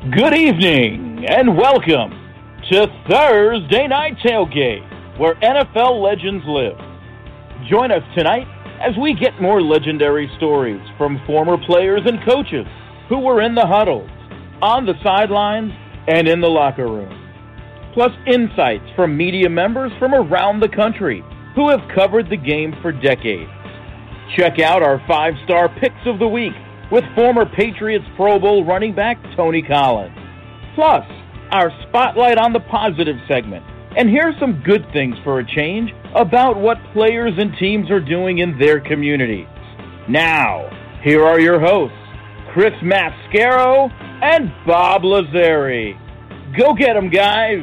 Good evening and welcome to Thursday Night Tailgate, where NFL legends live. Join us tonight as we get more legendary stories from former players and coaches who were in the huddles, on the sidelines, and in the locker room. Plus insights from media members from around the country who have covered the game for decades. Check out our 5-star picks of the week with former Patriots Pro Bowl running back Tony Collins. Plus, our Spotlight on the Positive segment. And here's some good things for a change about what players and teams are doing in their communities. Now, here are your hosts, Chris Mascaro and Bob Lazari. Go get 'em, guys!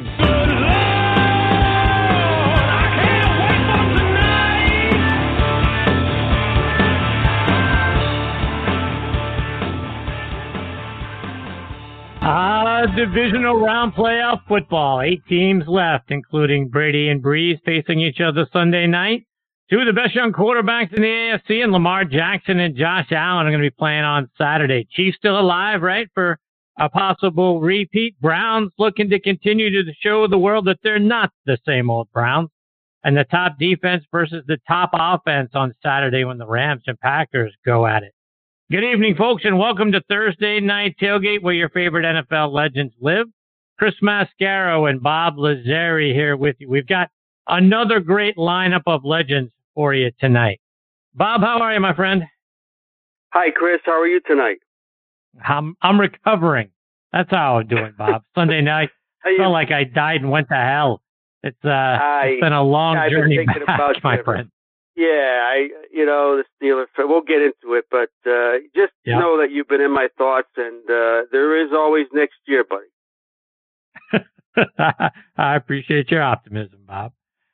Divisional round playoff football. 8 teams left, including Brady and Breeze facing each other Sunday night. 2 of the best young quarterbacks in the AFC, and Lamar Jackson and Josh Allen are going to be playing on Saturday. Chiefs still alive, right, for a possible repeat. Browns looking to continue to show the world that they're not the same old Browns. And the top defense versus the top offense on Saturday when the Rams and Packers go at it. Good evening, folks, and welcome to Thursday Night Tailgate, where your favorite NFL legends live. Chris Mascaro and Bob Lazari here with you. We've got another great lineup of legends for you tonight. Bob, how are you, my friend? Hi, Chris. How are you tonight? I'm recovering. That's how I'm doing, Bob. Sunday night, felt like I died and went to hell. It's been a long journey back, my friend. Yeah, the Steelers. We'll get into it, but just know that you've been in my thoughts, and there is always next year, buddy. I appreciate your optimism, Bob.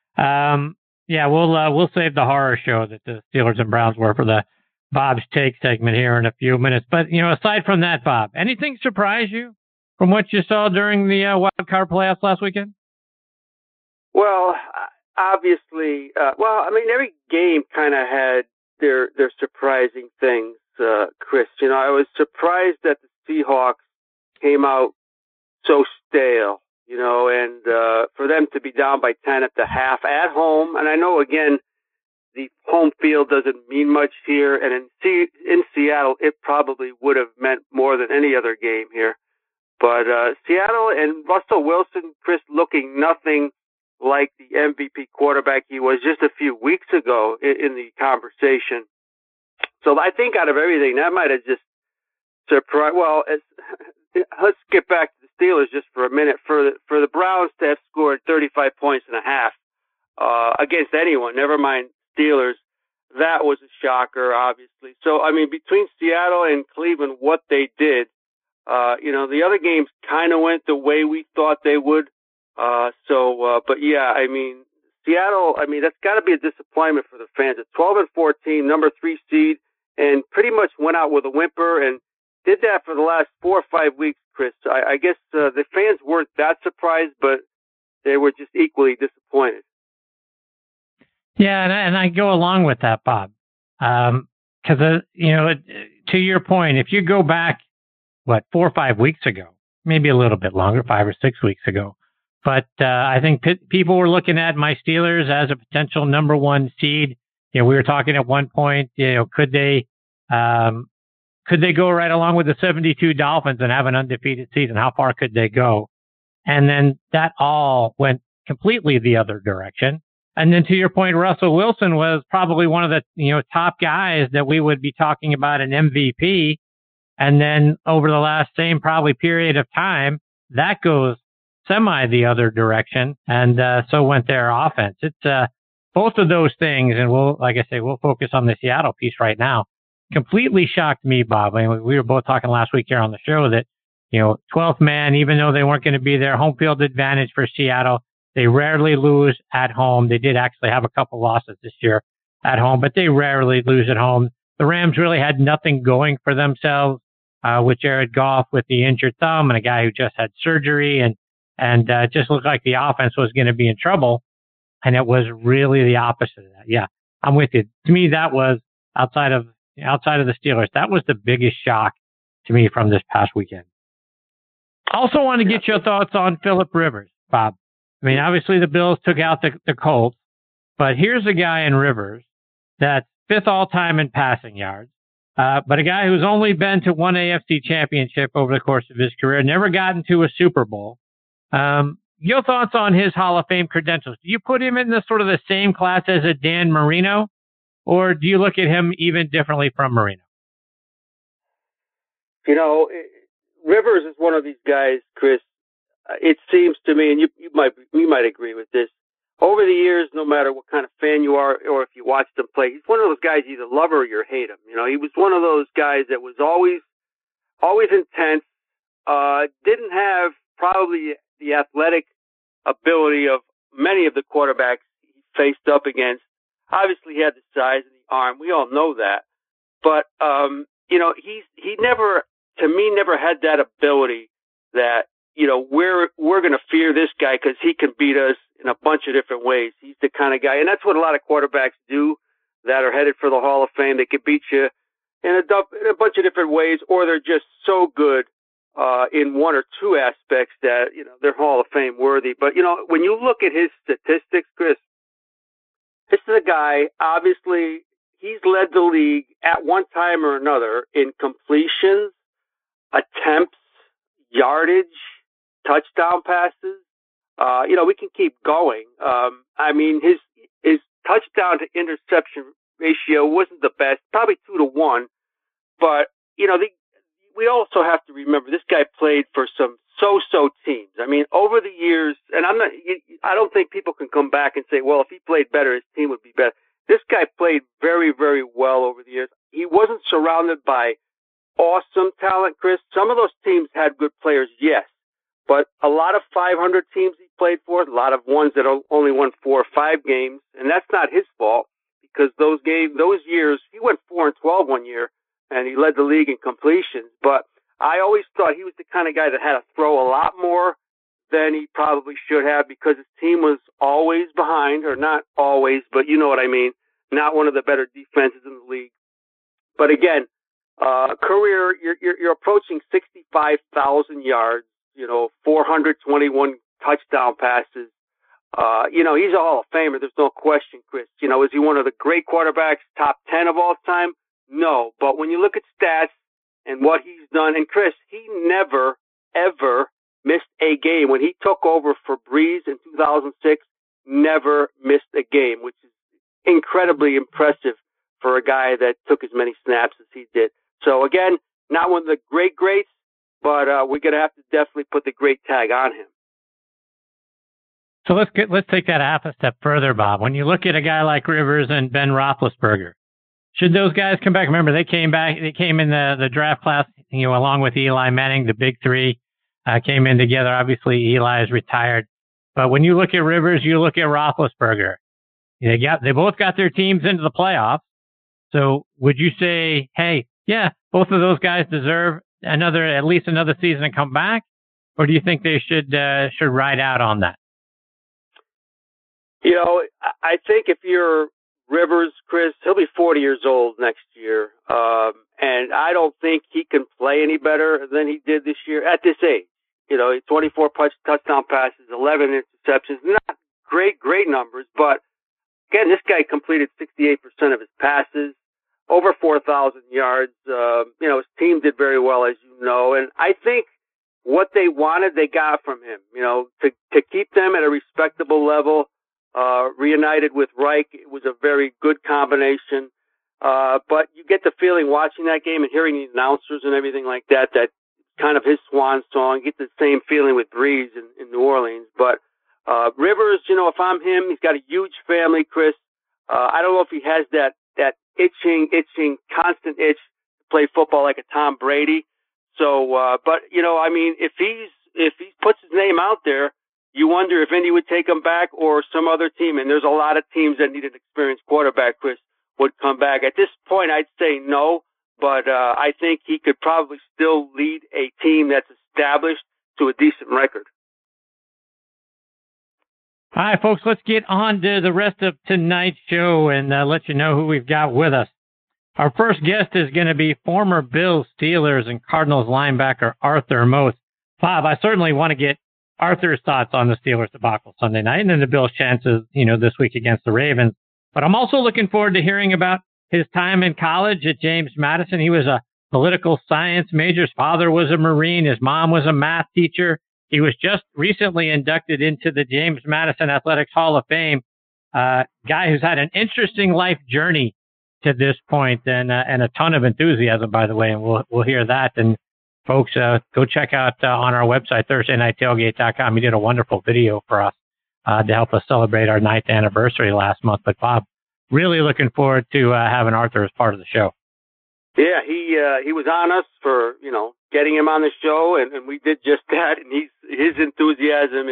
We'll save the horror show that the Steelers and Browns were for the Bob's Take segment here in a few minutes. But aside from that, Bob, anything surprise you from what you saw during the wild card playoffs last weekend? Well, obviously, every game kind of had their surprising things, Chris. I was surprised that the Seahawks came out so stale, and for them to be down by 10 at the half at home. And I know, again, the home field doesn't mean much here. And in Seattle, it probably would have meant more than any other game here. But Seattle and Russell Wilson, Chris, looking nothing like the MVP quarterback he was just a few weeks ago in the conversation. So I think out of everything, that might have just surprised. Well, let's get back to the Steelers just for a minute. For the Browns to have scored 35 points and a half against anyone, never mind Steelers, that was a shocker, obviously. So, between Seattle and Cleveland, what they did, the other games kind of went the way we thought they would. Seattle, that's got to be a disappointment for the fans. At 12-14, number 3 seed, and pretty much went out with a whimper and did that for the last 4 or 5 weeks, Chris. I guess the fans weren't that surprised, but they were just equally disappointed. Yeah, and I go along with that, Bob. Because, to your point, if you go back, 4 or 5 weeks ago, maybe a little bit longer, 5 or 6 weeks ago, but I think people were looking at my Steelers as a potential number 1 seed. We were talking at one point, could they go right along with the 72 Dolphins and have an undefeated season? How far could they go? And then that all went completely the other direction. And then to your point, Russell Wilson was probably one of the top guys that we would be talking about an MVP. And then over the last same probably period of time, that goes semi the other direction, and so went their offense. It's both of those things, and we'll focus on the Seattle piece right now. Completely shocked me, Bob. We were both talking last week here on the show that 12th man, even though they weren't going to be there, home field advantage for Seattle. They rarely lose at home. They did actually have a couple losses this year at home, but they rarely lose at home. The Rams really had nothing going for themselves with Jared Goff with the injured thumb and a guy who just had surgery, and just looked like the offense was going to be in trouble. And it was really the opposite of that. Yeah, I'm with you. To me, that was outside of the Steelers, that was the biggest shock to me from this past weekend. Also want to get your thoughts on Phillip Rivers, Bob. I mean, obviously the Bills took out the Colts, but here's a guy in Rivers that's 5th all-time in passing yards, but a guy who's only been to one AFC championship over the course of his career, never gotten to a Super Bowl. Your thoughts on his Hall of Fame credentials? Do you put him in the sort of the same class as a Dan Marino, or do you look at him even differently from Marino? You know, Rivers is one of these guys, Chris. It seems to me, and you might agree with this. Over the years, no matter what kind of fan you are, or if you watched him play, he's one of those guys you either love or you hate him. You know, he was one of those guys that was always intense. Didn't have probably the athletic ability of many of the quarterbacks he faced up against. Obviously, he had the size and the arm. We all know that. But you know, he never, to me, never had that ability that, you know, we're going to fear this guy because he can beat us in a bunch of different ways. He's the kind of guy, and that's what a lot of quarterbacks do that are headed for the Hall of Fame. They can beat you in a bunch of different ways, or they're just so good in one or two aspects that, you know, they're Hall of Fame worthy. But, you know, when you look at his statistics, Chris, this is a guy, obviously, he's led the league at one time or another in completions, attempts, yardage, touchdown passes. You know, we can keep going. I mean, his touchdown to interception ratio wasn't the best, probably 2-1. But, you know, we also have to remember this guy played for some so-so teams. I mean, over the years, and I don't think people can come back and say, well, if he played better, his team would be better. This guy played very, very well over the years. He wasn't surrounded by awesome talent, Chris. Some of those teams had good players, yes. But a lot of 500 teams he played for, a lot of ones that only won 4 or 5 games, and that's not his fault because those years, he went 4-12 one year, and he led the league in completions. But I always thought he was the kind of guy that had to throw a lot more than he probably should have because his team was always behind, or not always, but you know what I mean, not one of the better defenses in the league. But again, career, you're approaching 65,000 yards. You know, 421 touchdown passes. You know, he's a Hall of Famer. There's no question, Chris. You know, is he one of the great quarterbacks, top 10 of all time? No. But when you look at stats and what he's done, and Chris, he never, ever missed a game. When he took over for Breeze in 2006, never missed a game, which is incredibly impressive for a guy that took as many snaps as he did. So again, not one of the greats, but we're going to have to definitely put the great tag on him. So let's take that half a step further, Bob. When you look at a guy like Rivers and Ben Roethlisberger, should those guys come back? Remember, they came in the draft class, you know, along with Eli Manning, the big three, came in together. Obviously, Eli is retired. But when you look at Rivers, you look at Roethlisberger. They both got their teams into the playoffs. So would you say, hey, yeah, both of those guys deserve at least another season to come back, or do you think they should ride out on that? You know, I think if you're Rivers, Chris, he'll be 40 years old next year, and I don't think he can play any better than he did this year at this age. You know, 24 touchdown passes, 11 interceptions, not great numbers, but again, this guy completed 68% of his passes. Over 4,000 yards. You know, his team did very well, as you know. And I think what they wanted, they got from him. You know, to keep them at a respectable level, reunited with Reich, it was a very good combination. But you get the feeling watching that game and hearing the announcers and everything like that kind of his swan song. You get the same feeling with Breeze in New Orleans. But Rivers, you know, if I'm him, he's got a huge family, Chris. I don't know if he has that itching, constant itch to play football like a Tom Brady. So, but you know, I mean, if he puts his name out there, you wonder if Indy would take him back or some other team. And there's a lot of teams that need an experienced quarterback, Chris, would come back. At this point, I'd say no, but I think he could probably still lead a team that's established to a decent record. All right, folks, let's get on to the rest of tonight's show and let you know who we've got with us. Our first guest is going to be former Bills, Steelers, and Cardinals linebacker Arthur Moats. Bob, I certainly want to get Arthur's thoughts on the Steelers debacle Sunday night and then the Bills' chances, this week against the Ravens. But I'm also looking forward to hearing about his time in college at James Madison. He was a political science major. His father was a Marine. His mom was a math teacher. He was just recently inducted into the James Madison Athletics Hall of Fame. Guy who's had an interesting life journey to this point and a ton of enthusiasm, by the way, and we'll hear that. And folks, go check out on our website, ThursdayNightTailgate.com. He did a wonderful video for us to help us celebrate our 9th anniversary last month. But Bob, really looking forward to having Arthur as part of the show. Yeah, he was on us for getting him on the show, and we did just that. And his enthusiasm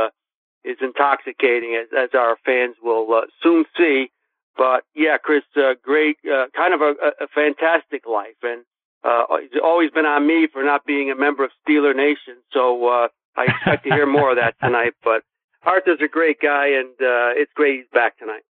is intoxicating, as our fans will soon see. But yeah, Chris, great, kind of a fantastic life, and it's always been on me for not being a member of Steeler Nation. So I expect to hear more of that tonight. But Arthur's a great guy, and it's great he's back tonight.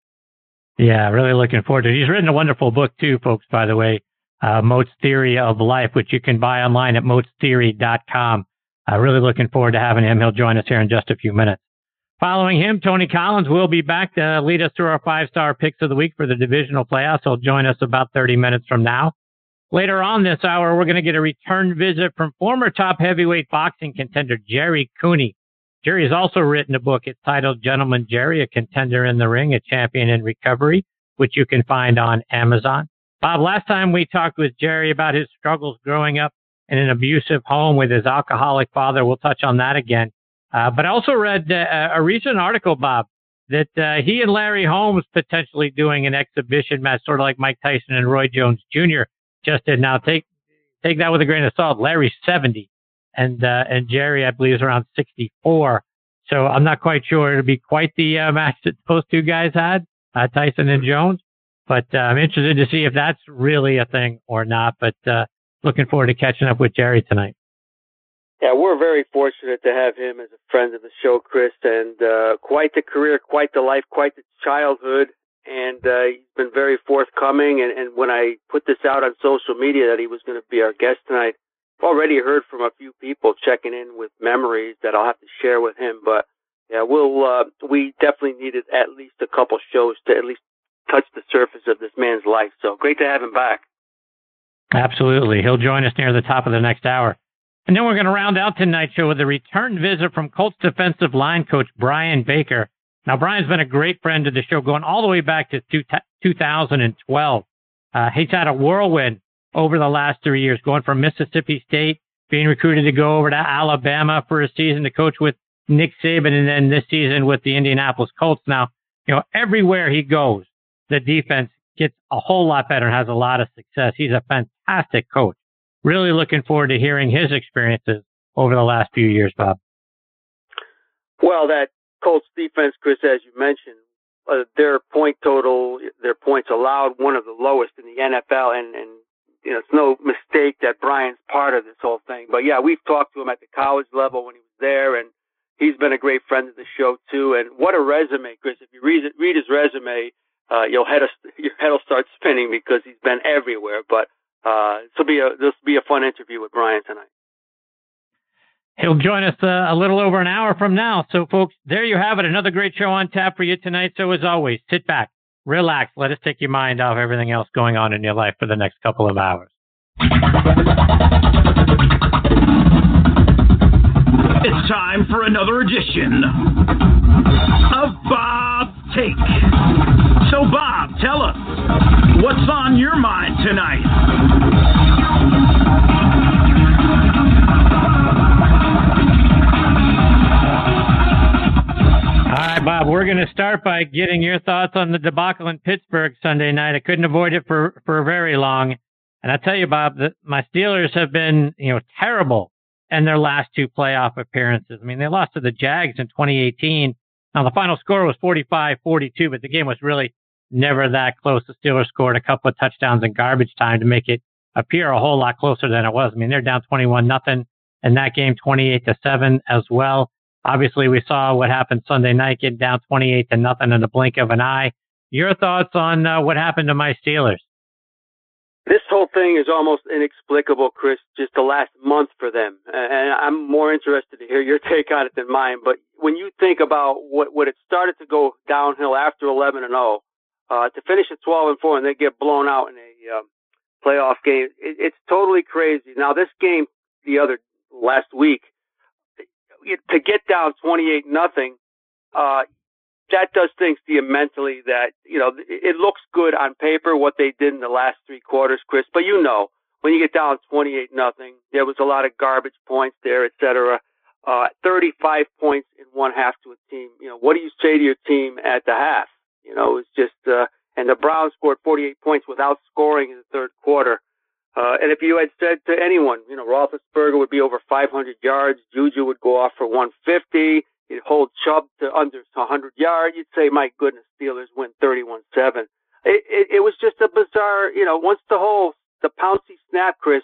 Yeah, really looking forward to it. He's written a wonderful book too, folks, by the way, Moat's Theory of Life, which you can buy online at moatstheory.com. Really looking forward to having him. He'll join us here in just a few minutes. Following him, Tony Collins will be back to lead us through our 5-star picks of the week for the divisional playoffs. He'll join us about 30 minutes from now. Later on this hour, we're going to get a return visit from former top heavyweight boxing contender Jerry Cooney. Jerry has also written a book. It's titled Gentleman Jerry, a Contender in the Ring, a Champion in Recovery, which you can find on Amazon. Bob, last time we talked with Jerry about his struggles growing up in an abusive home with his alcoholic father. We'll touch on that again. But I also read a recent article, Bob, that he and Larry Holmes potentially doing an exhibition match, sort of like Mike Tyson and Roy Jones Jr. just did. Now, take that with a grain of salt. Larry's 70. And Jerry, I believe, is around 64. So I'm not quite sure it'll be quite the match that those two guys had, Tyson and Jones. But I'm interested to see if that's really a thing or not. But looking forward to catching up with Jerry tonight. Yeah, we're very fortunate to have him as a friend of the show, Chris, and quite the career, quite the life, quite the childhood. And he's been very forthcoming. And when I put this out on social media that he was going to be our guest tonight, already heard from a few people checking in with memories that I'll have to share with him. But yeah, we definitely needed at least a couple shows to at least touch the surface of this man's life. So great to have him back. Absolutely. He'll join us near the top of the next hour. And then we're going to round out tonight's show with a return visit from Colts defensive line coach Brian Baker. Now, Brian's been a great friend to the show going all the way back to 2012. He's had a whirlwind over the last 3 years, going from Mississippi State, being recruited to go over to Alabama for a season to coach with Nick Saban, and then this season with the Indianapolis Colts. Now, everywhere he goes, the defense gets a whole lot better and has a lot of success. He's a fantastic coach. Really looking forward to hearing his experiences over the last few years, Bob. Well, that Colts defense, Chris, as you mentioned, their point total, their points allowed, one of the lowest in the NFL, and it's no mistake that Brian's part of this whole thing. But yeah, we've talked to him at the college level when he was there, and he's been a great friend of the show too. And what a resume, Chris! If you read his resume, your head will start spinning because he's been everywhere. But this will be a fun interview with Brian tonight. He'll join us a little over an hour from now. So, folks, there you have it. Another great show on tap for you tonight. So, as always, sit back, relax, let us take your mind off everything else going on in your life for the next couple of hours. It's time for another edition of Bob's Take. So, Bob, tell us, what's on your mind tonight? All right, Bob, we're going to start by getting your thoughts on the debacle in Pittsburgh Sunday night. I couldn't avoid it for very long. And I tell you, Bob, that my Steelers have been, terrible in their last two playoff appearances. I mean, they lost to the Jags in 2018. Now, the final score was 45-42, but the game was really never that close. The Steelers scored a couple of touchdowns in garbage time to make it appear a whole lot closer than it was. I mean, they're down 21-0 in that game, 28-7 as well. Obviously, we saw what happened Sunday night, getting down 28-0 in the blink of an eye. Your thoughts on what happened to my Steelers? This whole thing is almost inexplicable, Chris, just the last month for them. And I'm more interested to hear your take on it than mine. But when you think about what it started to go downhill after 11-0, to finish at 12-4 and they get blown out in a playoff game, it's totally crazy. Now, this game last week, to get down 28-0, that does things to you mentally that, it looks good on paper what they did in the last three quarters, Chris. But when you get down 28-0, there was a lot of garbage points there, et cetera. 35 points in one half to a team. What do you say to your team at the half? It's just, and the Browns scored 48 points without scoring in the third quarter. And if you had said to anyone, Roethlisberger would be over 500 yards, Juju would go off for 150, he'd hold Chubb to under 100 yards, you'd say, my goodness, Steelers win 31-7. It was just a bizarre, once the Pouncey snap, Chris,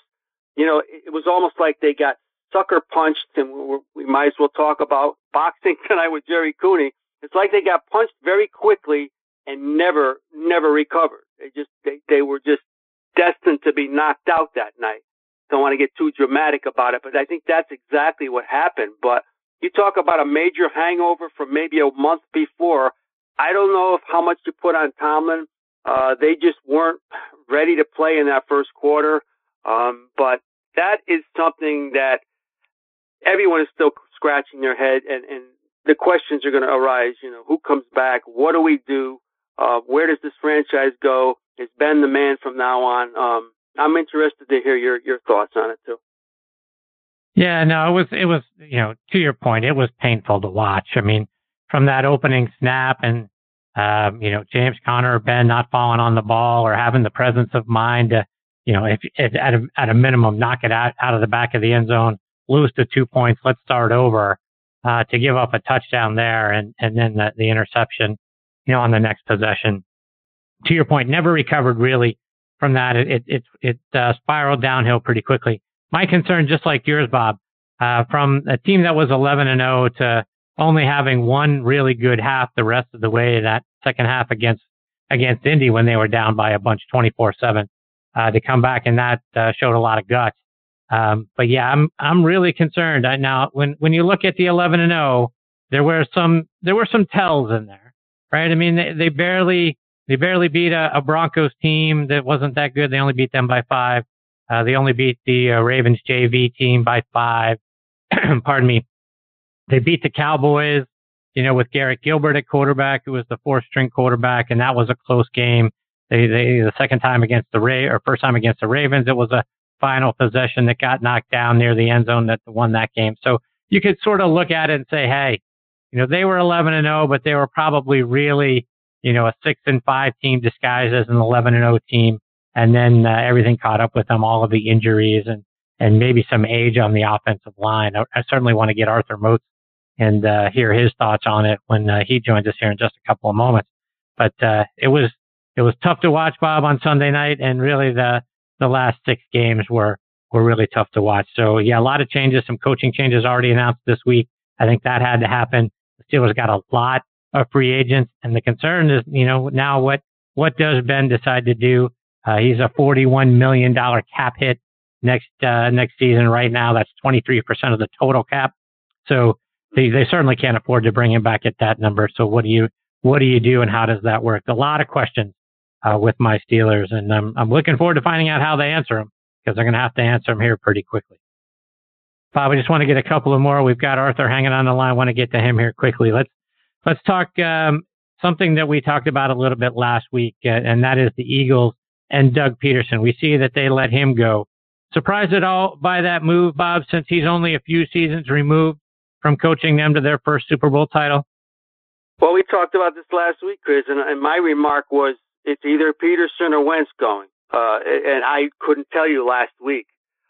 it was almost like they got sucker punched, and we might as well talk about boxing tonight with Jerry Cooney. It's like they got punched very quickly and never recovered. They were just destined to be knocked out that night. Don't want to get too dramatic about it, but I think that's exactly what happened. But you talk about a major hangover from maybe a month before. I don't know how much you put on Tomlin. They just weren't ready to play in that first quarter. But that is something that everyone is still scratching their head, and the questions are going to arise. Who comes back? What do we do? Where does this franchise go? Is Ben the man from now on? I'm interested to hear your thoughts on it too. Yeah, no, it was, to your point, it was painful to watch. I mean, from that opening snap and, James Conner or Ben not falling on the ball or having the presence of mind to, if at a minimum, knock it out of the back of the end zone, lose to 2 points, let's start over, to give up a touchdown there and then the interception, on the next possession. To your point, never recovered really from that. It spiraled downhill pretty quickly. My concern, just like yours, Bob, from a team that was 11-0 to only having one really good half the rest of the way, that second half against Indy when they were down by a bunch 24-7, to come back, and that showed a lot of guts. But yeah, I'm really concerned. Now, when you look at the 11-0, there were some tells in there, right? I mean, they barely beat a Broncos team that wasn't that good. They only beat them by 5. They only beat the Ravens JV team by 5. Pardon me. They beat the Cowboys, with Garrett Gilbert at quarterback, who was the fourth string quarterback, and that was a close game. They the second time against first time against the Ravens, it was a final possession that got knocked down near the end zone that won that game. So you could sort of look at it and say, hey, they were 11-0, but they were probably really, a 6-5 team disguised as an 11-0 team. And then everything caught up with them, all of the injuries and maybe some age on the offensive line. I certainly want to get Arthur Moats and hear his thoughts on it when he joins us here in just a couple of moments. But it was tough to watch, Bob, on Sunday night, and really the last 6 games were really tough to watch. So yeah, a lot of changes, some coaching changes already announced this week. I think that had to happen. The Steelers got a lot of free agents, and the concern is, now what does Ben decide to do? He's a $41 million cap hit next season. Right now, that's 23% of the total cap. So they certainly can't afford to bring him back at that number. So what do you do, and how does that work? A lot of questions with my Steelers, and I'm looking forward to finding out how they answer them, because they're going to have to answer them here pretty quickly. Bob, I just want to get a couple of more. We've got Arthur hanging on the line. I want to get to him here quickly. Let's talk something that we talked about a little bit last week, and that is the Eagles and Doug Peterson. We see that they let him go. Surprised at all by that move, Bob, since he's only a few seasons removed from coaching them to their first Super Bowl title? Well, we talked about this last week, Chris, and my remark was it's either Peterson or Wentz going. And I couldn't tell you last week.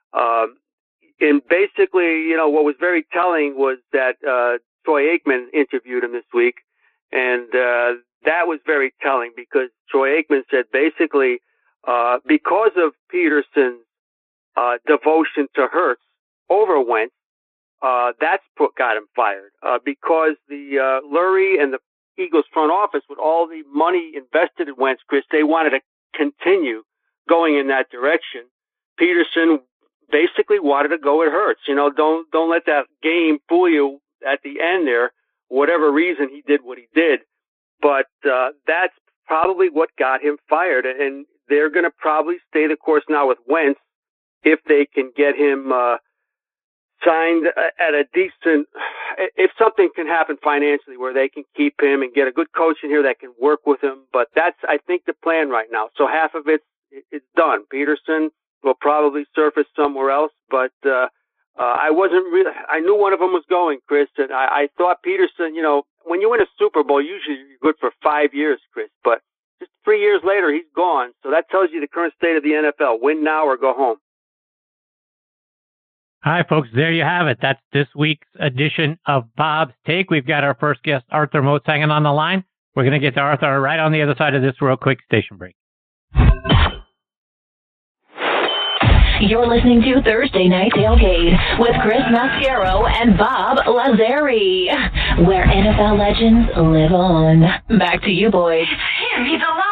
And basically, what was very telling was that Troy Aikman interviewed him this week, and that was very telling, because Troy Aikman said basically because of Peterson's devotion to Hurts over Wentz, that's what got him fired. Because the Lurie and the Eagles front office, with all the money invested in Wentz, Chris, they wanted to continue going in that direction. Peterson basically wanted to go. It hurts. Don't let that game fool you at the end there. Whatever reason he did what he did. But that's probably what got him fired. And they're going to probably stay the course now with Wentz if they can get him signed at a decent, if something can happen financially where they can keep him and get a good coach in here that can work with him. But that's, I think, the plan right now. So half of it's done. Peterson will probably surface somewhere else, but I knew one of them was going, Chris, and I thought Peterson, when you win a Super Bowl, usually you're good for 5 years, Chris, but just 3 years later, he's gone. So that tells you the current state of the NFL. Win now or go home. All right, folks, there you have it. That's this week's edition of Bob's Take. We've got our first guest, Arthur Moats, hanging on the line. We're going to get to Arthur right on the other side of this real quick station break. You're listening to Thursday Night Tailgate with Chris Mascaro and Bob Lazari, where NFL legends live on. Back to you, boys. Here be the lot.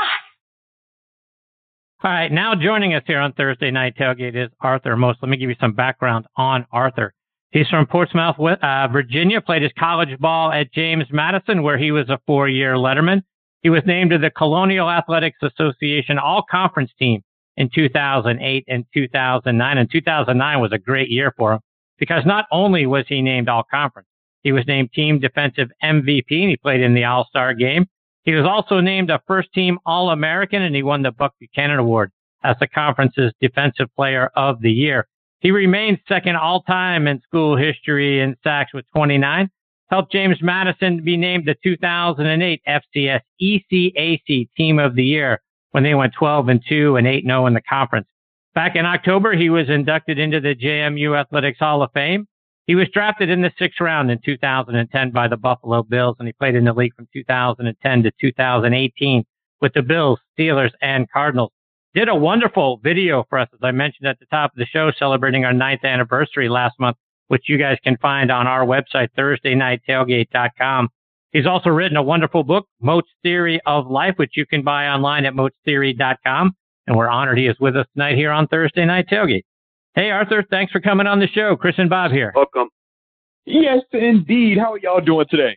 All right, now joining us here on Thursday Night Tailgate is Arthur Moats. Let me give you some background on Arthur. He's from Portsmouth, Virginia, played his college ball at James Madison, where he was a 4-year letterman. He was named to the Colonial Athletics Association All-Conference team in 2008 and 2009. And 2009 was a great year for him because not only was he named All-Conference, he was named Team Defensive MVP, and he played in the All-Star game. He was also named a first-team All-American, and he won the Buck Buchanan Award as the conference's Defensive Player of the Year. He remains second all-time in school history in sacks with 29. Helped James Madison be named the 2008 FCS ECAC Team of the Year when they went 12-2 and 8-0 in the conference. Back in October, he was inducted into the JMU Athletics Hall of Fame. He was drafted in the 6th round in 2010 by the Buffalo Bills, and he played in the league from 2010 to 2018 with the Bills, Steelers, and Cardinals. Did a wonderful video for us, as I mentioned at the top of the show, celebrating our 9th anniversary last month, which you guys can find on our website, ThursdayNightTailgate.com. He's also written a wonderful book, Moats Theory of Life, which you can buy online at MoatsTheory.com. And we're honored he is with us tonight here on Thursday Night Tailgate. Hey, Arthur, thanks for coming on the show. Chris and Bob here. Welcome. Yes, indeed. How are y'all doing today?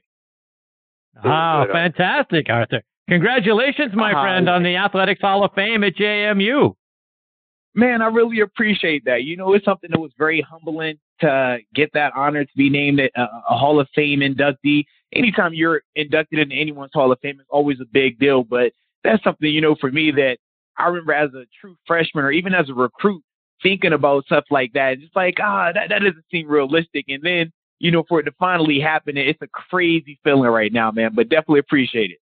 Oh, fantastic, Arthur. Congratulations, my friend, on the Athletics Hall of Fame at JMU. Man, I really appreciate that. It's something that was very humbling to get that honor to be named a Hall of Fame inductee. Anytime you're inducted into anyone's Hall of Fame, it's always a big deal. But that's something, for me that I remember as a true freshman or even as a recruit thinking about stuff like that. It's like, that doesn't seem realistic. And then, for it to finally happen, it's a crazy feeling right now, man. But definitely appreciate it.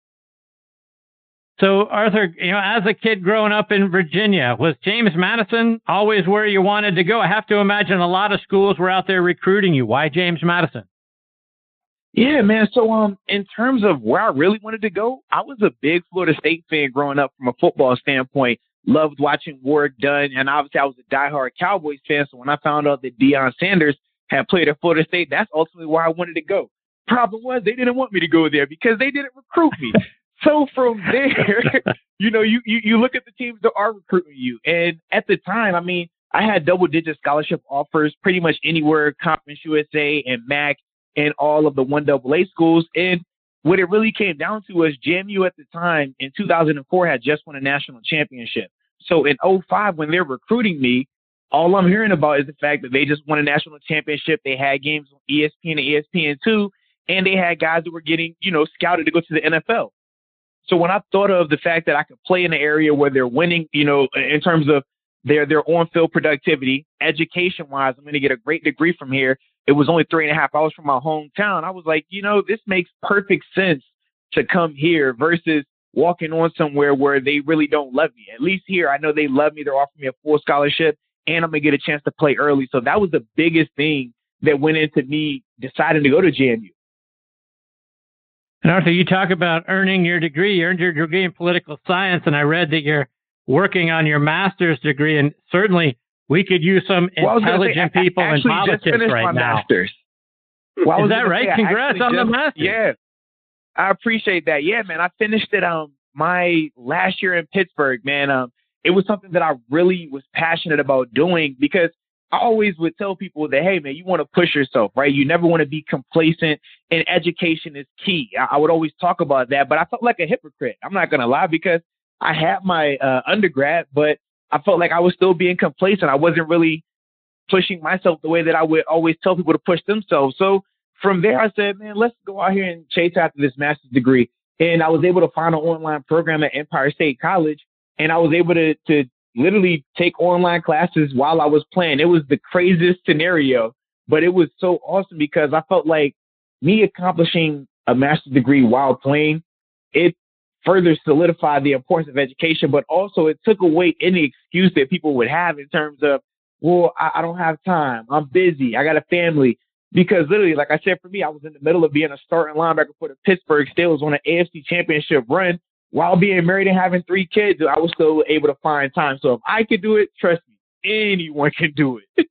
So, Arthur, as a kid growing up in Virginia, was James Madison always where you wanted to go? I have to imagine a lot of schools were out there recruiting you. Why James Madison? Yeah, man. So, in terms of where I really wanted to go, I was a big Florida State fan growing up from a football standpoint. Loved watching Warrick Dunn, and obviously I was a diehard Cowboys fan. So when I found out that Deion Sanders had played at Florida State, that's ultimately where I wanted to go. Problem was they didn't want me to go there because they didn't recruit me. So from there, you look at the teams that are recruiting you. And at the time, I had double-digit scholarship offers pretty much anywhere, Conference USA and MAC and all of the 1AA schools. And what it really came down to was JMU at the time in 2004 had just won a national championship. So in 2005, when they're recruiting me, all I'm hearing about is the fact that they just won a national championship. They had games on ESPN and ESPN2, and they had guys that were getting, scouted to go to the NFL. So when I thought of the fact that I could play in an area where they're winning, in terms of their on-field productivity, education-wise, I'm going to get a great degree from here. It was only 3.5 hours from my hometown. I was like, this makes perfect sense to come here versus walking on somewhere where they really don't love me. At least here, I know they love me. They're offering me a full scholarship, and I'm going to get a chance to play early. So that was the biggest thing that went into me deciding to go to JMU. And Arthur, you talk about earning your degree. You earned your degree in political science, and I read that you're working on your master's degree, and certainly we could use some intelligent people in politics right now. Master's. Is that right? Congrats on the master's. Yeah, I appreciate that. Yeah, man, I finished it my last year in Pittsburgh, man. it was something that I really was passionate about doing, because I always would tell people that, hey, man, you want to push yourself, right? You never want to be complacent, and education is key. I would always talk about that, but I felt like a hypocrite. I'm not going to lie, because I had my undergrad, but I felt like I was still being complacent. I wasn't really pushing myself the way that I would always tell people to push themselves. So from there, I said, man, let's go out here and chase after this master's degree. And I was able to find an online program at Empire State College, and I was able to literally take online classes while I was playing. It was the craziest scenario, but it was so awesome because I felt like me accomplishing a master's degree while playing, it further solidified the importance of education, but also it took away any excuse that people would have in terms of, well, I don't have time, I'm busy, I got a family. Because literally, like I said, for me, I was in the middle of being a starting linebacker for the Pittsburgh Steelers on an AFC Championship run. While being married and having 3 kids, I was still able to find time. So if I could do it, trust me, anyone can do it.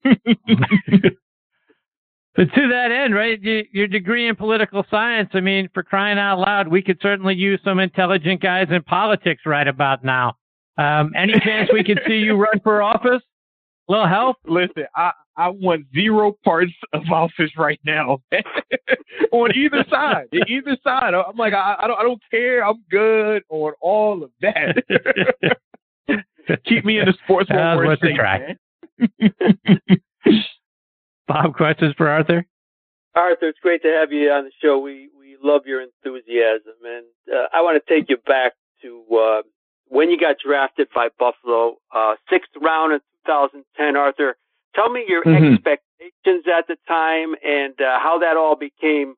But to that end, right, your degree in political science, I mean, for crying out loud, we could certainly use some intelligent guys in politics right about now. Any chance we could see you run for office? A little help? Listen, I want 0 parts of office right now on either side. Either side, I'm like, I don't care. I'm good on all of that. Keep me in the sports world where it's safe, man. Bob, questions for Arthur? Arthur, it's great to have you on the show. We love your enthusiasm, and I want to take you back to when you got drafted by Buffalo, 6th round in 2010. Arthur, tell me your expectations at the time and how that all became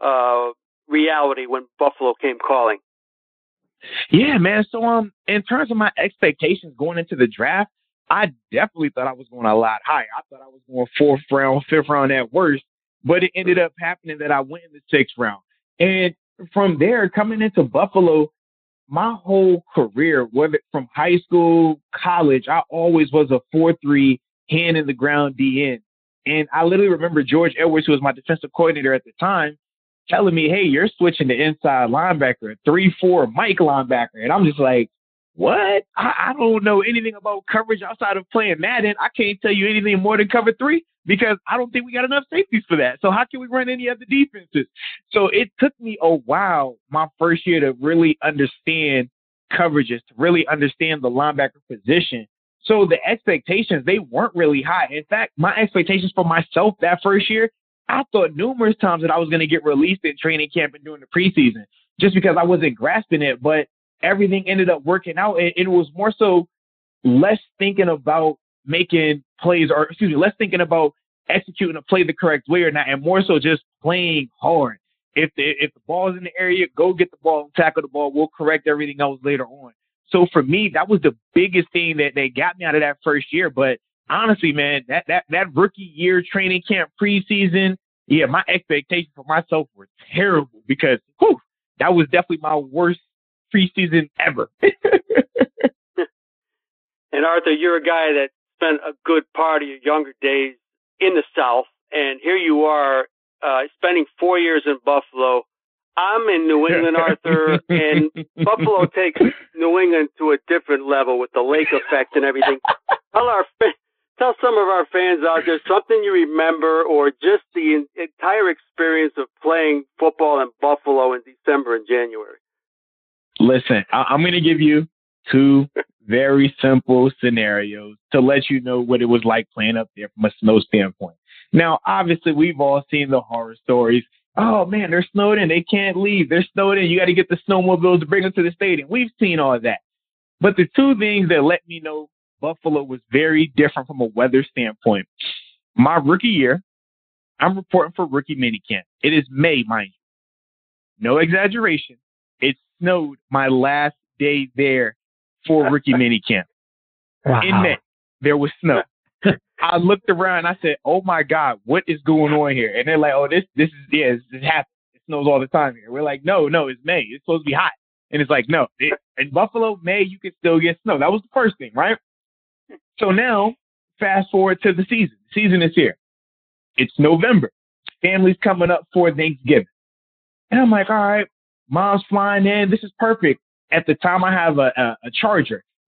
reality when Buffalo came calling. Yeah, man. So in terms of my expectations going into the draft, I definitely thought I was going a lot higher. I thought I was going 4th round, 5th round at worst, but it ended up happening that I went in the 6th round. And from there, coming into Buffalo, my whole career, whether from high school, college, I always was a 4-3 hand in the ground DN. And I literally remember George Edwards, who was my defensive coordinator at the time, telling me, hey, you're switching to inside linebacker, 3-4 Mike linebacker. And I'm just like, what? I don't know anything about coverage outside of playing Madden. I can't tell you anything more than cover 3 because I don't think we got enough safeties for that. So how can we run any other defenses? So it took me a while my first year to really understand coverages, to really understand the linebacker position. So the expectations, they weren't really high. In fact, my expectations for myself that first year, I thought numerous times that I was going to get released in training camp and during the preseason just because I wasn't grasping it. But everything ended up working out. It was more so less thinking about making plays less thinking about executing a play the correct way or not, and more so just playing hard. If the ball's in the area, go get the ball and tackle the ball. We'll correct everything else later on. So for me, that was the biggest thing that got me out of that first year. But honestly, man, that rookie year training camp preseason, yeah, my expectations for myself were terrible because that was definitely my worst preseason ever. And Arthur, you're a guy that spent a good part of your younger days in the South, and here you are spending 4 years in Buffalo. I'm in New England, Arthur, and Buffalo takes New England to a different level with the lake effect and everything. Tell some of our fans out there something you remember or just the entire experience of playing football in Buffalo in December and January. Listen, I'm going to give you 2 very simple scenarios to let you know what it was like playing up there from a snow standpoint. Now, obviously, we've all seen the horror stories. Oh, man, they're snowed in. They can't leave. They're snowed in. You got to get the snowmobiles to bring them to the stadium. We've seen all that. But the 2 things that let me know Buffalo was very different from a weather standpoint. My rookie year, I'm reporting for rookie minicamp. It is May, mind you. No exaggeration. It snowed my last day there for rookie minicamp. Wow. In May, there was snow. I looked around and I said, "Oh my God, what is going on here?" And they're like, "Oh, this happens. It snows all the time here." We're like, "No, it's May. It's supposed to be hot." And it's like, "No, in Buffalo, May you can still get snow." That was the first thing, right? So now, fast forward to the season. The season is here. It's November. Family's coming up for Thanksgiving, and I'm like, "All right, mom's flying in. This is perfect." At the time, I have a Charger.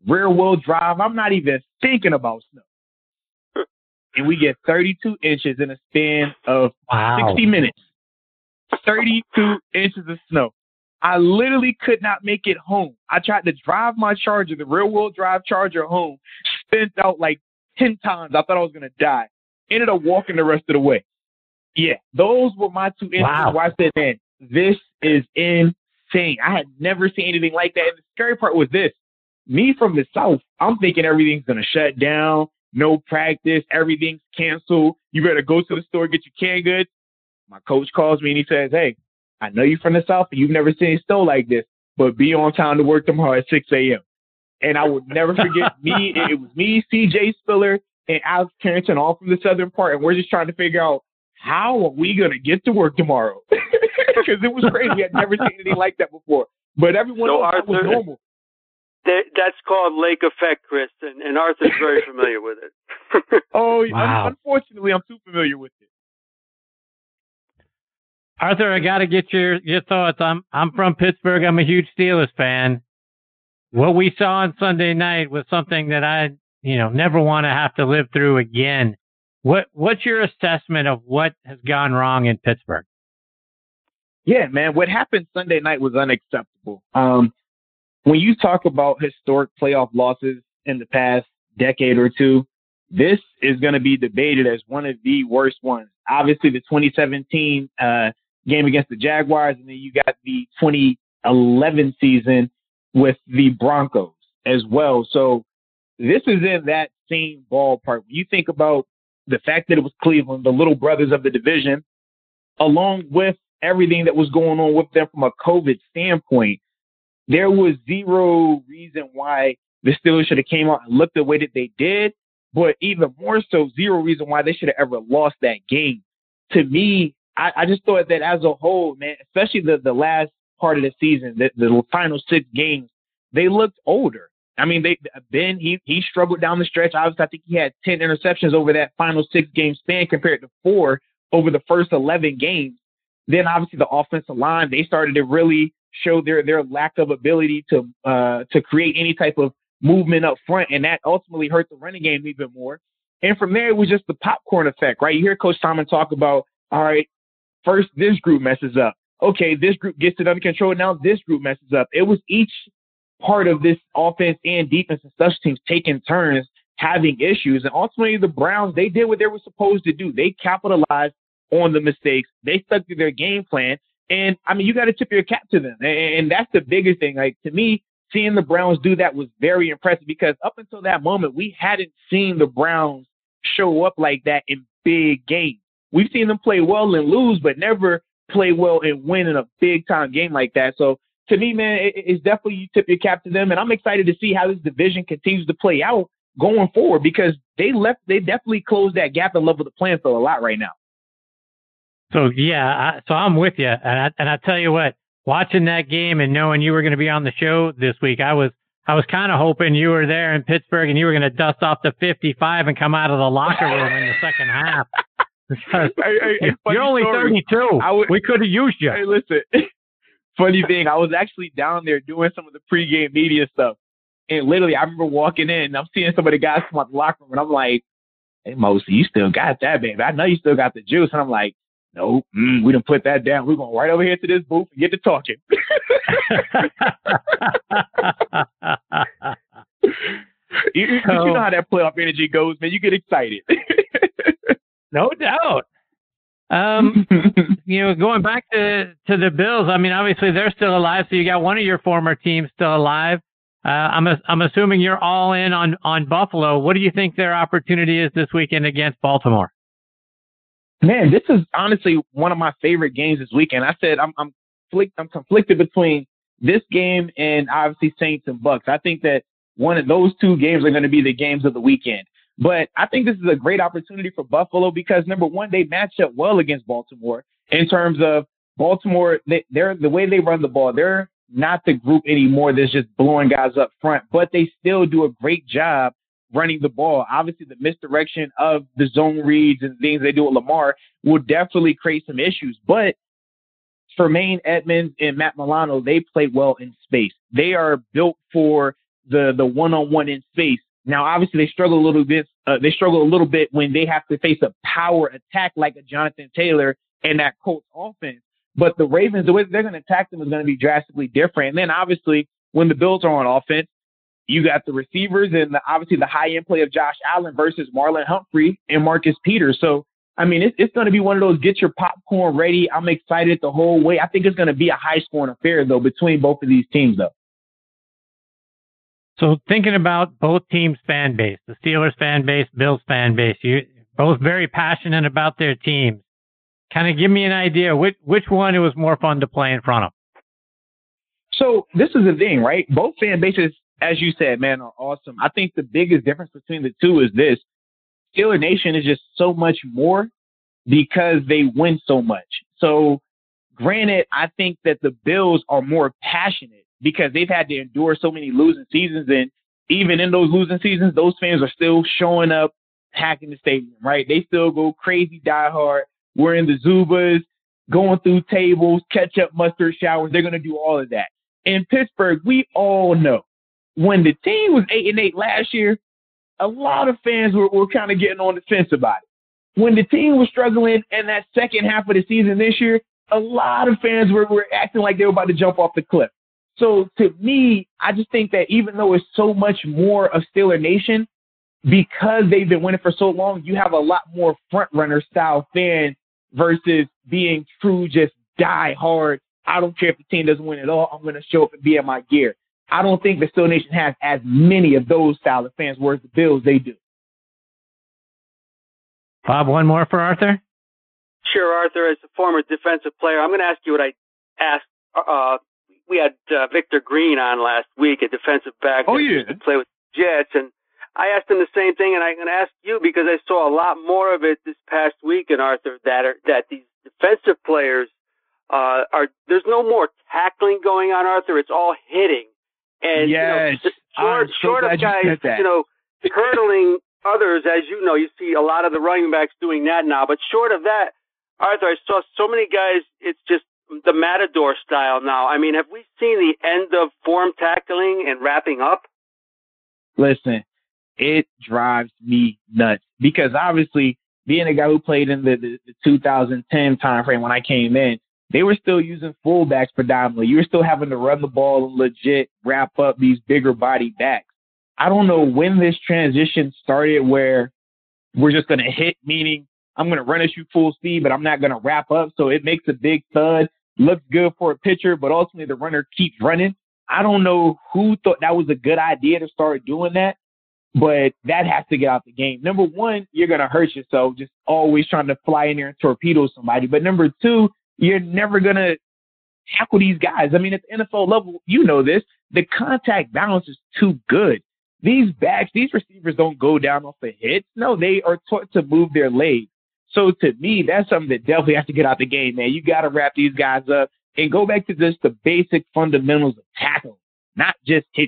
rear-wheel drive. I'm not even thinking about snow. And we get 32 inches in a span of 60 minutes. 32 inches of snow. I literally could not make it home. I tried to drive my Charger, the rear-wheel drive Charger, home, spent out like 10 times. I thought I was going to die. Ended up walking the rest of the way. Yeah, those were my 2 instances where I said, man, this is insane. I had never seen anything like that. And the scary part was this. Me from the South, I'm thinking everything's going to shut down, no practice, everything's canceled. You better go to the store, get your canned goods. My coach calls me and he says, hey, I know you're from the South and you've never seen snow like this, but be on time to work tomorrow at 6 a.m. And I would never forget it was me, CJ Spiller, and Alex Carrington, all from the southern part, and we're just trying to figure out how are we going to get to work tomorrow? Because it was crazy. I had never seen anything like that before. But everyone else, that was normal. That's called lake effect, Chris, and Arthur's very familiar with it. Unfortunately, I'm too familiar with it. Arthur, I got to get your thoughts. I'm from Pittsburgh. I'm a huge Steelers fan. What we saw on Sunday night was something that I, never want to have to live through again. What's your assessment of what has gone wrong in Pittsburgh? Yeah, man, what happened Sunday night was unacceptable. When you talk about historic playoff losses in the past decade or two, this is going to be debated as one of the worst ones. Obviously, the 2017 game against the Jaguars, and then you got the 2011 season with the Broncos as well. So this is in that same ballpark. When you think about the fact that it was Cleveland, the little brothers of the division, along with everything that was going on with them from a COVID standpoint, there was zero reason why the Steelers should have came out and looked the way that they did, but even more so, zero reason why they should have ever lost that game. To me, I just thought that as a whole, man, especially the last part of the season, the final 6 games, they looked older. I mean, Ben struggled down the stretch. Obviously, I think he had 10 interceptions over that final 6-game span compared to 4 over the first 11 games. Then, obviously, the offensive line, they started to really show their lack of ability to create any type of movement up front, and that ultimately hurt the running game even more. And from there, it was just the popcorn effect, right? You hear Coach Tomlin talk about, all right, first this group messes up. Okay, this group gets it under control. Now this group messes up. It was each part of this offense and defense and special teams taking turns having issues. And ultimately, the Browns, they did what they were supposed to do. They capitalized on the mistakes. They stuck to their game plan. And, I mean, you got to tip your cap to them. And that's the biggest thing. Like, to me, seeing the Browns do that was very impressive because up until that moment, we hadn't seen the Browns show up like that in big games. We've seen them play well and lose, but never play well and win in a big-time game like that. So, to me, man, it's definitely you tip your cap to them. And I'm excited to see how this division continues to play out going forward because they definitely closed that gap and leveled the playing field a lot right now. So, yeah, so I'm with you. And I tell you what, watching that game and knowing you were going to be on the show this week, I was kind of hoping you were there in Pittsburgh and you were going to dust off the 55 and come out of the locker room in the second half. Because you're only 32. We could have used you. Hey, listen, funny thing, I was actually down there doing some of the pregame media stuff. And literally, I remember walking in and I'm seeing some of the guys come out the locker room and I'm like, hey, Mosi, you still got that, baby. I know you still got the juice. And I'm like, no, we done put that down. We're going right over here to this booth and get to talking. you know how that playoff energy goes, man. You get excited. No doubt. Going back to the Bills, I mean, obviously they're still alive. So you got one of your former teams still alive. I'm assuming you're all in on Buffalo. What do you think their opportunity is this weekend against Baltimore? Man, this is honestly one of my favorite games this weekend. I said I'm conflicted between this game and obviously Saints and Bucks. I think that one of those two games are going to be the games of the weekend. But I think this is a great opportunity for Buffalo because, number one, they match up well against Baltimore in terms of Baltimore. They're the way they run the ball. They're not the group anymore that's just blowing guys up front, but they still do a great job running the ball. Obviously, the misdirection of the zone reads and things they do with Lamar will definitely create some issues. But Tremaine Edmonds and Matt Milano, they play well in space. They are built for the one-on-one in space. Now, obviously, they struggle a little bit. They struggle a little bit when they have to face a power attack like a Jonathan Taylor and that Colts offense. But the Ravens, the way they're going to attack them is going to be drastically different. And then, obviously, when the Bills are on offense, you got the receivers and obviously the high-end play of Josh Allen versus Marlon Humphrey and Marcus Peters. So, I mean, it's going to be one of those get your popcorn ready. I'm excited the whole way. I think it's going to be a high-scoring affair, though, between both of these teams, though. So thinking about both teams' fan base, the Steelers fan base, Bills fan base, you both very passionate about their teams. Kind of give me an idea which one it was more fun to play in front of. So this is the thing, right? Both fan bases, as you said, man, are awesome. I think the biggest difference between the two is this. Steeler Nation is just so much more because they win so much. So granted, I think that the Bills are more passionate because they've had to endure so many losing seasons. And even in those losing seasons, those fans are still showing up, hacking the stadium, right? They still go crazy, die hard. We're in the Zubas, going through tables, ketchup, mustard showers. They're going to do all of that. In Pittsburgh, we all know when the team was 8-8 last year, a lot of fans were kind of getting on the fence about it. When the team was struggling in that second half of the season this year, a lot of fans were acting like they were about to jump off the cliff. So to me, I just think that even though it's so much more of Steeler Nation, because they've been winning for so long, you have a lot more front-runner style fans versus being true, just die hard. I don't care if the team doesn't win at all. I'm going to show up and be in my gear. I don't think the Steeler Nation has as many of those style of fans, whereas the Bills, they do. Bob, one more for Arthur? Sure, Arthur. As a former defensive player, I'm going to ask you what I asked. We had Victor Green on last week, a defensive back that used to play with the Jets, and I asked him the same thing, and I'm going to ask you because I saw a lot more of it this past week, and Arthur, that these defensive players there's no more tackling going on, Arthur. It's all hitting. And yes, short of guys, hurdling others, as you know, you see a lot of the running backs doing that now. But short of that, Arthur, I saw so many guys. It's just the Matador style now. I mean, have we seen the end of form tackling and wrapping up? Listen, it drives me nuts because obviously being a guy who played in the 2010 timeframe when I came in, they were still using fullbacks predominantly. You were still having to run the ball and legit wrap up these bigger body backs. I don't know when this transition started where we're just going to hit, meaning I'm going to run at you full speed, but I'm not going to wrap up. So it makes a big thud, looks good for a pitcher, but ultimately the runner keeps running. I don't know who thought that was a good idea to start doing that, but that has to get out the game. Number one, you're going to hurt yourself just always trying to fly in there and torpedo somebody. But number two, you're never going to tackle these guys. I mean, at the NFL level, you know this, the contact balance is too good. These backs, these receivers don't go down off the hits. No, they are taught to move their legs. So to me, that's something that definitely has to get out the game, man. You got to wrap these guys up and go back to just the basic fundamentals of tackling, not just hitting.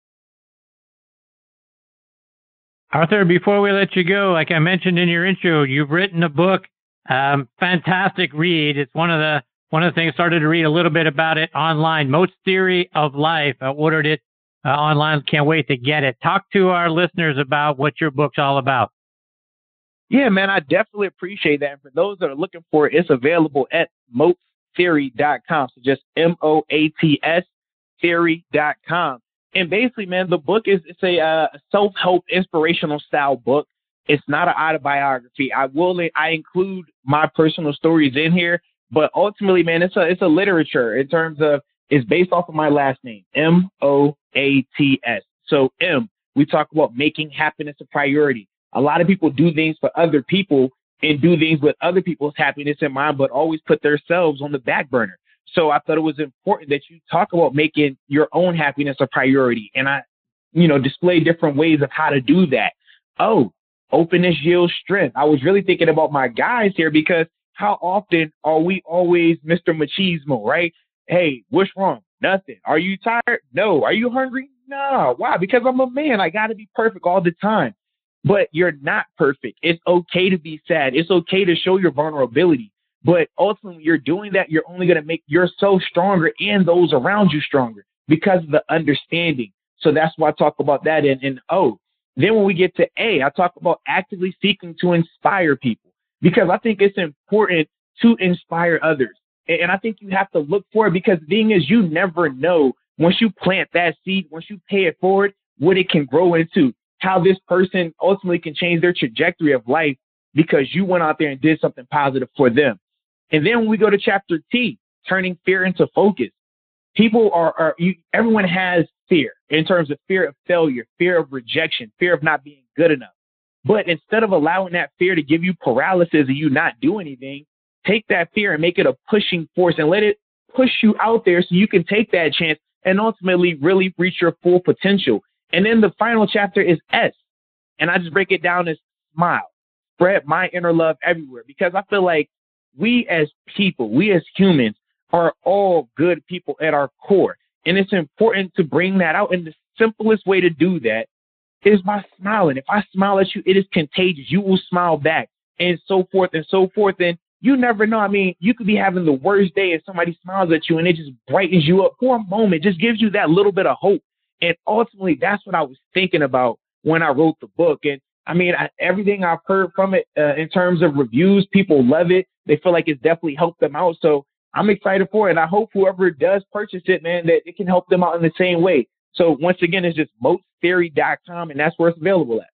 Arthur, before we let you go, like I mentioned in your intro, you've written a book. Fantastic read. It's one of the things. Started to read a little bit about it online. Moats Theory of Life. I ordered it online. Can't wait to get it. Talk to our listeners about what your book's all about. Yeah, man, I definitely appreciate that. And for those that are looking for it, it's available at moatstheory.com. So just MOATS theory.com. And basically, man, the book it's a self-help inspirational style book. It's not an autobiography. I include my personal stories in here, but ultimately, man, it's a literature in terms of it's based off of my last name, MOATS. So M, we talk about making happiness a priority. A lot of people do things for other people and do things with other people's happiness in mind, but always put themselves on the back burner. So I thought it was important that you talk about making your own happiness a priority. And I, display different ways of how to do that. Oh, openness yields strength. I was really thinking about my guys here because how often are we always Mr. Machismo, right? Hey, what's wrong? Nothing. Are you tired? No. Are you hungry? No. Why? Because I'm a man. I got to be perfect all the time. But you're not perfect. It's okay to be sad. It's okay to show your vulnerability. But ultimately, you're doing that, you're only going to make yourself stronger and those around you stronger because of the understanding. So that's why I talk about that in O. Then when we get to A, I talk about actively seeking to inspire people, because I think it's important to inspire others. And I think you have to look for it, because the thing is, you never know once you plant that seed, once you pay it forward, what it can grow into, how this person ultimately can change their trajectory of life because you went out there and did something positive for them. And then when we go to chapter T, turning fear into focus, people everyone has fear in terms of fear of failure, fear of rejection, fear of not being good enough. But instead of allowing that fear to give you paralysis and you not do anything, take that fear and make it a pushing force and let it push you out there so you can take that chance and ultimately really reach your full potential. And then the final chapter is S. And I just break it down as smile, spread my inner love everywhere, because I feel like we as people, we as humans are all good people at our core. And it's important to bring that out. And the simplest way to do that is by smiling. If I smile at you, it is contagious. You will smile back, and so forth and so forth. And you never know. I mean, you could be having the worst day and somebody smiles at you and it just brightens you up for a moment, just gives you that little bit of hope. And ultimately, that's what I was thinking about when I wrote the book. And I mean, everything I've heard from it in terms of reviews, people love it. They feel like it's definitely helped them out. So I'm excited for it. And I hope whoever does purchase it, man, that it can help them out in the same way. So once again, it's just moattheory.com, and that's where it's available at.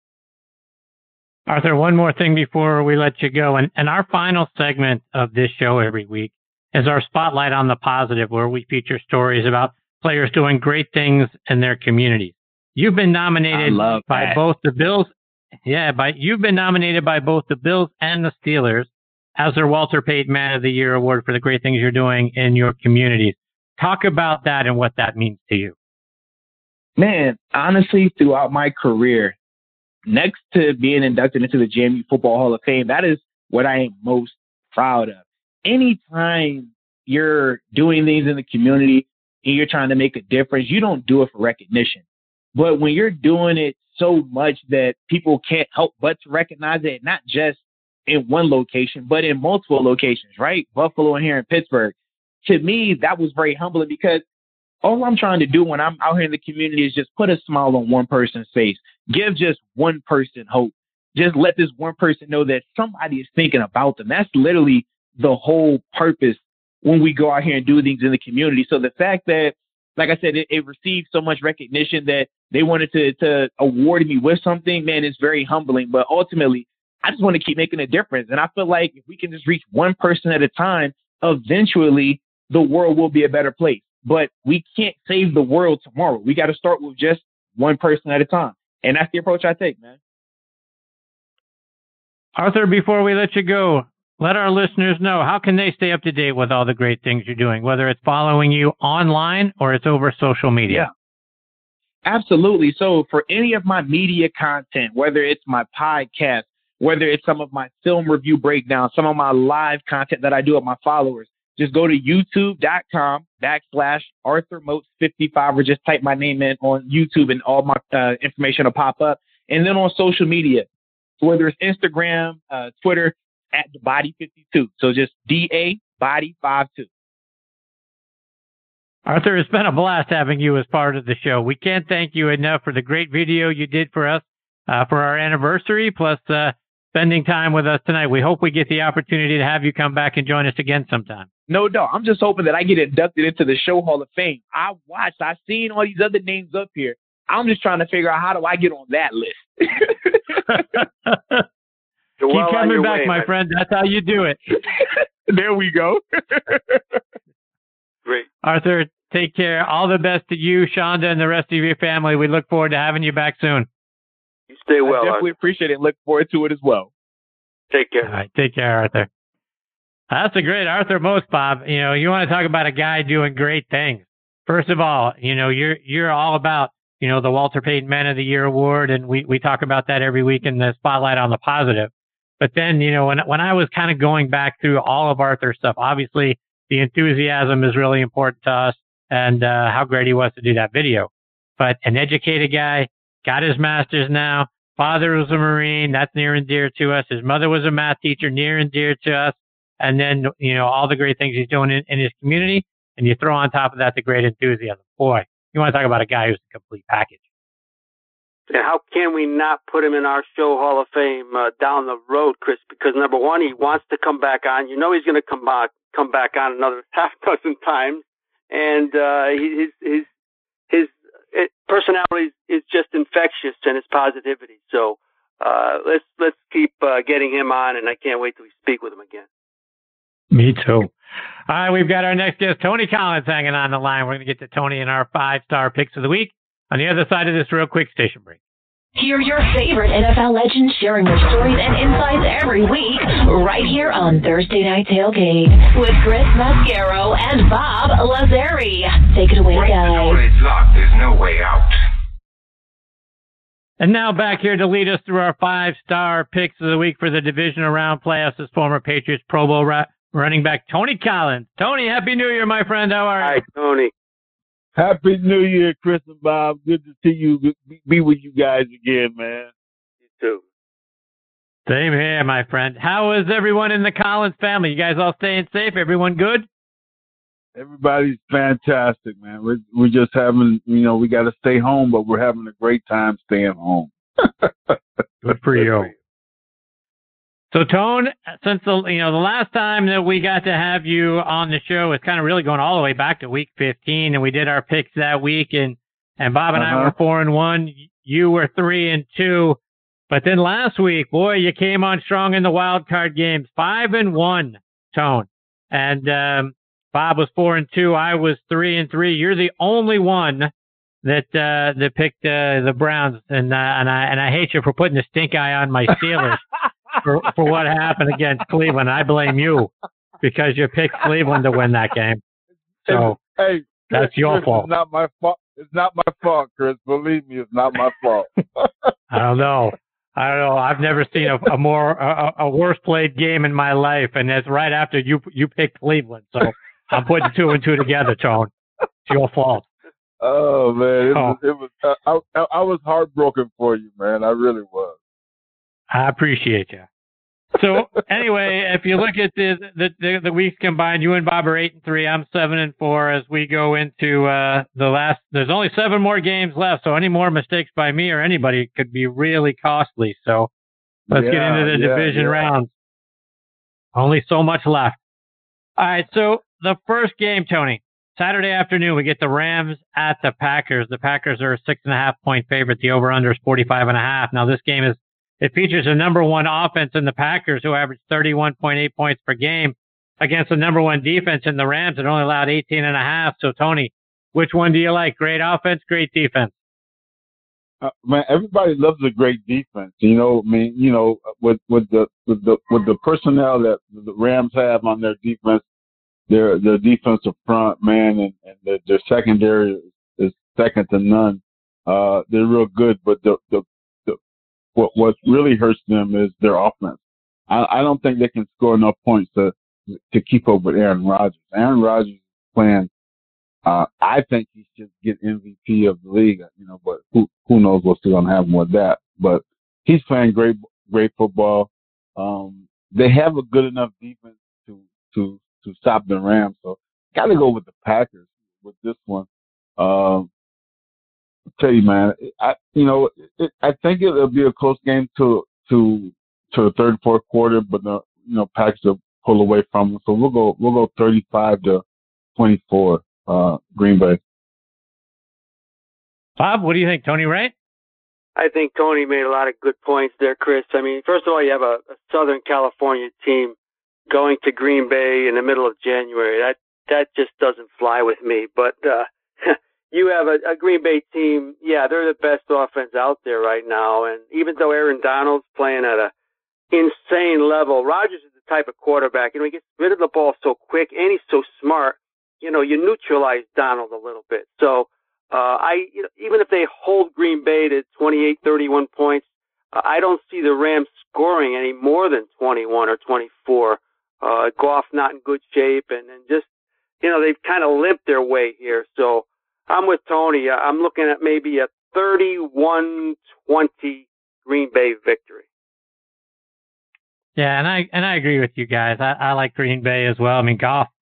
Arthur, one more thing before we let you go. And our final segment of this show every week is our Spotlight on the Positive, where we feature stories about players doing great things in their communities. You've been nominated by both the Bills. Yeah, you've been nominated by both the Bills and the Steelers as their Walter Payton Man of the Year award for the great things you're doing in your communities. Talk about that and what that means to you. Man, honestly, throughout my career, next to being inducted into the JMU Football Hall of Fame, that is what I am most proud of. Anytime you're doing things in the community and you're trying to make a difference, you don't do it for recognition. But when you're doing it so much that people can't help but to recognize it, not just in one location, but in multiple locations, right? Buffalo and here in Pittsburgh. To me, that was very humbling, because all I'm trying to do when I'm out here in the community is just put a smile on one person's face. Give just one person hope. Just let this one person know that somebody is thinking about them. That's literally the whole purpose when we go out here and do things in the community. So the fact that, like I said, it received so much recognition that they wanted to award me with something, man, it's very humbling. But ultimately, I just want to keep making a difference. And I feel like if we can just reach one person at a time, eventually the world will be a better place. But we can't save the world tomorrow. We got to start with just one person at a time. And that's the approach I take, man. Arthur, before we let you go, let our listeners know, how can they stay up to date with all the great things you're doing, whether it's following you online or it's over social media? Yeah, absolutely. So for any of my media content, whether it's my podcast, whether it's some of my film review breakdowns, some of my live content that I do with my followers, just go to youtube.com/ArthurMoats55 or just type my name in on YouTube and all my information will pop up. And then on social media, whether it's Instagram, Twitter, @TheBody52. So just DABody52. Arthur, it's been a blast having you as part of the show. We can't thank you enough for the great video you did for us for our anniversary, plus spending time with us tonight. We hope we get the opportunity to have you come back and join us again sometime. No doubt. I'm just hoping that I get inducted into the Show Hall of Fame. I've seen all these other names up here. I'm just trying to figure out, how do I get on that list? Keep coming back, my friend. That's how you do it. There we go. Great. Arthur, take care. All the best to you, Shonda, and the rest of your family. We look forward to having you back soon. You stay well. I definitely appreciate it and look forward to it as well. Take care. All right. Take care, Arthur. That's a great Arthur Moats, Bob. You know, you want to talk about a guy doing great things. First of all, you know, you're all about, you know, the Walter Payton Man of the Year award, and we talk about that every week in the Spotlight on the Positive. But then, you know, when I was kind of going back through all of Arthur's stuff, obviously the enthusiasm is really important to us, and how great he was to do that video. But an educated guy, got his master's now. Father was a Marine. That's near and dear to us. His mother was a math teacher, near and dear to us. And then, you know, all the great things he's doing in his community. And you throw on top of that the great enthusiasm. Boy, you want to talk about a guy who's a complete package. And how can we not put him in our show Hall of Fame down the road, Chris? Because number one, he wants to come back on. You know he's going to come back on another half dozen times, and his personality is just infectious, and his positivity. So let's keep getting him on, and I can't wait till we speak with him again. Me too. All right, we've got our next guest, Tony Collins, hanging on the line. We're going to get to Tony and our 5-star picks of the week on the other side of this real quick station break. Hear your favorite NFL legends sharing their stories and insights every week right here on Thursday Night Tailgate with Chris Mascaro and Bob Lazari. Take it away, guys. The door is locked. There's no way out. And now back here to lead us through our 5-star picks of the week for the divisional round playoffs is former Patriots Pro Bowl running back Tony Collins. Tony, Happy New Year, my friend. How are you? Hi, Tony. Happy New Year, Chris and Bob. Good to see you. Be with you guys again, man. You too. Same here, my friend. How is everyone in the Collins family? You guys all staying safe? Everyone good? Everybody's fantastic, man. We're just having, we got to stay home, but we're having a great time staying home. Good for you. So, Tone, since the last time that we got to have you on the show is kind of really going all the way back to week 15, and we did our picks that week, and Bob and I were 4-1. You were 3-2, but then last week, boy, you came on strong in the wild card games, 5-1, Tone, and Bob was 4-2. I was 3-3. You're the only one that picked the Browns, and I hate you for putting the stink eye on my Steelers. For what happened against Cleveland. I blame you because you picked Cleveland to win that game. So hey, that's your fault. It's not my fault. It's not my fault, Chris. Believe me, it's not my fault. I don't know. I've never seen a worse played game in my life, and that's right after you picked Cleveland. So I'm putting 2 and 2 together, Tone. It's your fault. Oh man, it was. I was heartbroken for you, man. I really was. I appreciate you. So anyway, if you look at the weeks combined, you and Bob are 8-3. I'm 7-4. As we go into the last, there's only 7 more games left. So any more mistakes by me or anybody could be really costly. So let's get into the division rounds. Only so much left. All right. So the first game, Tony, Saturday afternoon, we get the Rams at the Packers. The Packers are a 6.5-point favorite. The over/under is 45.5. Now this game it features the number one offense in the Packers, who averaged 31.8 points per game, against the number one defense in the Rams that only allowed 18.5. So, Tony, which one do you like? Great offense, great defense? Man, everybody loves a great defense. With the personnel that the Rams have on their defense, their defensive front, man, and their secondary is second to none. They're real good, but what really hurts them is their offense. I don't think they can score enough points to keep up with Aaron Rodgers. Aaron Rodgers is playing. I think he should get MVP of the league. But who knows what's going to happen with that? But he's playing great football. They have a good enough defense to stop the Rams. So got to go with the Packers with this one. Tell you, man, I think it'll be a close game to the third, fourth quarter, but Packers will pull away from them. So we'll go 35-24, Green Bay. Bob, what do you think? Tony, right? I think Tony made a lot of good points there, Chris. I mean, first of all, you have a Southern California team going to Green Bay in the middle of January. That just doesn't fly with me. But you have a Green Bay team, yeah, they're the best offense out there right now. And even though Aaron Donald's playing at an insane level, Rodgers is the type of quarterback, he gets rid of the ball so quick and he's so smart, you neutralize Donald a little bit. So even if they hold Green Bay to 28, 31 points, I don't see the Rams scoring any more than 21 or 24. Goff not in good shape and just, they've kind of limped their way here. So I'm with Tony. I'm looking at maybe a 31-20 Green Bay victory. Yeah, and I agree with you guys. I like Green Bay as well. I mean, Goff,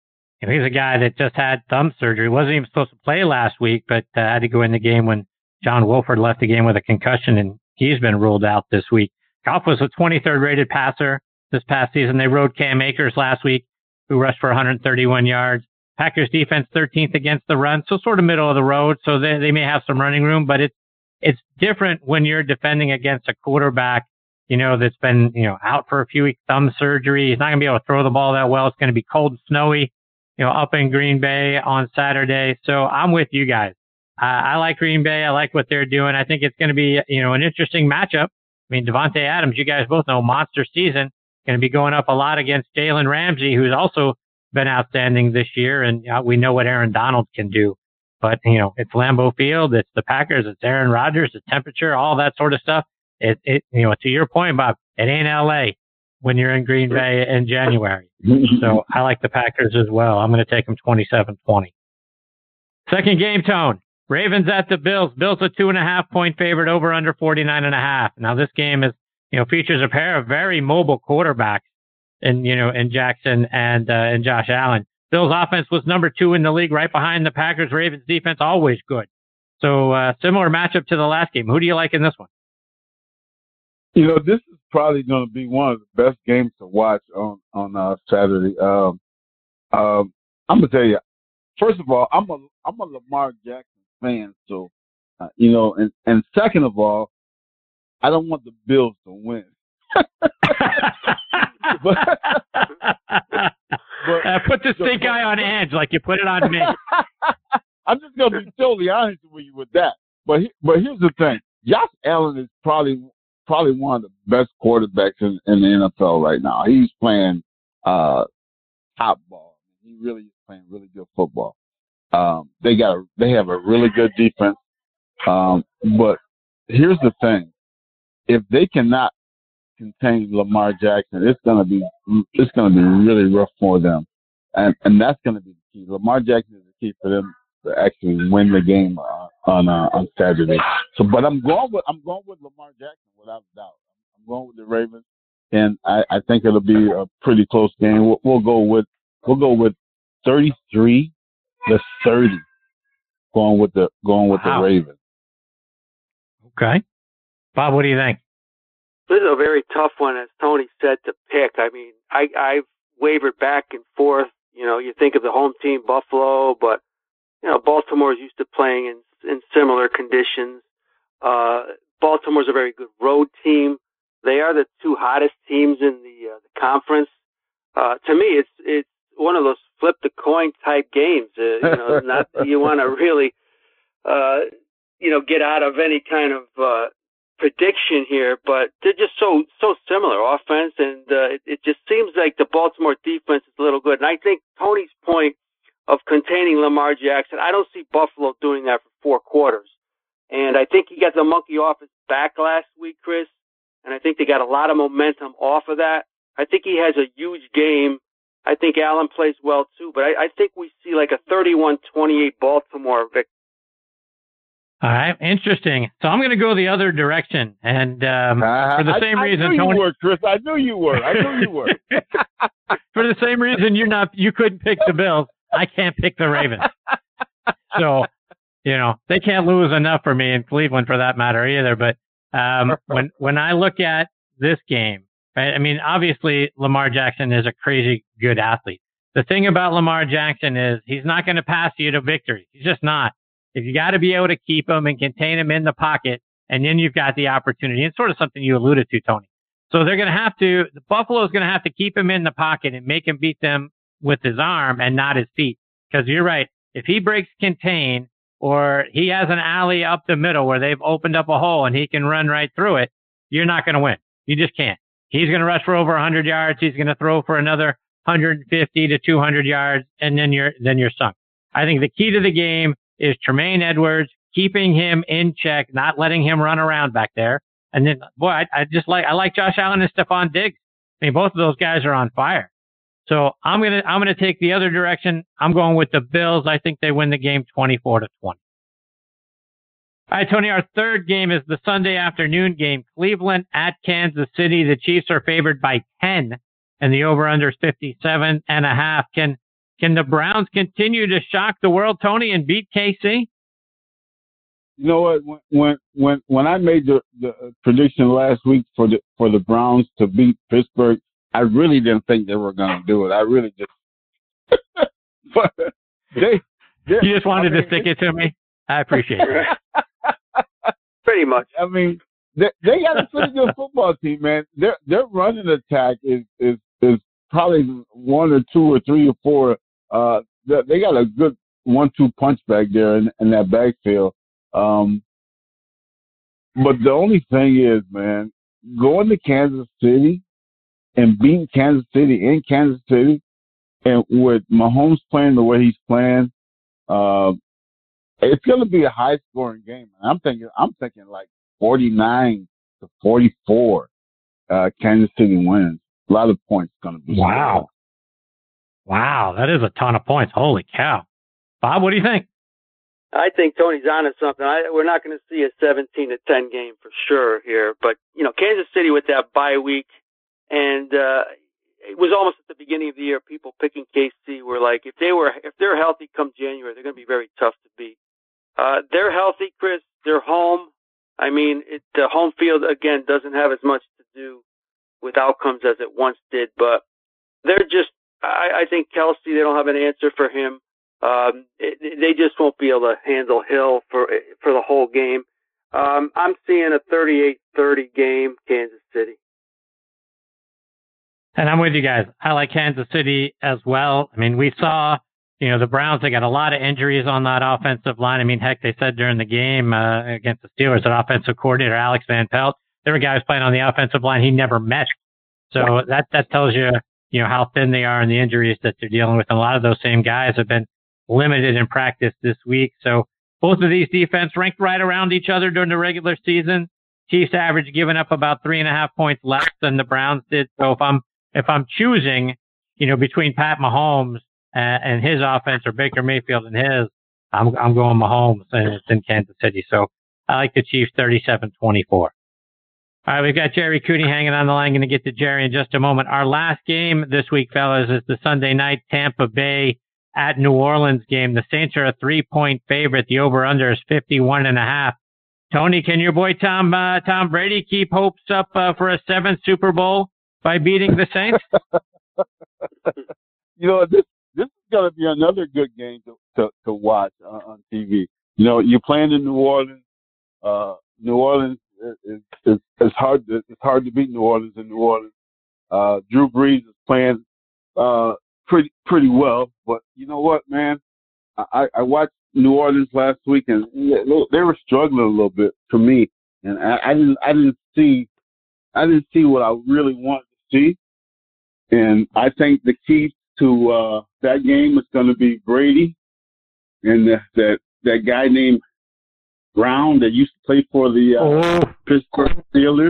he's a guy that just had thumb surgery. Wasn't even supposed to play last week, but had to go in the game when John Wolford left the game with a concussion, and he's been ruled out this week. Goff was a 23rd rated passer this past season. They rode Cam Akers last week, who rushed for 131 yards. Packers defense 13th against the run, so sort of middle of the road. So they may have some running room, but it's different when you're defending against a quarterback, that's been, out for a few weeks, thumb surgery. He's not going to be able to throw the ball that well. It's going to be cold and snowy, up in Green Bay on Saturday. So I'm with you guys. I like Green Bay. I like what they're doing. I think it's going to be, an interesting matchup. I mean, Devontae Adams, you guys both know, monster season, going to be going up a lot against Jalen Ramsey, who's also been outstanding this year, and we know what Aaron Donald can do. But, it's Lambeau Field, it's the Packers, it's Aaron Rodgers, the temperature, all that sort of stuff. To your point, Bob, it ain't LA when you're in Green Bay in January. So I like the Packers as well. I'm going to take them 27-20. Second game, Tone. Ravens at the Bills. Bills a 2.5-point favorite, over under 49.5. Now this game is, features a pair of very mobile quarterbacks in Jackson and Josh Allen. Bills offense was number 2 in the league, right behind the Packers. Ravens defense, always good. So similar matchup to the last game. Who do you like in this one? This is probably going to be one of the best games to watch on Saturday. I'm gonna tell you, first of all, I'm a Lamar Jackson fan, so and second of all, I don't want the Bills to win. but put the stink eye on Edge like you put it on me. I'm just going to be totally honest with you with that. But here's the thing: Josh Allen is probably one of the best quarterbacks in the NFL right now. He's playing top ball. He really is playing really good football. They have a really good defense. But here's the thing: if they cannot contain Lamar Jackson, it's gonna be really rough for them, and that's gonna be the key. Lamar Jackson is the key for them to actually win the game on Saturday. So, but I'm going with Lamar Jackson without a doubt. I'm going with the Ravens, and I think it'll be a pretty close game. We'll go with 33-30, going with the Ravens. Okay, Bob, what do you think? This is a very tough one, as Tony said, to pick. I mean, I've wavered back and forth. You think of the home team, Buffalo, but, Baltimore's used to playing in similar conditions. Baltimore's a very good road team. They are the 2 hottest teams in the conference. To me, it's one of those flip the coin type games. Not that you want to really, get out of any kind of prediction here, but they're just so similar offense, and it just seems like the Baltimore defense is a little good. And I think Tony's point of containing Lamar Jackson, I don't see Buffalo doing that for 4 quarters. And I think he got the monkey off his back last week, Chris, and I think they got a lot of momentum off of that. I think he has a huge game. I think Allen plays well too, but I think we see like a 31-28 Baltimore victory. All right, interesting. So I'm going to go the other direction, and for the same reason, I knew Tony. You were, Chris. I knew you were. For the same reason, you couldn't pick the Bills. I can't pick the Ravens. So, they can't lose enough for me in Cleveland, for that matter, either. But when I look at this game, right, I mean, obviously Lamar Jackson is a crazy good athlete. The thing about Lamar Jackson is he's not going to pass you to victory. He's just not. If you got to be able to keep him and contain him in the pocket, and then you've got the opportunity. It's sort of something you alluded to, Tony. So they're going to the Buffalo's going to have to keep him in the pocket and make him beat them with his arm and not his feet. Because you're right. If he breaks contain, or he has an alley up the middle where they've opened up a hole and he can run right through it, you're not going to win. You just can't. He's going to rush for over 100 yards. He's going to throw for another 150 to 200 yards, and then you're sunk. I think the key to the game is Tremaine Edwards, keeping him in check, not letting him run around back there. And then, boy, I like Josh Allen and Stephon Diggs. I mean, both of those guys are on fire. So I'm gonna take the other direction. I'm going with the Bills. I think they win the game 24-20. All right, Tony, our third game is the Sunday afternoon game. Cleveland at Kansas City. The Chiefs are favored by 10, and the over-under is 57.5. Can the Browns continue to shock the world, Tony, and beat KC? You know what? When I made the prediction last week for the Browns to beat Pittsburgh, I really didn't think they were going to do it. I really just. But you just wanted to stick it to me. I appreciate it. Pretty much. I mean, they got a pretty good football team, man. Their running attack is probably one or two or three or four. They got a good 1-2 punch back there in that backfield. But the only thing is, man, going to Kansas City and beating Kansas City in Kansas City, and with Mahomes playing the way he's playing, it's going to be a high-scoring game. I'm thinking like 49-44. Kansas City wins. A lot of points going to be. Wow. Wow, that is a ton of points. Holy cow. Bob, what do you think? I think Tony's onto something. We're not going to see a 17-10 game for sure here. But, Kansas City with that bye week, and it was almost at the beginning of the year, people picking KC were like, if they're healthy come January, they're going to be very tough to beat. They're healthy, Chris. They're home. I mean, the home field, again, doesn't have as much to do with outcomes as it once did. But they're just, I think Kelsey, they don't have an answer for him. They just won't be able to handle Hill for the whole game. I'm seeing a 38-30 game, Kansas City. And I'm with you guys. I like Kansas City as well. I mean, we saw, the Browns, they got a lot of injuries on that offensive line. I mean, heck, they said during the game against the Steelers, that offensive coordinator, Alex Van Pelt, there were guys playing on the offensive line. He never meshed. So that tells you, how thin they are and the injuries that they're dealing with. And a lot of those same guys have been limited in practice this week. So both of these defense ranked right around each other during the regular season. Chiefs average giving up about 3.5 points less than the Browns did. So if I'm choosing, between Pat Mahomes and his offense or Baker Mayfield and his, I'm going Mahomes, and it's in Kansas City. So I like the Chiefs 37-24. All right, we've got Jerry Cooney hanging on the line. Going to get to Jerry in just a moment. Our last game this week, fellas, is the Sunday night Tampa Bay at New Orleans game. The Saints are a 3-point favorite. The over-under is 51.5. Tony, can your boy Tom Brady keep hopes up for a 7th Super Bowl by beating the Saints? This is going to be another good game to watch on TV. You're playing in New Orleans. New Orleans is hard. It's hard to beat New Orleans in New Orleans. Drew Brees is playing pretty well, but you know what, man? I watched New Orleans last week, and they were struggling a little bit for me, and I didn't see what I really wanted to see. And I think the key to that game is going to be Brady and that guy named Brown that used to play for the Pittsburgh Steelers.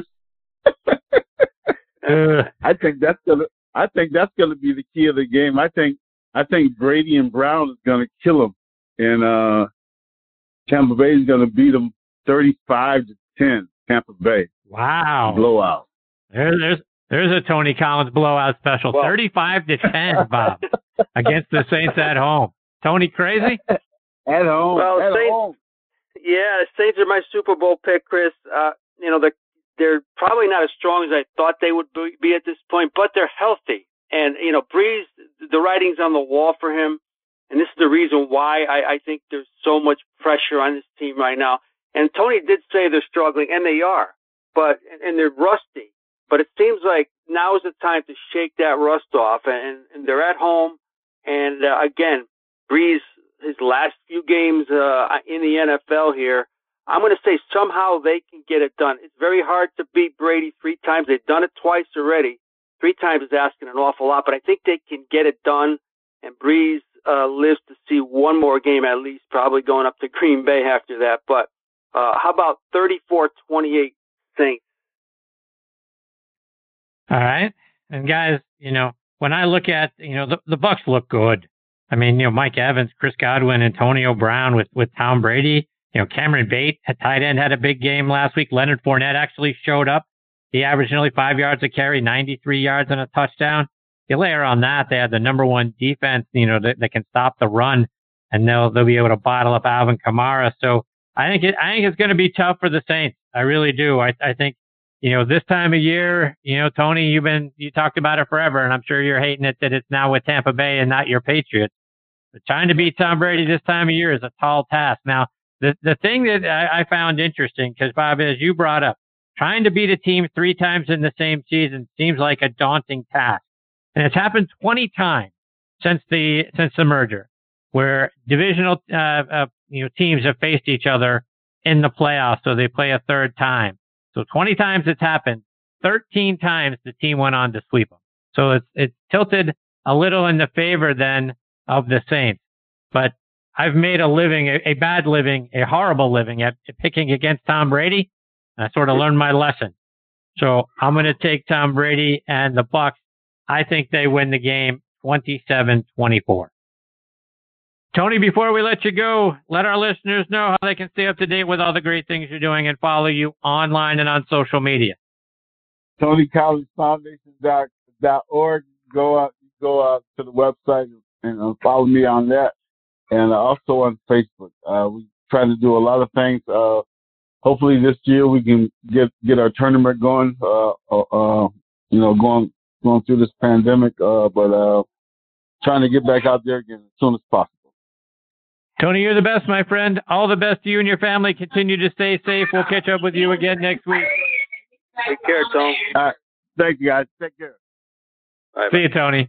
I think that's gonna be the key of the game. I think Brady and Brown is gonna kill them, and Tampa Bay is gonna beat them 35-10. Tampa Bay. Wow. Blowout. There's a Tony Collins blowout special. 35-10, Bob, against the Saints at home. Tony, crazy? At home. Well, at Saints, home. Yeah, the Saints are my Super Bowl pick, Chris. They're probably not as strong as I thought they would be at this point, but they're healthy. And, Breeze, the writing's on the wall for him. And this is the reason why I think there's so much pressure on this team right now. And Tony did say they're struggling, and they are, and they're rusty. But it seems like now is the time to shake that rust off. And they're at home. And, again, Breeze, his last few games in the NFL here, I'm going to say somehow they can get it done. It's very hard to beat Brady 3 times. They've done it twice already. 3 times is asking an awful lot, but I think they can get it done. And Breeze lives to see one more game at least, probably going up to Green Bay after that. But how about 34-28 Saints? All right. And guys, when I look at, the Bucks look good. I mean, Mike Evans, Chris Godwin, Antonio Brown with Tom Brady. Cameron Bate, at tight end, had a big game last week. Leonard Fournette actually showed up. He averaged nearly 5 yards a carry, 93 yards and a touchdown. you layer on that, they have the number one defense, that can stop the run, and they'll be able to bottle up Alvin Kamara. So I think it's going to be tough for the Saints. I really do. I think, this time of year, Tony, you talked about it forever, and I'm sure you're hating it that it's now with Tampa Bay and not your Patriots. But trying to beat Tom Brady this time of year is a tall task. Now, the thing that I found interesting, because Bob, as you brought up, trying to beat a team 3 times in the same season seems like a daunting task. And it's happened 20 times since the merger, where divisional teams have faced each other in the playoffs, so they play a third time. So 20 times it's happened. 13 times the team went on to sweep them. So it's tilted a little in the favor then of the Saints. But I've made a living, a bad living, a horrible living at picking against Tom Brady. I sort of learned my lesson. So I'm going to take Tom Brady and the Bucs. I think they win the game 27-24. Tony, before we let you go, let our listeners know how they can stay up to date with all the great things you're doing and follow you online and on social media. TonyCollegeFoundation.org. Go out to the website and follow me on that. And also on Facebook. We try to do a lot of things. Hopefully this year we can get our tournament going, going through this pandemic, but trying to get back out there again as soon as possible. Tony, you're the best, my friend. All the best to you and your family. Continue to stay safe. We'll catch up with you again next week. Take care, Tom. All right. Thank you, guys. Take care. Bye. See you, Tony.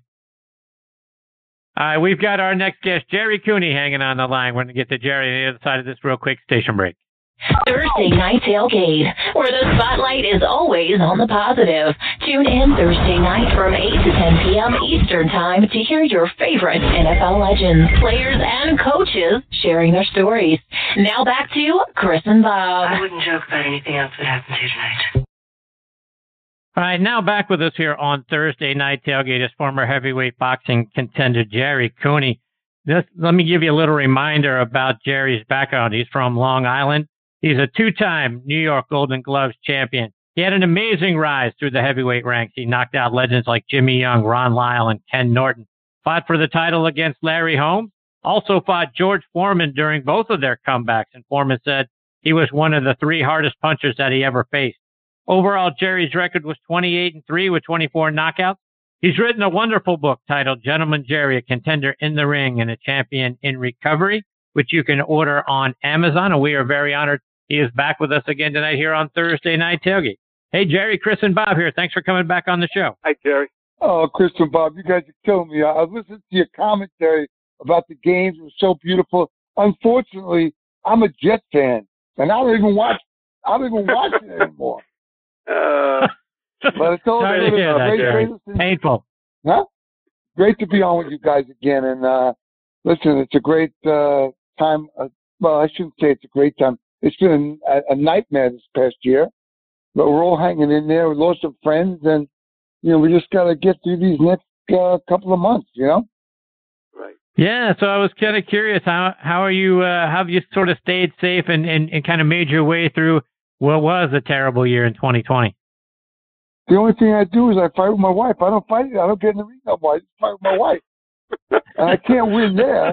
All right, we've got our next guest, Jerry Cooney, hanging on the line. We're going to get to Jerry on the other side of this real quick station break. Thursday Night Tailgate, where the spotlight is always on the positive. Tune in Thursday night from 8 to 10 p.m. Eastern Time to hear your favorite NFL legends, players, and coaches sharing their stories. Now back to Chris and Bob. I wouldn't joke about anything else that happens here tonight. All right, now back with us here on Thursday Night Tailgate is former heavyweight boxing contender Jerry Cooney. Let me give you a little reminder about Jerry's background. He's from Long Island. He's a 2-time New York Golden Gloves champion. He had an amazing rise through the heavyweight ranks. He knocked out legends like Jimmy Young, Ron Lyle, and Ken Norton. Fought for the title against Larry Holmes. Also fought George Foreman during both of their comebacks, and Foreman said he was one of the 3 hardest punchers that he ever faced. Overall, Jerry's record was 28-3 with 24 knockouts. He's written a wonderful book titled Gentleman Jerry, a contender in the ring and a champion in recovery, which you can order on Amazon, and we are very honored he is back with us again tonight here on Thursday Night Tailgate. Hey, Jerry, Chris, and Bob here. Thanks for coming back on the show. Hi, Jerry. Oh, Chris and Bob, you guys are killing me. I was listening to your commentary about the games. It was so beautiful. Unfortunately, I'm a Jet fan, and I don't even watch it anymore. But it's all Sorry to hear that, Jerry. Painful. Huh? Great to be on with you guys again. And listen, it's a great time. Well, I shouldn't say it's a great time. It's been a nightmare this past year, but we're all hanging in there. We lost some friends, and we just got to get through these next couple of months. Right. Yeah. So I was kind of curious, how are you? How have you sort of stayed safe and kind of made your way through what was a terrible year in 2020? The only thing I do is I fight with my wife. I don't fight. I don't get in the ring no more. I just fight with my wife, and I can't win there.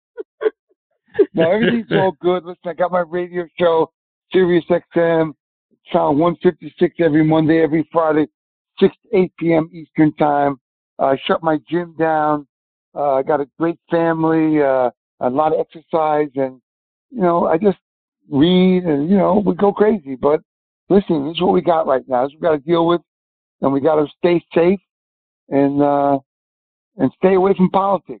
Now, everything's all good. Listen, I got my radio show, Sirius XM, channel 156 every Monday, every Friday, 6 to 8 p.m. Eastern Time. I shut my gym down. I got a great family, a lot of exercise, and, I just read and, we go crazy. But listen, this is what we got right now. This is what we got to deal with, and we got to stay safe and stay away from politics.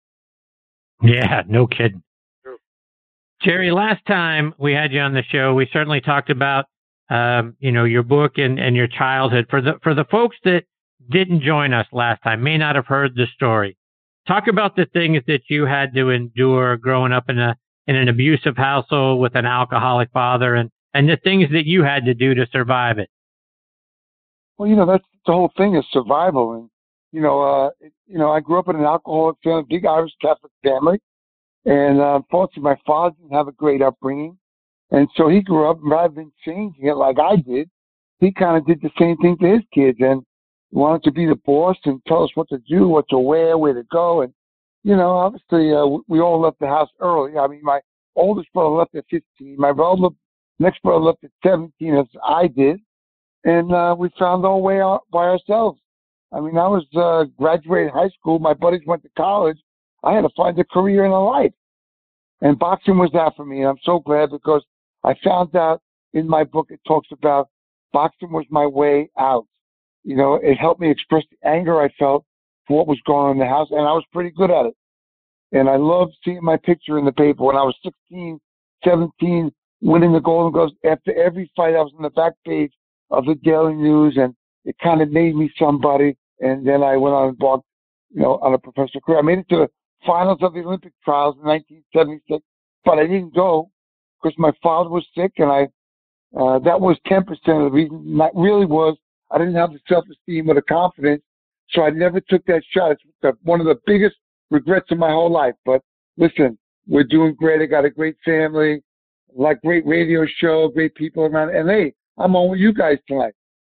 Yeah, no kidding. Jerry, last time we had you on the show, we certainly talked about, your book and your childhood. For the folks that didn't join us last time, may not have heard the story. Talk about the things that you had to endure growing up in an abusive household with an alcoholic father, and the things that you had to do to survive it. Well, that's the whole thing is survival. And, I grew up in an alcoholic family, big Irish Catholic family. And unfortunately, my father didn't have a great upbringing. And so he grew up, rather than changing it like I did, he kind of did the same thing to his kids. And, wanted to be the boss and tell us what to do, what to wear, where to go. And, obviously, we all left the house early. I mean, my oldest brother left at 15. My next brother left at 17, as I did. And we found our way out by ourselves. I mean, I was graduated high school. My buddies went to college. I had to find a career in a life. And boxing was that for me. And I'm so glad because I found out in my book, it talks about boxing was my way out. It helped me express the anger I felt for what was going on in the house. And I was pretty good at it. And I loved seeing my picture in the paper when I was 16, 17, winning the Golden Gloves. After every fight, I was on the back page of the Daily News, and it kind of made me somebody. And then I went on and embarked, on a professional career. I made it to the finals of the Olympic trials in 1976, but I didn't go because my father was sick, and that was 10% of the reason. That really was I didn't have the self-esteem or the confidence, so I never took that shot. It's one of the biggest regrets of my whole life. But listen, we're doing great. I got a great family, like great radio show, great people around. And hey, I'm on with you guys tonight.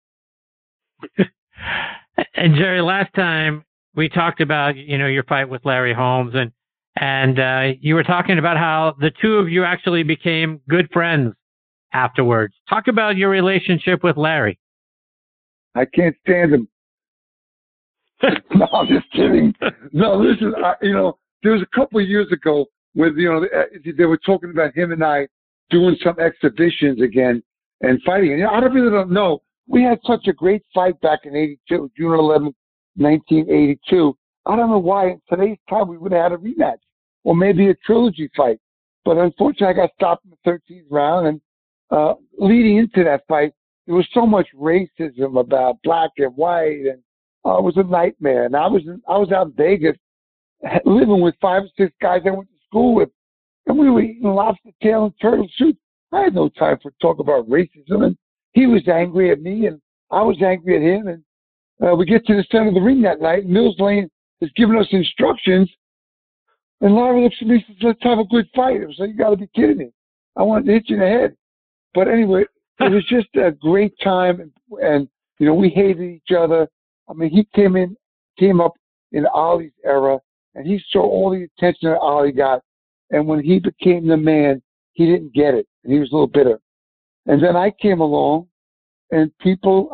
And Jerry, last time we talked about, your fight with Larry Holmes, and you were talking about how the two of you actually became good friends afterwards. Talk about your relationship with Larry. I can't stand him. No, I'm just kidding. No, listen, there was a couple of years ago where, they were talking about him and I doing some exhibitions again and fighting. And I really don't know. We had such a great fight back in 82, June 11th, 1982. I don't know why in today's time we would have had a rematch or maybe a trilogy fight. But unfortunately, I got stopped in the 13th round. And leading into that fight, there was so much racism about black and white, and it was a nightmare. And I was out in Vegas living with 5 or 6 guys I went to school with, and we were eating lobster tail and turtle soup. I had no time for talk about racism, and he was angry at me, and I was angry at him. And we get to the center of the ring that night, and Mills Lane is giving us instructions, and Larry looks at me and says, "Let's have a good fight." I was like, "You got to be kidding me! I wanted to hit you in the head." But anyway, it was just a great time, and we hated each other. I mean, he came up in Ali's era, and he saw all the attention that Ali got. And when he became the man, he didn't get it, and he was a little bitter. And then I came along, and people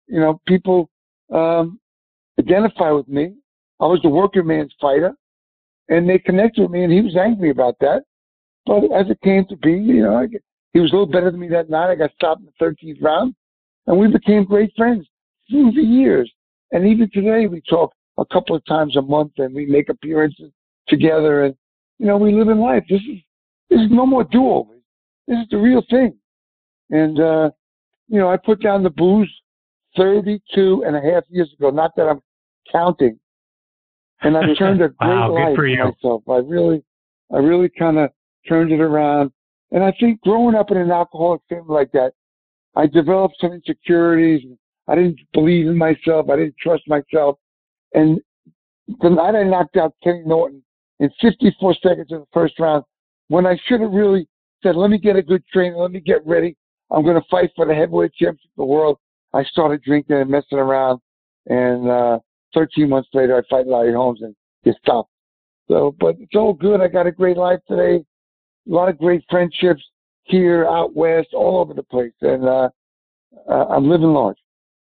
identify with me. I was the working man's fighter, and they connected with me, and he was angry about that. But as it came to be, he was a little better than me that night. I got stopped in the 13th round, and we became great friends through the years. And even today, we talk a couple of times a month, and we make appearances together. And we live in life. This is no more do-overs. This is the real thing. And I put down the booze 32 and a half years ago. Not that I'm counting. And I turned a great life for myself. I really kind of turned it around. And I think growing up in an alcoholic family like that, I developed some insecurities. I didn't believe in myself. I didn't trust myself. And the night I knocked out Kenny Norton in 54 seconds in the first round, when I should have really said, let me get a good trainer, let me get ready. I'm going to fight for the heavyweight championship of the world. I started drinking and messing around. And 13 months later, I fight Larry Holmes and it stopped. So, but it's all good. I got a great life today. A lot of great friendships here, out west, all over the place. And I'm living large.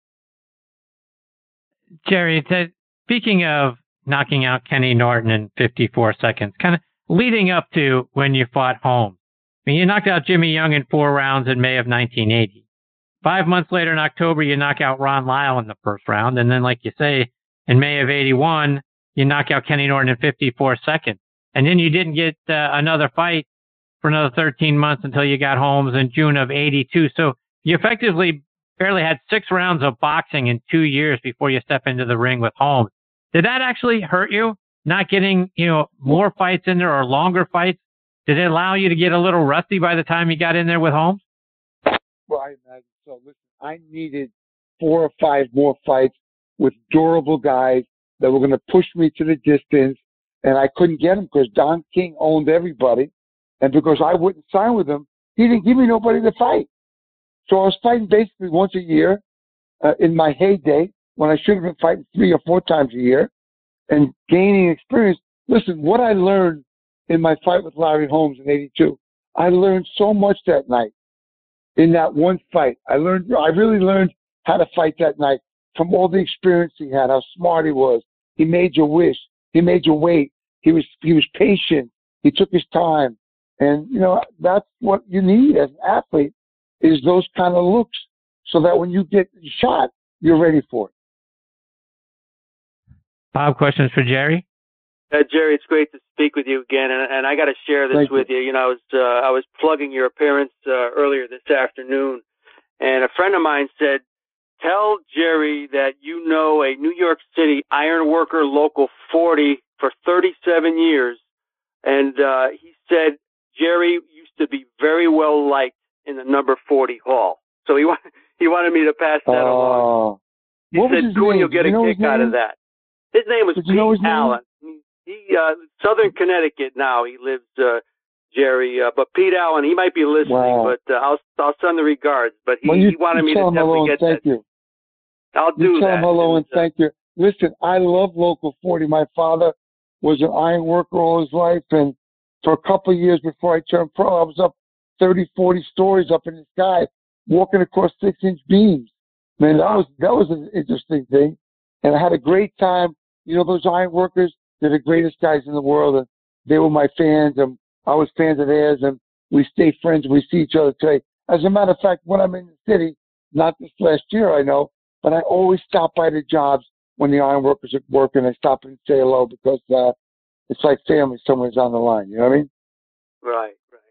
Jerry, speaking of knocking out Kenny Norton in 54 seconds, kind of leading up to when you fought Holmes. I mean, you knocked out Jimmy Young in 4 rounds in May of 1980. 5 months later in October, you knock out Ron Lyle in the first round. And then, like you say, in May of 81, you knock out Kenny Norton in 54 seconds. And then you didn't get another fight for another 13 months until you got Holmes in June of 82. So you effectively barely had 6 rounds of boxing in 2 years before you step into the ring with Holmes. Did that actually hurt you, not getting, more fights in there or longer fights? Did it allow you to get a little rusty by the time you got in there with Holmes? Well, I imagine so. Listen, I needed 4 or 5 more fights with durable guys that were going to push me to the distance, and I couldn't get them because Don King owned everybody, and because I wouldn't sign with him, he didn't give me nobody to fight. So I was fighting basically once a year in my heyday, when I should have been fighting 3 or 4 times a year and gaining experience. Listen, what I learned in my fight with Larry Holmes in '82, I learned so much that night in that one fight. I really learned how to fight that night from all the experience he had, how smart he was. He made you wish. He made you wait. He was patient. He took his time. And, that's what you need as an athlete is those kind of looks so that when you get shot, you're ready for it. Bob, questions for Jerry? Jerry, it's great to speak with you again, and I got to share this with you. I was plugging your appearance earlier this afternoon, and a friend of mine said, "Tell Jerry that you know a New York City ironworker local 40 for 37 years," and he said Jerry used to be very well liked in the number 40 hall. So he wanted me to pass that along. He said, "Cool, you'll get a kick out of that." His name was Pete Allen. He Southern Connecticut now. He lives, Jerry. But Pete Allen, he might be listening. But I'll send the regards. But he wanted me to definitely get that. You. I'll do that. Tell him hello and thank you. Listen, I love Local 40. My father was an iron worker all his life, and for a couple of years before I turned pro, I was up 30, 40 stories up in the sky, walking across 6-inch beams. Man, that was an interesting thing, and I had a great time. Those iron workers, they're the greatest guys in the world, and they were my fans, and I was fans of theirs, and we stay friends, and we see each other today. As a matter of fact, when I'm in the city, not this last year, I know, but I always stop by the jobs when the iron workers are working. I stop and say hello because it's like family. Someone's on the line. You know what I mean? Right.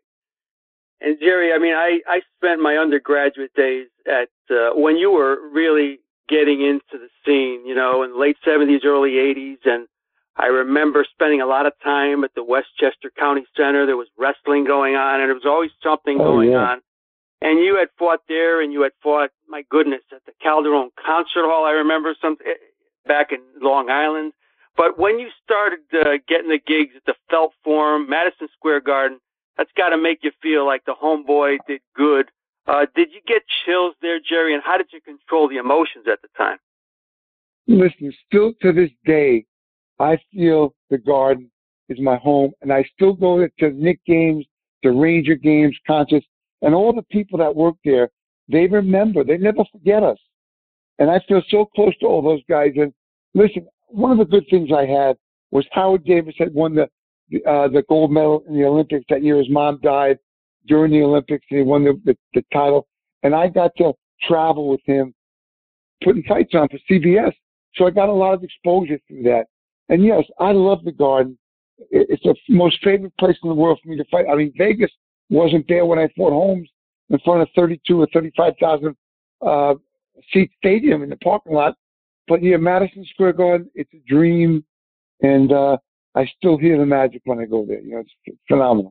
And Jerry, I spent my undergraduate days at when you were really getting into the scene, in the late 70s, early 80s, and I remember spending a lot of time at the Westchester County Center. There was wrestling going on, and there was always something going on. And you had fought there, and you had fought, my goodness, at the Calderon Concert Hall. I remember back in Long Island. But when you started getting the gigs at the Felt Forum, Madison Square Garden, that's got to make you feel like the homeboy did good. Did you get chills there, Jerry, and how did you control the emotions at the time? Listen, still to this day, I feel the Garden is my home, and I still go to Knick games, to Ranger games, concerts, and all the people that work there, they remember. They never forget us. And I feel so close to all those guys. And listen, one of the good things I had was Howard Davis had won the gold medal in the Olympics that year. His mom died during the Olympics, and he won the title. And I got to travel with him, putting fights on for CBS. So I got a lot of exposure through that. And yes, I love the Garden. It's the most favorite place in the world for me to fight. Vegas wasn't there when I fought Holmes in front of 32 or 35,000 seat stadium in the parking lot. But yeah, Madison Square Garden, it's a dream. And I still hear the magic when I go there. It's phenomenal.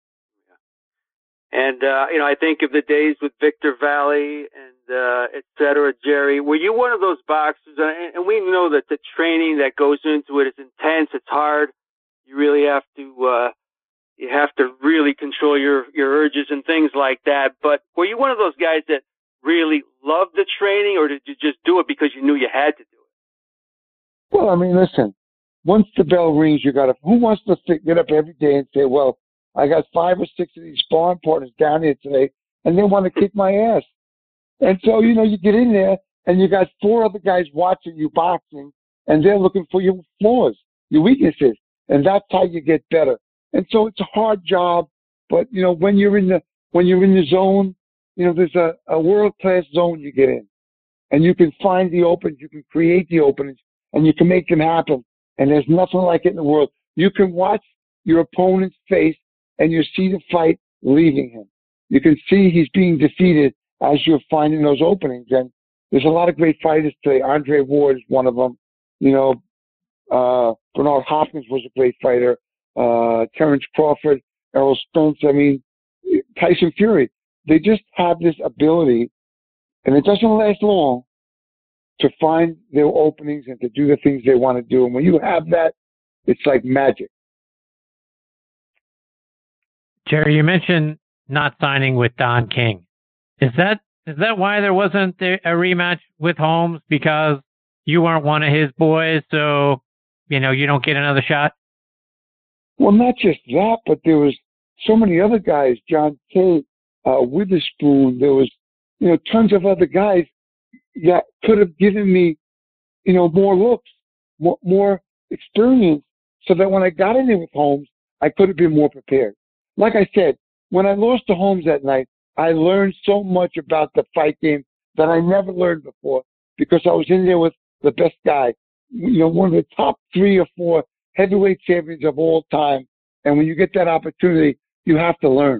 And, I think of the days with Victor Valley and et cetera, Jerry. Were you one of those boxers? And we know that the training that goes into it is intense. It's hard. You really have to really control your urges and things like that. But were you one of those guys that really loved the training, or did you just do it because you knew you had to do it? Well, listen, once the bell rings, who wants to get up every day and say, well, I got 5 or 6 of these sparring partners down here today, and they want to kick my ass. And so, you get in there, and you got 4 other guys watching you boxing, and they're looking for your flaws, your weaknesses, and that's how you get better. And so it's a hard job, but when you're in the zone, there's a world-class zone you get in, and you can find the openings, you can create the openings, and you can make them happen. And there's nothing like it in the world. You can watch your opponent's face, and you see the fight leaving him. You can see he's being defeated as you're finding those openings. And there's a lot of great fighters today. Andre Ward is one of them. Bernard Hopkins was a great fighter. Terrence Crawford, Errol Spence. Tyson Fury. They just have this ability, and it doesn't last long, to find their openings and to do the things they want to do. And when you have that, it's like magic. Jerry, you mentioned not signing with Don King. Is that why there wasn't a rematch with Holmes? Because you weren't one of his boys, so, you don't get another shot? Well, not just that, but there was so many other guys, John Tate, Witherspoon. There was, tons of other guys that could have given me, more looks, more experience, so that when I got in there with Holmes, I could have been more prepared. Like I said, when I lost to Holmes that night, I learned so much about the fight game that I never learned before, because I was in there with the best guy, one of the top 3 or 4 heavyweight champions of all time. And when you get that opportunity, you have to learn.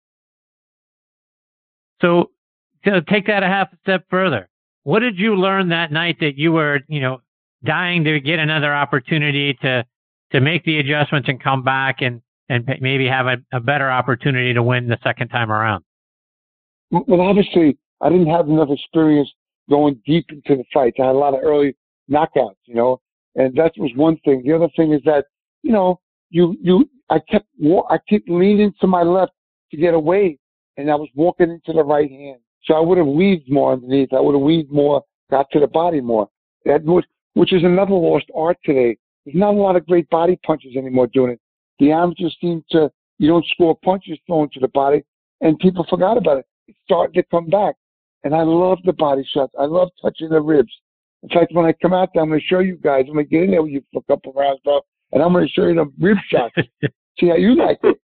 So to take that a half a step further, what did you learn that night that you were, dying to get another opportunity to make the adjustments and come back and maybe have a better opportunity to win the second time around? Well, obviously, I didn't have enough experience going deep into the fights. I had a lot of early knockouts, and that was one thing. The other thing is that, I kept leaning to my left to get away, and I was walking into the right hand. So I would have weaved more underneath. I would have weaved more, got to the body more. Which is another lost art today. There's not a lot of great body punches anymore doing it. The amateurs seem to, you don't score punches thrown to the body, and people forgot about it. It's starting to come back. And I love the body shots. I love touching the ribs. In fact, when I come out there, I'm going to show you guys. I'm going to get in there with you for a couple of rounds, bro, and I'm going to show you the rib shots. See how you like it.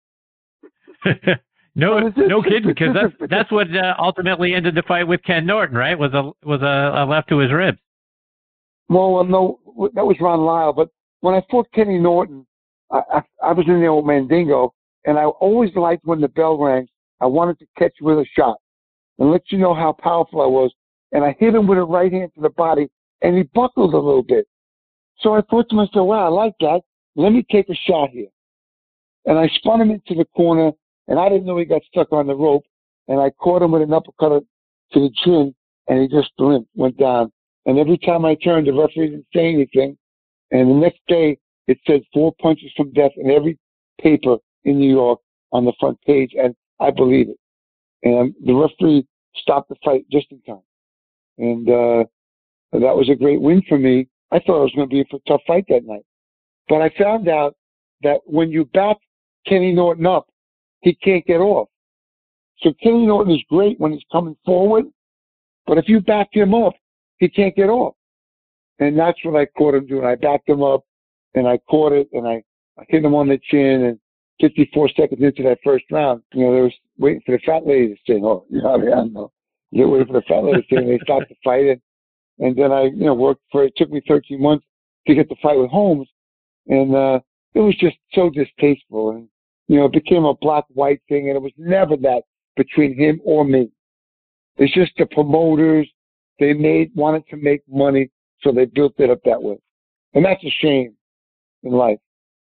No kidding, because that's what ultimately ended the fight with Ken Norton, right? Was a left to his ribs. Well, no, that was Ron Lyle. But when I fought Kenny Norton, I was in there with Mandingo, and I always liked when the bell rang. I wanted to catch with a shot and let you know how powerful I was. And I hit him with a right hand to the body, and he buckled a little bit. So I thought to myself, wow, I like that. Let me take a shot here. And I spun him into the corner, and I didn't know he got stuck on the rope. And I caught him with an uppercut to the chin, and he just limped, went down. And every time I turned, the referee didn't say anything. And the next day, it said 4 punches from death in every paper in New York on the front page, and I believe it. And the referee stopped the fight just in time. And that was a great win for me. I thought I was going to be in for a tough fight that night. But I found out that when you back Kenny Norton up, he can't get off. So Kenny Norton is great when he's coming forward, but if you back him up, he can't get off. And that's what I caught him doing. I backed him up, and I caught it, and I hit him on the chin, and 54 seconds into that first round, they was waiting for the fat lady to sing. Oh, I don't know. They're waiting for the fat lady to sing, and they stopped the fight. And then I, worked it took me 13 months to get the fight with Holmes. And it was just so distasteful. And, it became a black-white thing, and it was never that between him or me. It's just the promoters, they wanted to make money, so they built it up that way. And that's a shame in life.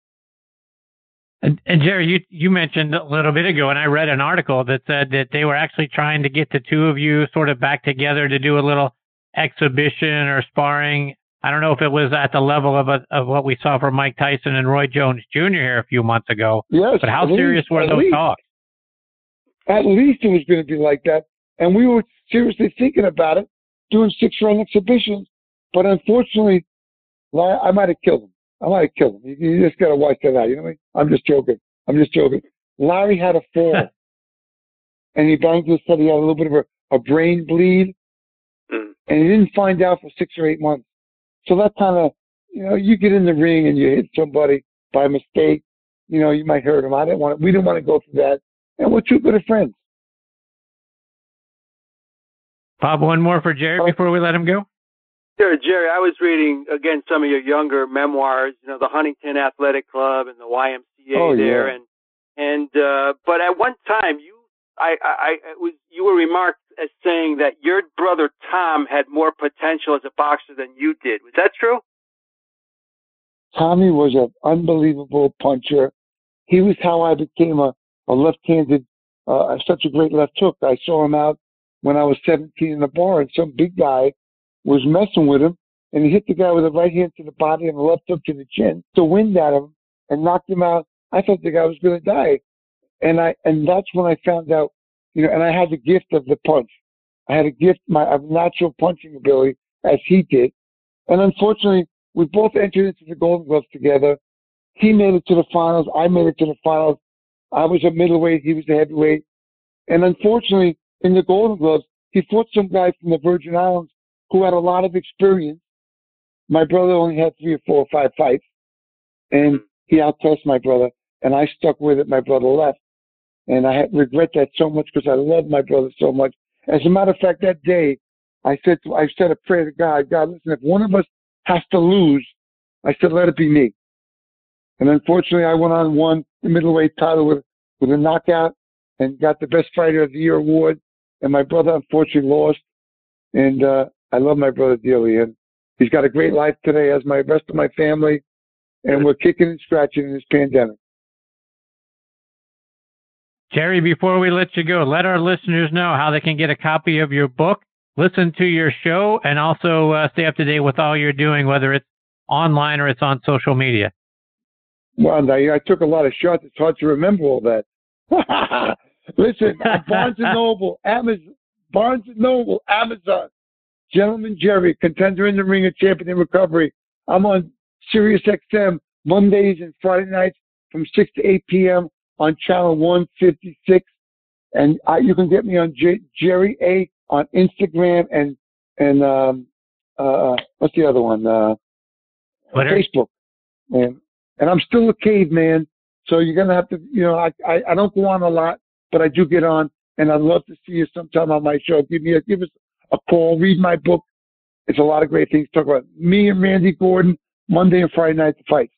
And Jerry, you mentioned a little bit ago, and I read an article that said that they were actually trying to get the two of you sort of back together to do a little exhibition or sparring. I don't know if it was at the level of what we saw from Mike Tyson and Roy Jones Jr. here a few months ago. Yes, but how serious were those talks? At least it was going to be like that. And we were seriously thinking about it, doing 6-round exhibitions. But unfortunately, I might have killed him. You just got to watch that out. You know what I mean? I'm just joking. Larry had a fall. And he banged his head. He had a little bit of a brain bleed. And he didn't find out for 6 or 8 months. So that kind of, you get in the ring and you hit somebody by mistake. You might hurt him. We didn't want to go through that. And we're too good of friends. Bob, one more for Jerry before we let him go. Sure, Jerry, I was reading, again, some of your younger memoirs, the Huntington Athletic Club and the YMCA there. Yeah. But at one time, you were remarked as saying that your brother Tom had more potential as a boxer than you did. Was that true? Tommy was an unbelievable puncher. He was how I became a left-handed, such a great left hook. I saw him out when I was 17 in the bar, and some big guy was messing with him, and he hit the guy with a right hand to the body and a left hook to the chin, the wind at him, and knocked him out. I thought the guy was going to die. And that's when I found out, and I had the gift of the punch. I had a gift, my natural punching ability, as he did. And unfortunately, we both entered into the Golden Gloves together. He made it to the finals. I made it to the finals. I was a middleweight. He was a heavyweight. And unfortunately, in the Golden Gloves, he fought some guy from the Virgin Islands who had a lot of experience. My brother only had 3 or 4 or 5 fights, and he outclassed my brother, and I stuck with it. My brother left. And I regret that so much because I love my brother so much. As a matter of fact, that day, I said a prayer to God. God, listen, if one of us has to lose, I said, let it be me. And unfortunately, I went on and won the middleweight title with a knockout and got the Best Fighter of the Year award. And my brother unfortunately lost. And I love my brother dearly. And he's got a great life today, as my rest of my family. And we're kicking and scratching in this pandemic. Jerry, before we let you go, let our listeners know how they can get a copy of your book, listen to your show, and also stay up to date with all you're doing, whether it's online or it's on social media. Well, I took a lot of shots. It's hard to remember all that. Listen, Barnes & Noble, Amazon, Gentleman Jerry, Contender in the Ring, a Champion in Recovery. I'm on Sirius XM Mondays and Friday nights from 6 to 8 p.m. on channel 156. And you can get me on Jerry A on Instagram and what's the other one? Twitter. Facebook. And I'm still a caveman, so you're going to have to, I don't go on a lot, but I do get on, and I'd love to see you sometime on my show. Give us a call, read my book. It's a lot of great things to talk about. Me and Randy Gordon, Monday and Friday night, the fights.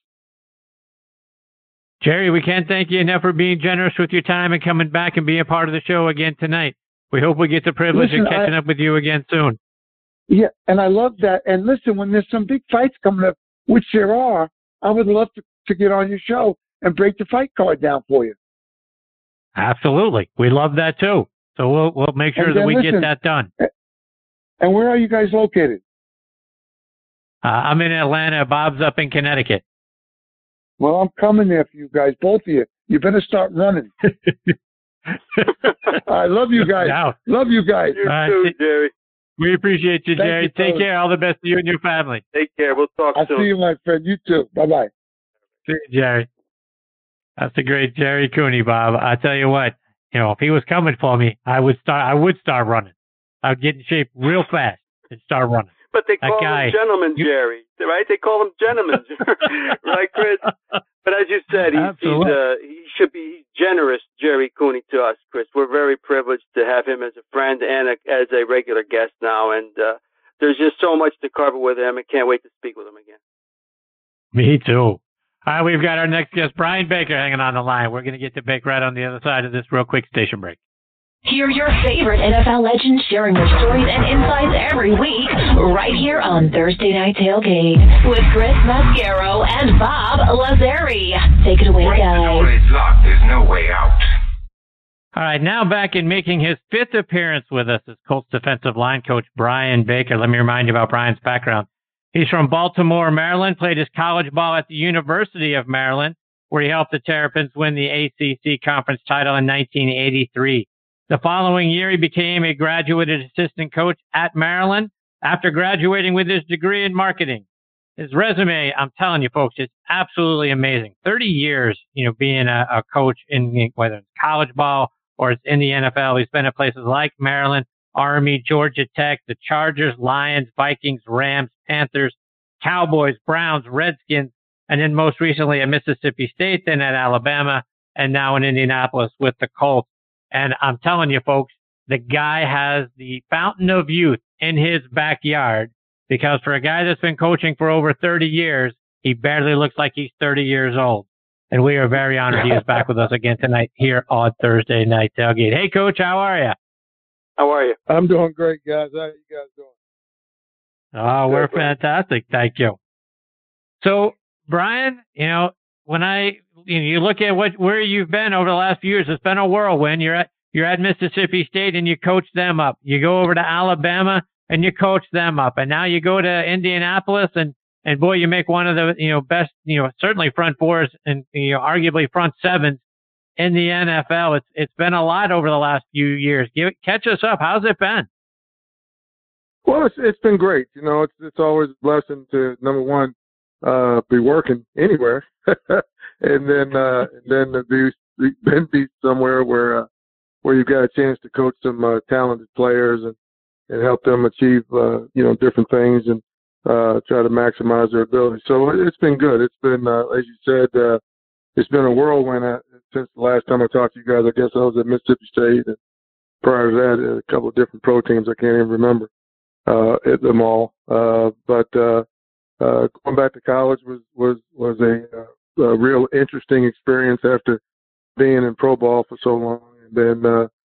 Jerry, we can't thank you enough for being generous with your time and coming back and being a part of the show again tonight. We hope we get the privilege of catching up with you again soon. Yeah, and I love that. And listen, when there's some big fights coming up, which there are, I would love to get on your show and break the fight card down for you. Absolutely. We love that too. So we'll make sure that we get that done. And where are you guys located? I'm in Atlanta. Bob's up in Connecticut. Well, I'm coming there for you guys, both of you. You better start running. I love you guys. No. Love you guys. You too, Jerry. We appreciate you, Jerry. Thank you, Take care. All the best to you and your family. Take care. We'll talk soon. I'll see you, my friend. You too. Bye-bye. See you, Jerry. That's the great Jerry Cooney, Bob. I tell you what, if he was coming for me, I would start running. I would get in shape real fast and start running. But they call him Gentleman Jerry, right? They call him Gentleman, right, Chris? But as you said, he should be generous, Jerry Cooney, to us, Chris. We're very privileged to have him as a friend and as a regular guest now, and there's just so much to cover with him. I can't wait to speak with him again. Me too. All right, we've got our next guest, Brian Baker, hanging on the line. We're going to get to Baker right on the other side of this real quick station break. Hear your favorite NFL legends sharing their stories and insights every week right here on Thursday Night Tailgate with Chris Mascaro and Bob Lazari. Take it away, guys. The door is locked. There's no way out. All right, now back in making his 5th appearance with us is Colts defensive line coach Brian Baker. Let me remind you about Brian's background. He's from Baltimore, Maryland, played his college ball at the University of Maryland, where he helped the Terrapins win the ACC conference title in 1983. The following year, he became a graduate assistant coach at Maryland after graduating with his degree in marketing. His resume, I'm telling you, folks, is absolutely amazing. 30 years, being a coach in whether it's college ball or it's in the NFL. He's been at places like Maryland, Army, Georgia Tech, the Chargers, Lions, Vikings, Rams, Panthers, Cowboys, Browns, Redskins, and then most recently at Mississippi State, then at Alabama, and now in Indianapolis with the Colts. And I'm telling you, folks, the guy has the fountain of youth in his backyard because for a guy that's been coaching for over 30 years, he barely looks like he's 30 years old. And we are very honored he is back with us again tonight here on Thursday Night Tailgate. Hey, Coach, how are you? How are you? I'm doing great, guys. How are you guys doing? Oh, we're fantastic. Thank you. So, Brian, when you look at where you've been over the last few years, it's been a whirlwind. You're at Mississippi State and you coach them up. You go over to Alabama and you coach them up, and now you go to Indianapolis and boy, you make one of the best certainly front fours and arguably front sevens in the NFL. It's been a lot over the last few years. Catch us up. How's it been? Well, it's been great. You know, it's always a blessing to, number one, be working anywhere, and then to be somewhere where you've got a chance to coach some talented players and help them achieve different things and try to maximize their ability. So it's been good. It's been as you said, it's been a whirlwind since the last time I talked to you guys. I guess I was at Mississippi State, and prior to that, a couple of different pro teams. I can't even remember at them all. But going back to college was a real interesting experience after being in pro ball for so long, and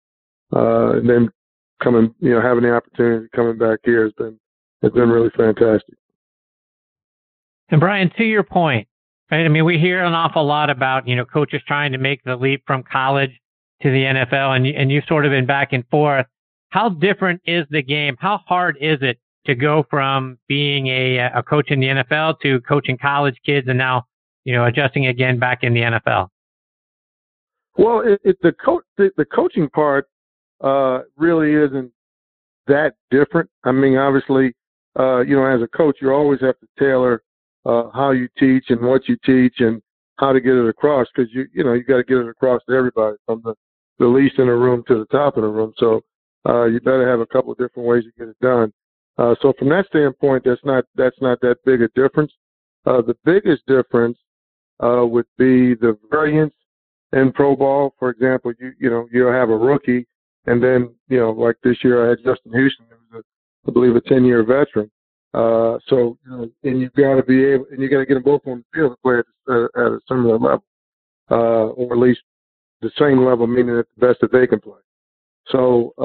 then coming, having the opportunity coming back here has been really fantastic. And Brian, to your point, right? I mean, we hear an awful lot about, coaches trying to make the leap from college to the NFL, and you've sort of been back and forth. How different is the game? How hard is it to go from being a coach in the NFL to coaching college kids and now, adjusting again back in the NFL? Well, the coaching part really isn't that different. I mean, obviously, as a coach, you always have to tailor how you teach and what you teach and how to get it across, because you got to get it across to everybody, from the least in the room to the top of the room. So you better have a couple of different ways to get it done. So from that standpoint, that's not that big a difference. The biggest difference would be the variance in pro ball. For example, you'll have a rookie, and then like this year I had Justin Houston, who was I believe a 10-year veteran. So and you've got to be able, and you got to get them both on the field to play at a similar level, or at least the same level, meaning at the best that they can play. So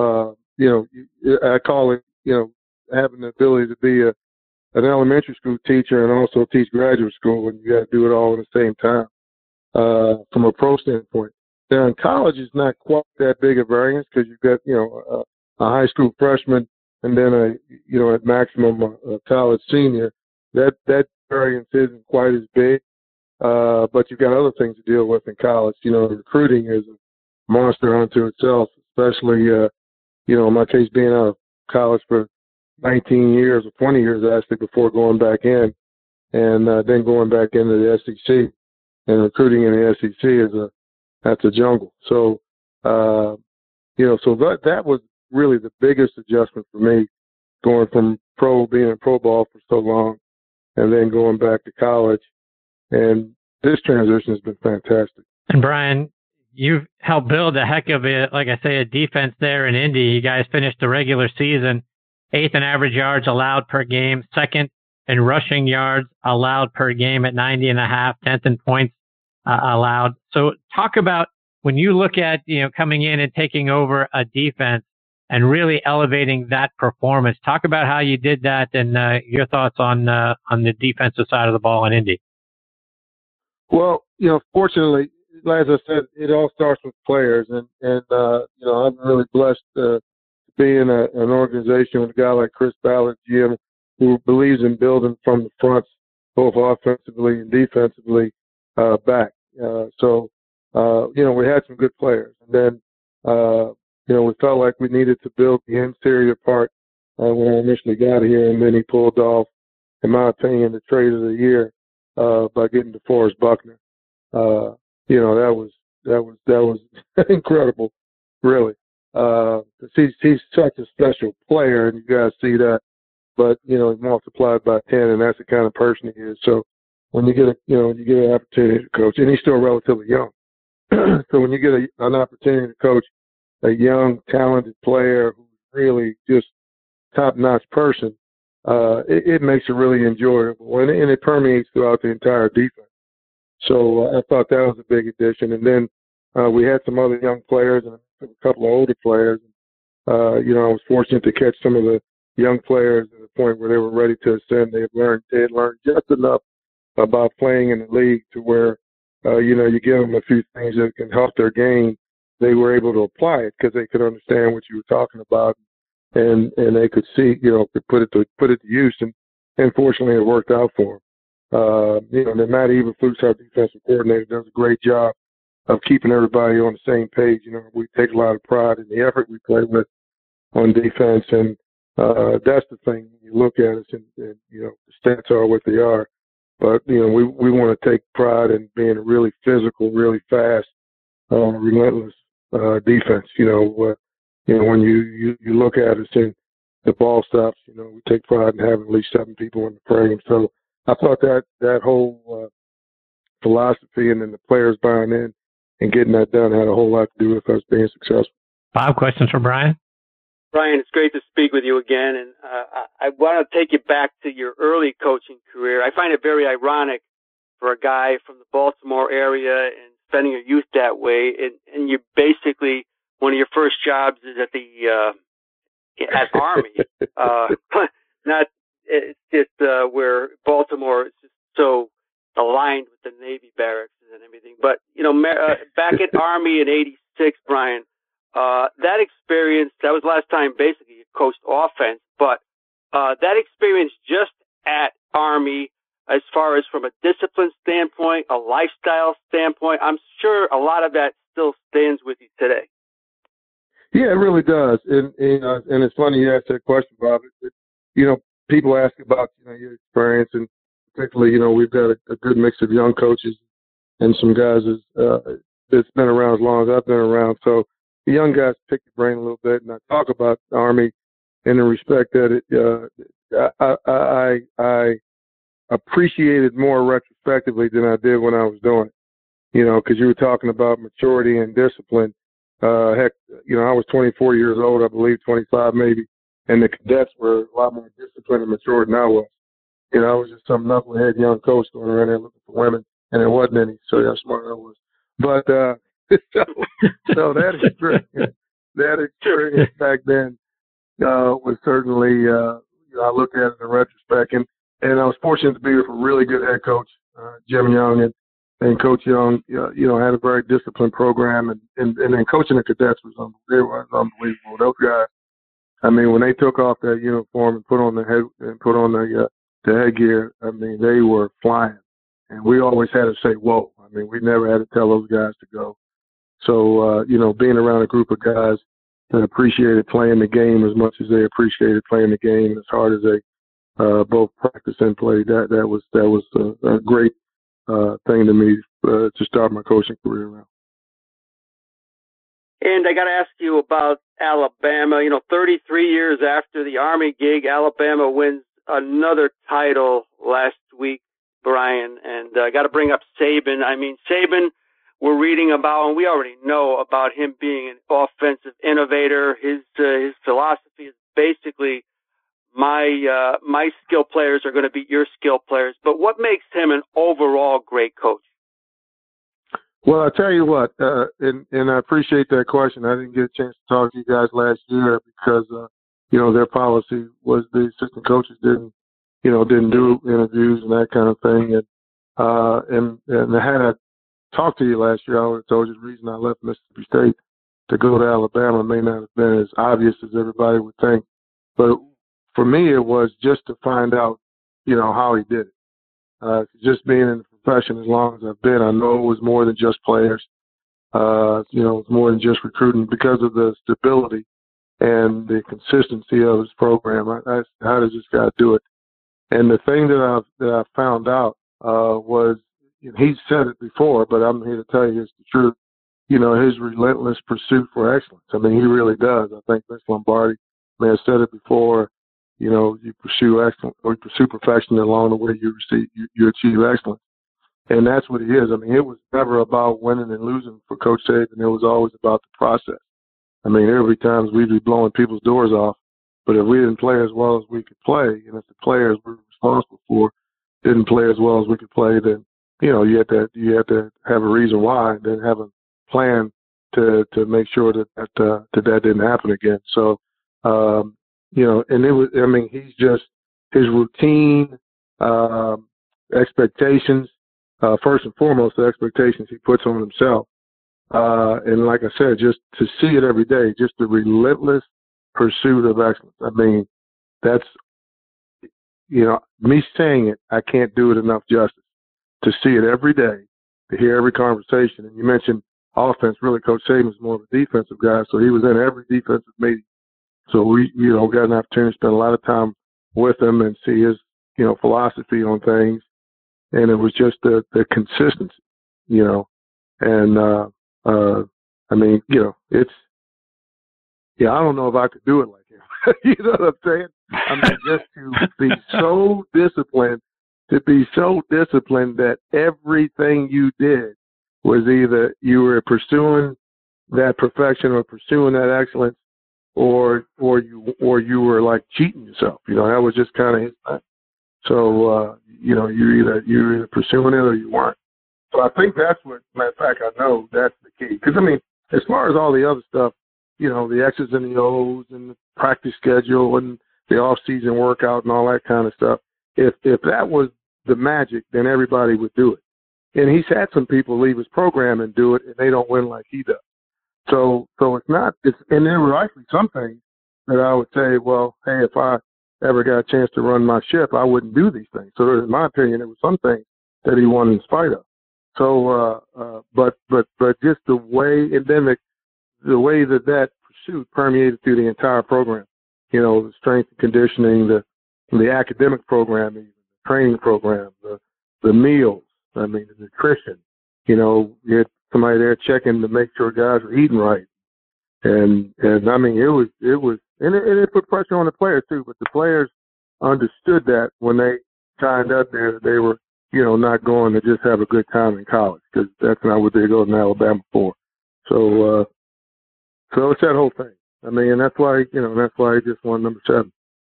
I call it having the ability to be an elementary school teacher and also teach graduate school, and you got to do it all at the same time. From a pro standpoint, now in college it's not quite that big a variance, because you've got a high school freshman and then at maximum a college senior. That variance isn't quite as big, but you've got other things to deal with in college. Recruiting is a monster unto itself, especially in my case, being out of college for 19 years or 20 years actually before going back in, and then going back into the SEC. And recruiting in the SEC that's a jungle. So so that was really the biggest adjustment for me, going from being in pro ball for so long, and then going back to college. And this transition has been fantastic. And Brian, you've helped build a heck of a defense there in Indy. You guys finished the regular season 8th in average yards allowed per game, 2nd in rushing yards allowed per game at 90.5, 10th in points allowed. So talk about when you look at, coming in and taking over a defense and really elevating that performance. Talk about how you did that and your thoughts on the defensive side of the ball in Indy. Well, fortunately, as I said, it all starts with players, and I'm really blessed to be in an organization with a guy like Chris Ballard, GM, who believes in building from the front, both offensively and defensively, back. So we had some good players, and then we felt like we needed to build the interior part when I initially got here, and then he pulled off, in my opinion, the trade of the year by getting DeForest Buckner. That was incredible, really. He's such a special player, and you guys see that. But multiplied by 10, and that's the kind of person he is. So when you get an opportunity to coach, and he's still relatively young, so when you get an opportunity to coach a young, talented player who's really just top-notch person, it makes it really enjoyable, and it permeates throughout the entire defense. So I thought that was a big addition. And then we had some other young players and a couple of older players. I was fortunate to catch some of the young players at the point where they were ready to ascend. They had learned just enough about playing in the league to where, you give them a few things that can help their game. They were able to apply it because they could understand what you were talking about, and they could see, could put it to use. And fortunately, it worked out for them. Then Matt Eberflus, our defensive coordinator, does a great job of keeping everybody on the same page. We take a lot of pride in the effort we play with on defense, and That's the thing. You look at us and you know, the stats are what they are. But, you know, we want to take pride in being a really physical, really fast, relentless defense. You know, when you look at us and the ball stops, you know, we take pride in having at least 7 people in the frame. So I thought that whole philosophy and then the players buying in and getting that done had a whole lot to do with us being successful. Bob, questions for Brian? Brian, it's great to speak with you again, and I want to take you back to your early coaching career. I find it very ironic for a guy from the Baltimore area and spending your youth that way, and you basically, one of your first jobs is at the at Army. It's just where Baltimore is just so aligned with the Navy barracks and everything. But, you know, back at Army in '86, Brian, that experience, that was the last time basically you coached offense, but that experience just at Army, as far as from a discipline standpoint, a lifestyle standpoint, I'm sure a lot of that still stands with you today. Yeah, it really does. And it's funny you asked that question, Bob. You know, people ask about, you know, your experience, and particularly, you know, we've got a good mix of young coaches and some guys that's been around as long as I've been around. So the young guys pick your brain a little bit, and I talk about the Army in the respect that I appreciated more retrospectively than I did when I was doing it. You know, because you were talking about maturity and discipline. Heck, you know, I was 24 years old, I believe, 25 maybe, and the cadets were a lot more disciplined and mature than I was. You know, I was just some knucklehead young coach going around there looking for women, and there wasn't any, so how smart I was. But so that experience back then was certainly, you know, I look at it in retrospect, and I was fortunate to be with a really good head coach, Jim Young, and Coach Young, you know, had a very disciplined program, and then coaching the cadets was unbelievable. Those guys, I mean, when they took off that uniform and put on the headgear, I mean, they were flying, and we always had to say, "Whoa!" I mean, we never had to tell those guys to go. So, you know, being around a group of guys that appreciated playing the game as much as they appreciated playing the game as hard as they both practice and play, that was a great thing to me to start my coaching career around. And I got to ask you about Alabama. You know, 33 years after the Army gig, Alabama wins another title last week, Brian. And I got to bring up Saban. I mean, Saban, we're reading about, and we already know about him being an offensive innovator. His philosophy is basically my skill players are going to beat your skill players. But what makes him an overall great coach? Well, I tell you what, and I appreciate that question. I didn't get a chance to talk to you guys last year because, you know, their policy was the assistant coaches didn't do interviews and that kind of thing. And had I talked to you last year, I would have told you the reason I left Mississippi State to go to Alabama may not have been as obvious as everybody would think. But for me, it was just to find out, you know, how he did it. Just being in the profession as long as I've been, I know it was more than just players. You know, it's more than just recruiting because of the stability and the consistency of his program. How does this guy do it? And the thing that I found out was, you know, he's said it before, but I'm here to tell you it's the truth. You know, his relentless pursuit for excellence. I mean, he really does. I think Vince Lombardi may have said it before. You know, you pursue excellence or you pursue perfection, and along the way you achieve excellence. And that's what he is. I mean, it was never about winning and losing for Coach Saban. It was always about the process. I mean, every time we'd be blowing people's doors off, but if we didn't play as well as we could play, and if the players we were responsible for didn't play as well as we could play, then, you know, you have to have a reason why, and then have a plan to make sure that didn't happen again. So, you know, and it was, I mean, he's just, his routine, expectations, first and foremost, the expectations he puts on himself. And like I said, just to see it every day, just the relentless pursuit of excellence. I mean, that's, you know, me saying it, I can't do it enough justice. To see it every day, to hear every conversation. And you mentioned offense. Really, Coach Saban is more of a defensive guy, so he was in every defensive meeting So we, got an opportunity to spend a lot of time with him and see his, philosophy on things. And it was just the consistency, and, I mean, it's, I don't know if I could do it like him. You know what I'm saying? I mean, just to be so disciplined, that everything you did was either you were pursuing that perfection or pursuing that excellence, or you were like cheating yourself. That was just kind of his thing. So, you're either pursuing it or you weren't. So I think that's what, matter of fact, I know that's the key. Because, I mean, as far as all the other stuff, the X's and the O's and the practice schedule and the off-season workout and all that kind of stuff, if that was the magic, then everybody would do it. And he's had some people leave his program and do it, and they don't win like he does. So and there were actually some things that I would say, well, hey, if I ever got a chance to run my ship, I wouldn't do these things. So in my opinion, there were some things that he won in spite of. So, but just the way, and then the way that pursuit permeated through the entire program, the strength and conditioning, the academic program, the training program, the meals, I mean, the nutrition, you had somebody there checking to make sure guys were eating right. And I mean, it put pressure on the players too, but the players understood that when they signed up there, they were, not going to just have a good time in college, because that's not what they go to Alabama for. So it's that whole thing. I mean, and that's why he just won number 7.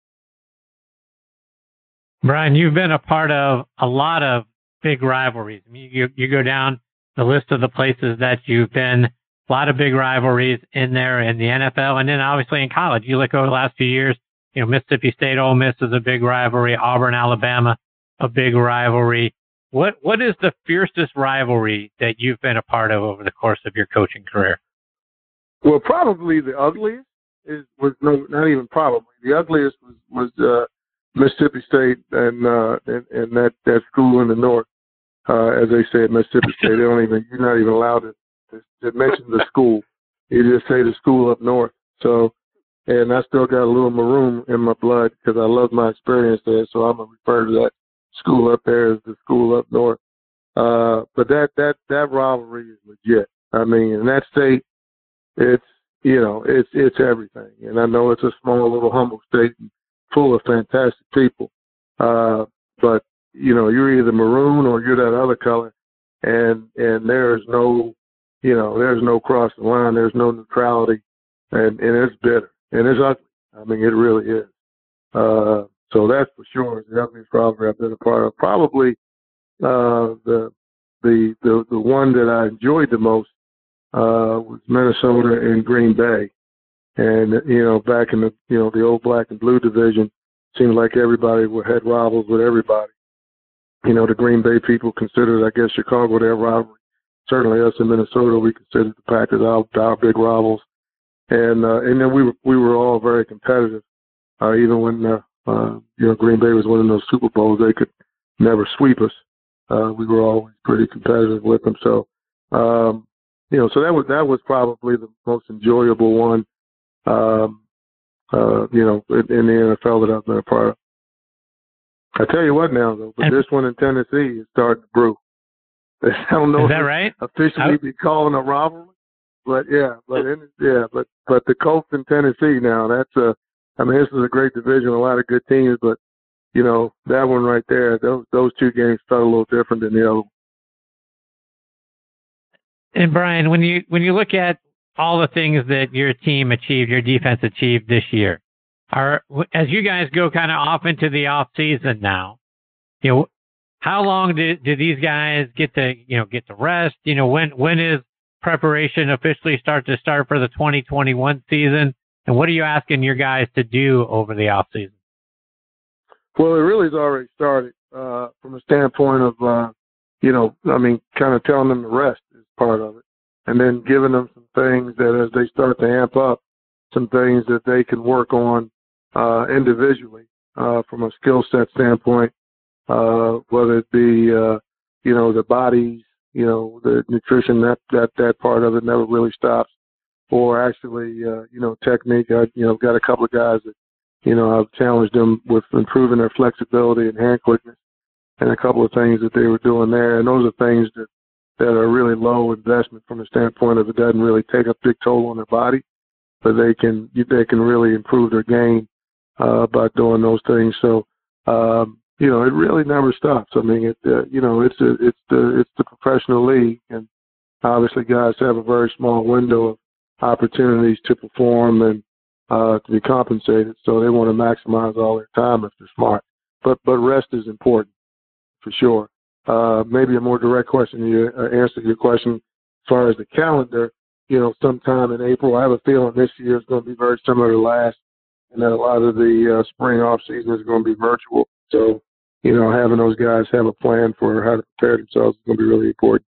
Brian, you've been a part of a lot of big rivalries. I mean, you go down the list of the places that you've been, a lot of big rivalries in there in the NFL, and then obviously in college. You look over the last few years, Mississippi State, Ole Miss is a big rivalry, Auburn, Alabama, a big rivalry. What is the fiercest rivalry that you've been a part of over the course of your coaching career? Well, probably the ugliest not even probably. The ugliest was Mississippi State and that school in the north. As they say at Mississippi State, you're not even allowed to mention the school. You just say the school up north. So, and I still got a little maroon in my blood because I love my experience there. So I'm gonna refer to that school up there as the school up north. But that rivalry is legit. I mean, in that state, it's everything. And I know it's a small little humble state full of fantastic people. But you're either maroon or you're that other color, and there's no crossing the line. There's no neutrality, and it's bitter and it's ugly. I mean, it really is. So that's for sure the ugliest rivalry I've been a part of. Probably the one that I enjoyed the most was Minnesota and Green Bay, and back in the old black and blue division, seemed like everybody had rivals with everybody. The Green Bay people considered, I guess, Chicago their rivalry. Certainly us in Minnesota, we considered the Packers our big rivals. And then we were all very competitive. Even when, Green Bay was winning those Super Bowls, they could never sweep us. We were always pretty competitive with them. So, so that was probably the most enjoyable one, in the NFL that I've been a part of. I tell you what now, though, but this one in Tennessee is starting to brew. I don't know is that right? Officially be calling a rivalry, but but the Colts in Tennessee now, this is a great division, a lot of good teams, but that one right there, those two games felt a little different than the other one. And Brian, when you look at all the things that your team achieved, your defense achieved this year, as you guys go kind of off into the off season now, how long do these guys get to rest? When is preparation officially start for the 2021 season? And what are you asking your guys to do over the off season? Well, it really has already started from a standpoint of, kind of telling them to rest is part of it. And then giving them some things that as they start to amp up, some things that they can work on individually from a skill set standpoint, whether it be, the bodies, the nutrition, that part of it never really stops. or actually, technique. Got a couple of guys that, I've challenged them with improving their flexibility and hand quickness and a couple of things that they were doing there. And those are things that are really low investment from the standpoint of it doesn't really take a big toll on their body, but they can really improve their game by doing those things. So, it really never stops. I mean, it's the professional league, and obviously guys have a very small window of opportunities to perform and to be compensated. So they want to maximize all their time if they're smart. But rest is important for sure. Maybe a more direct question answer to your question as far as the calendar. Sometime in April. I have a feeling this year is going to be very similar to last, and that a lot of the spring off season is going to be virtual. So, having those guys have a plan for how to prepare themselves is going to be really important.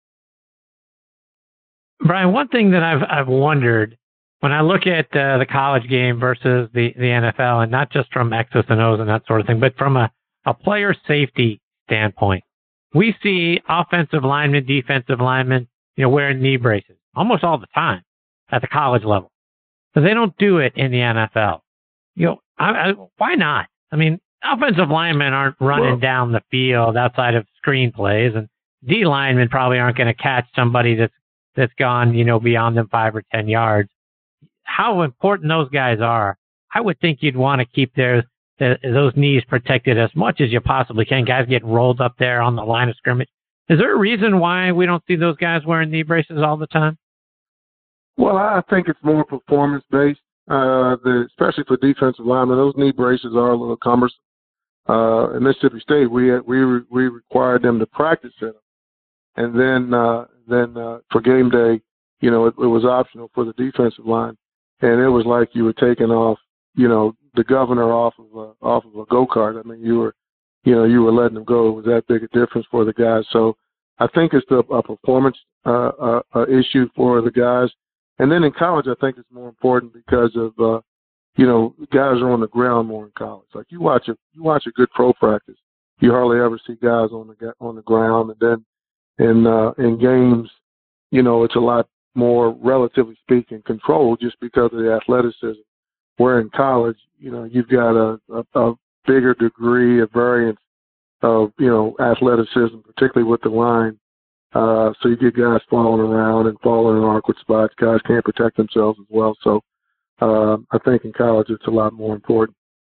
Brian, one thing that I've wondered when I look at the college game versus the NFL, and not just from X's and O's and that sort of thing, but from a player safety standpoint, we see offensive linemen, defensive linemen, wearing knee braces almost all the time at the college level, but they don't do it in the NFL. Why not? I mean, offensive linemen aren't running down the field outside of screen plays, and D linemen probably aren't going to catch somebody that's gone, beyond them 5 or 10 yards. How important those guys are, I would think you'd want to keep those knees protected as much as you possibly can. Guys get rolled up there on the line of scrimmage. Is there a reason why we don't see those guys wearing knee braces all the time? Well, I think it's more performance-based, especially for defensive linemen. Those knee braces are a little cumbersome. In Mississippi State, we required them to practice in them. And then for game day, it was optional for the defensive line. And it was like you were taking off, the governor off of a go-kart. I mean, you were letting them go. It was that big a difference for the guys. So I think it's a performance issue for the guys. And then in college, I think it's more important because of guys are on the ground more in college. Like you watch a good pro practice, you hardly ever see guys on the ground. And then in games, it's a lot more, relatively speaking, controlled just because of the athleticism. Where in college, you've got a bigger degree of variance of, athleticism, particularly with the line. So you get guys falling around and falling in awkward spots. Guys can't protect themselves as well. So I think in college it's a lot more important.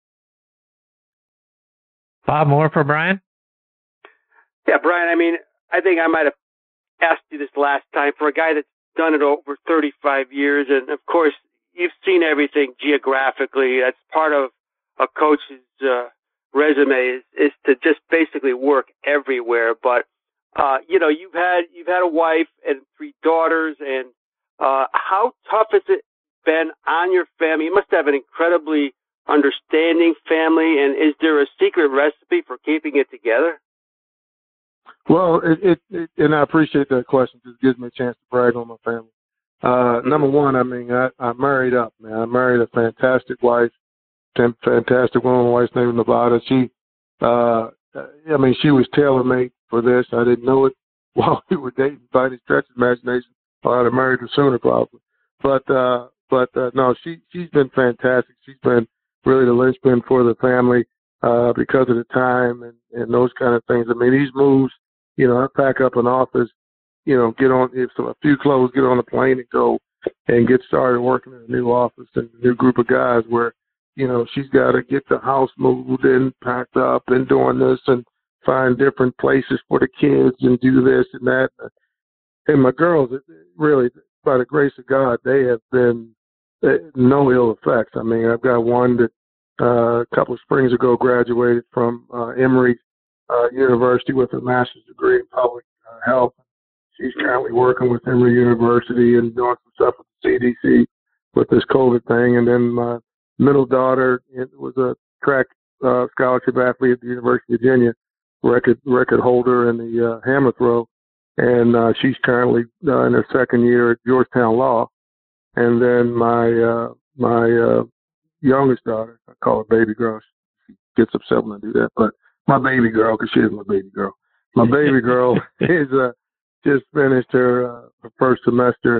Bob, more for Brian? Yeah, Brian, I think I might have asked you this last time. For a guy that's done it over 35 years, and of course, you've seen everything geographically. That's part of a coach's resume is to just basically work everywhere. But you've had a wife and 3 daughters, and how tough has it been on your family? You must have an incredibly understanding family, and is there a secret recipe for keeping it together? Well, and I appreciate that question. It gives me a chance to brag on my family. Number one, I married up, man. I married a fantastic wife, fantastic woman. My wife's name is Nevada. She was tailor-made for this. I didn't know it while we were dating by any stretch of imagination. I'd have married her sooner probably. But no, she's been fantastic. She's been really the linchpin for the family because of the time and those kind of things. These moves, I pack up an office, get on a few clothes, get on a plane and go and get started working in a new office and a new group of guys where, she's got to get the house moved and packed up and doing this and find different places for the kids and do this and that. And my girls, really, by the grace of God, they have been no ill effects. I've got one that a couple of springs ago graduated from Emory University with a master's degree in public health. She's currently working with Emory University and doing some stuff with the CDC with this COVID thing. And then my middle daughter was a track scholarship athlete at the University of Virginia, record holder in the hammer throw. And she's currently in her second year at Georgetown Law. And then my youngest daughter, I call her baby girl. She gets upset when I do that, but my baby girl, because she is my baby girl. My baby girl is just finished her first semester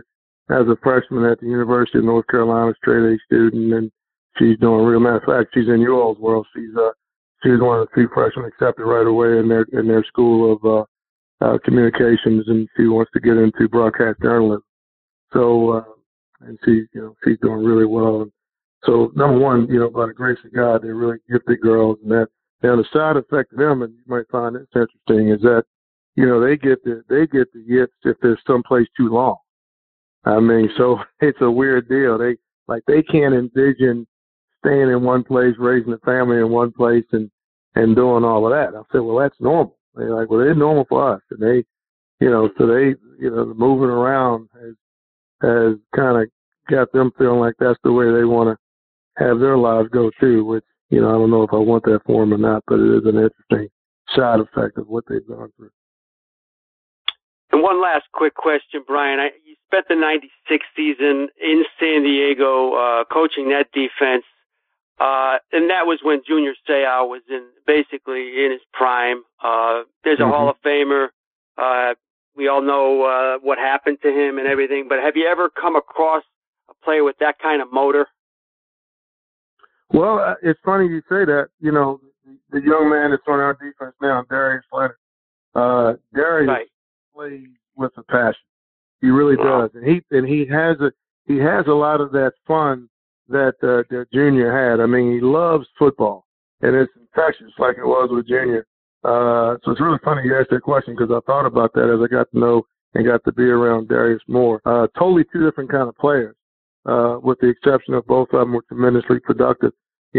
as a freshman at the University of North Carolina, straight A student, and she's doing real. Matter of fact, she's in your all's world. She's one of the 2 freshmen accepted right away in their school of communications, and she wants to get into broadcast journalism. So, and she's doing really well. And so, number one, by the grace of God, they're really gifted girls, and that now the side effect of them, and you might find this interesting, is that they get the yips if they're someplace too long. I mean, so it's a weird deal. They can't envision staying in one place, raising a family in one place, and doing all of that. I said, well, that's normal. They're like, well, it's normal for us, and they, the moving around has kind of got them feeling like that's the way they want to have their lives go too. Which I don't know if I want that for them or not, but it is an interesting side effect of what they've gone through. And one last quick question, Brian. You spent the '96 season in San Diego coaching that defense, and that was when Junior Seau was basically in his prime. There's a Hall of Famer. We all know what happened to him and everything, but have you ever come across a player with that kind of motor? Well, it's funny you say that. The young man that's on our defense now, Darius Leonard. Darius plays with a passion. He really does, and he has a lot of that fun that Junior had. I mean, he loves football, and it's infectious like it was with Junior. So it's really funny you asked that question because I thought about that as I got to know and got to be around Darius more. Totally 2 different kind of players, with the exception of both of them were tremendously productive.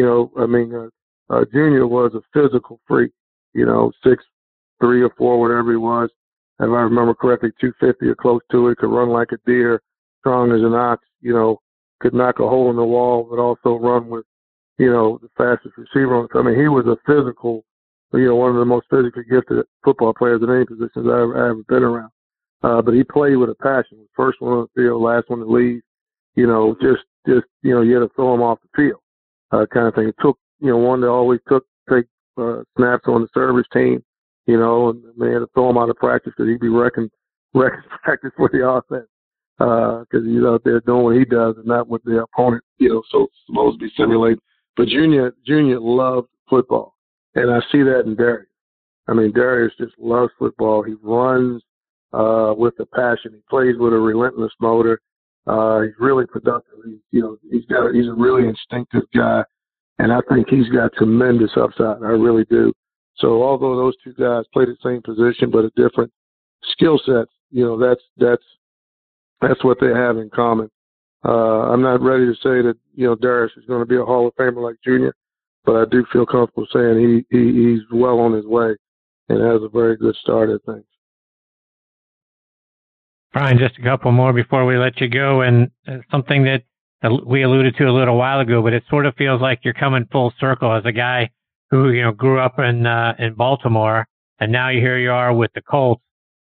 Junior was a physical freak, 6'3" or 4", whatever he was. If I remember correctly, 250 or close to it, could run like a deer, strong as an ox, could knock a hole in the wall, but also run with, the fastest receiver. I mean, he was a physical, one of the most physically gifted football players in any positions I ever been around. But he played with a passion. First one on the field, last one to leave, you had to throw him off the field, kind of thing. It took, one that always take snaps on the service team, and they had to throw him out of practice because he'd be wrecking practice for the offense, because he's out there doing what he does and not what the opponent, so it's supposed to be simulating. But Junior loved football, and I see that in Darius. I mean, Darius just loves football. He runs with a passion. He plays with a relentless motor. He's really productive. He's a really instinctive guy, and I think he's got tremendous upside. I really do. So although those 2 guys play the same position but at different skill sets, that's what they have in common. I'm not ready to say that Darius is going to be a Hall of Famer like Junior, but I do feel comfortable saying he's well on his way and has a very good start at things. Brian, just a couple more before we let you go, and something that we alluded to a little while ago, but it sort of feels like you're coming full circle as a guy who grew up in Baltimore, and now here you are with the Colts.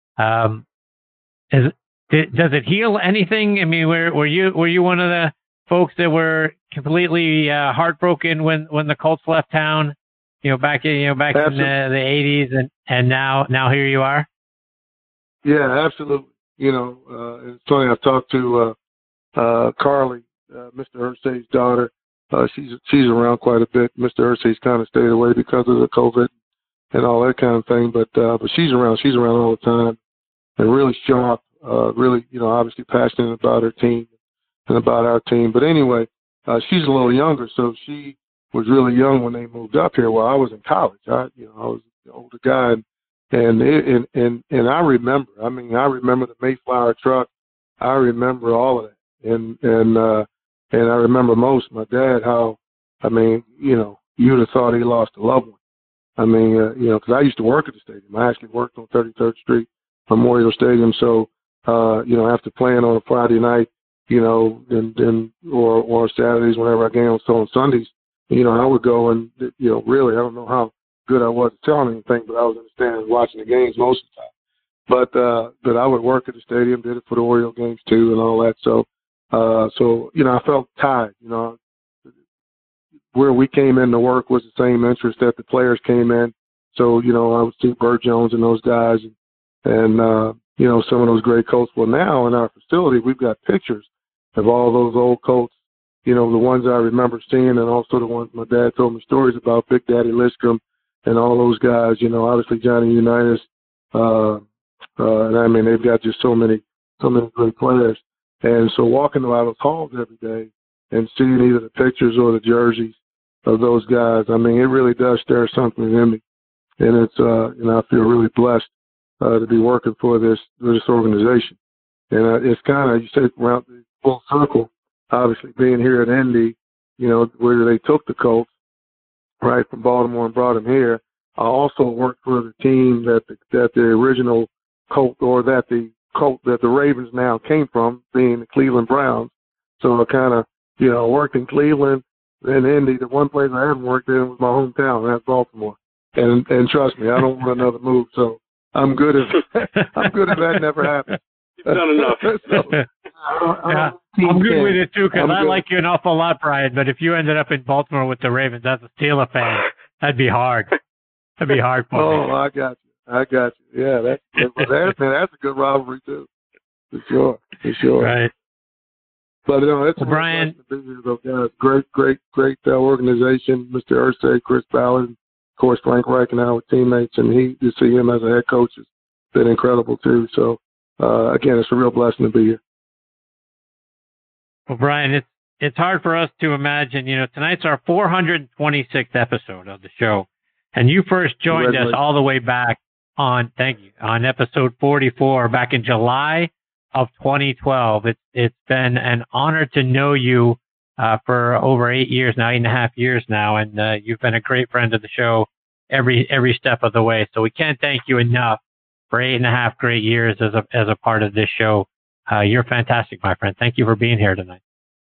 Does it heal anything? I mean, were you one of the folks that were completely heartbroken when the Colts left town? Back in the 80s, and now here you are. Yeah, absolutely. It's funny. I've talked to Carly, Mr. Irsay's daughter. She's around quite a bit. Mr. Irsay's kind of stayed away because of the COVID and all that kind of thing. But she's around. She's around all the time, and really sharp. Really, obviously passionate about her team and about our team. But anyway, she's a little younger, so she was really young when they moved up here. Well, I was in college. I was an older guy, and I remember. I mean, I remember the Mayflower truck. I remember all of that, and I remember most my dad. How, I mean, you'd have thought he lost a loved one. I mean, because I used to work at the stadium. I actually worked on 33rd Street Memorial Stadium. So, after playing on a Friday night, or Saturdays whenever I game on Sundays, I would go and, really, I don't know how good I was at telling anything, but I was in the stands watching the games most of the time. But I would work at the stadium, did it for the Oriole games too, and all that. So I felt tied. Where we came in to work was the same interest that the players came in. So, I would see Bert Jones and those guys, and some of those great Colts. Well, now in our facility, we've got pictures of all those old Colts, the ones I remember seeing, and also the ones my dad told me stories about, Big Daddy Liscombe and all those guys, obviously Johnny Unitas. And I mean, they've got just so many great players. And so walking around those halls every day and seeing either the pictures or the jerseys of those guys, I mean, it really does stir something in me. And it's, I feel really blessed to be working for this organization. And it's kind of, you said, around the full circle, obviously being here at Indy, where they took the Colts, right, from Baltimore and brought them here. I also worked for the team that the original Colt, or that the Colt that the Ravens now came from, being the Cleveland Browns. So I kind of, worked in Cleveland and Indy. The one place I haven't worked in was my hometown, and that's Baltimore. And trust me, I don't want another move. So I'm good if that never happens. You've done enough. I'm good with it too, because I like you an awful lot, Brian. But if you ended up in Baltimore with the Ravens as a Steeler fan, that'd be hard. That'd be hard for me. Oh, I got you. Yeah, that's a good rivalry too, for sure. Right. But it's Brian, great organization. Mr. Irsay, Chris Ballard, of course Frank Reich and our teammates, and to see him as a head coach has been incredible too. So again, it's a real blessing to be here. Well, Brian, it's hard for us to imagine. Tonight's our 426th episode of the show, and you first joined us all the way back on episode 44 back in July of 2012. It's been an honor to know you for over 8 years now, 8.5 years now, and you've been a great friend of the show every step of the way. So we can't thank you enough for 8.5 great years as a part of this show. You're fantastic, my friend. Thank you for being here tonight.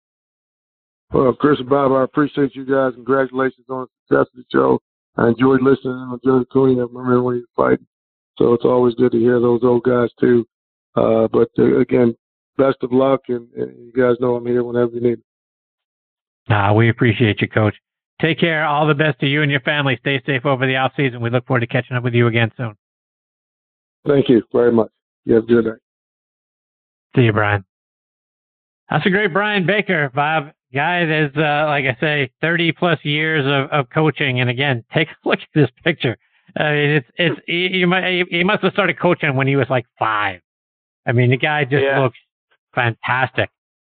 Well, Chris and Bob, I appreciate you guys. Congratulations on the success of the show. I enjoyed listening on Joe Cooney. I remember when he was fighting. So it's always good to hear those old guys too. But again, best of luck, and you guys know I'm here whenever you need me. We appreciate you, Coach. Take care. All the best to you and your family. Stay safe over the off season. We look forward to catching up with you again soon. Thank you very much. You have a good night. See you, Brian. That's a great Brian Baker, Bob. Guy that is, like I say, 30 plus years of coaching. And again, take a look at this picture. I mean, he must have started coaching when he was like 5. I mean, the guy just looks fantastic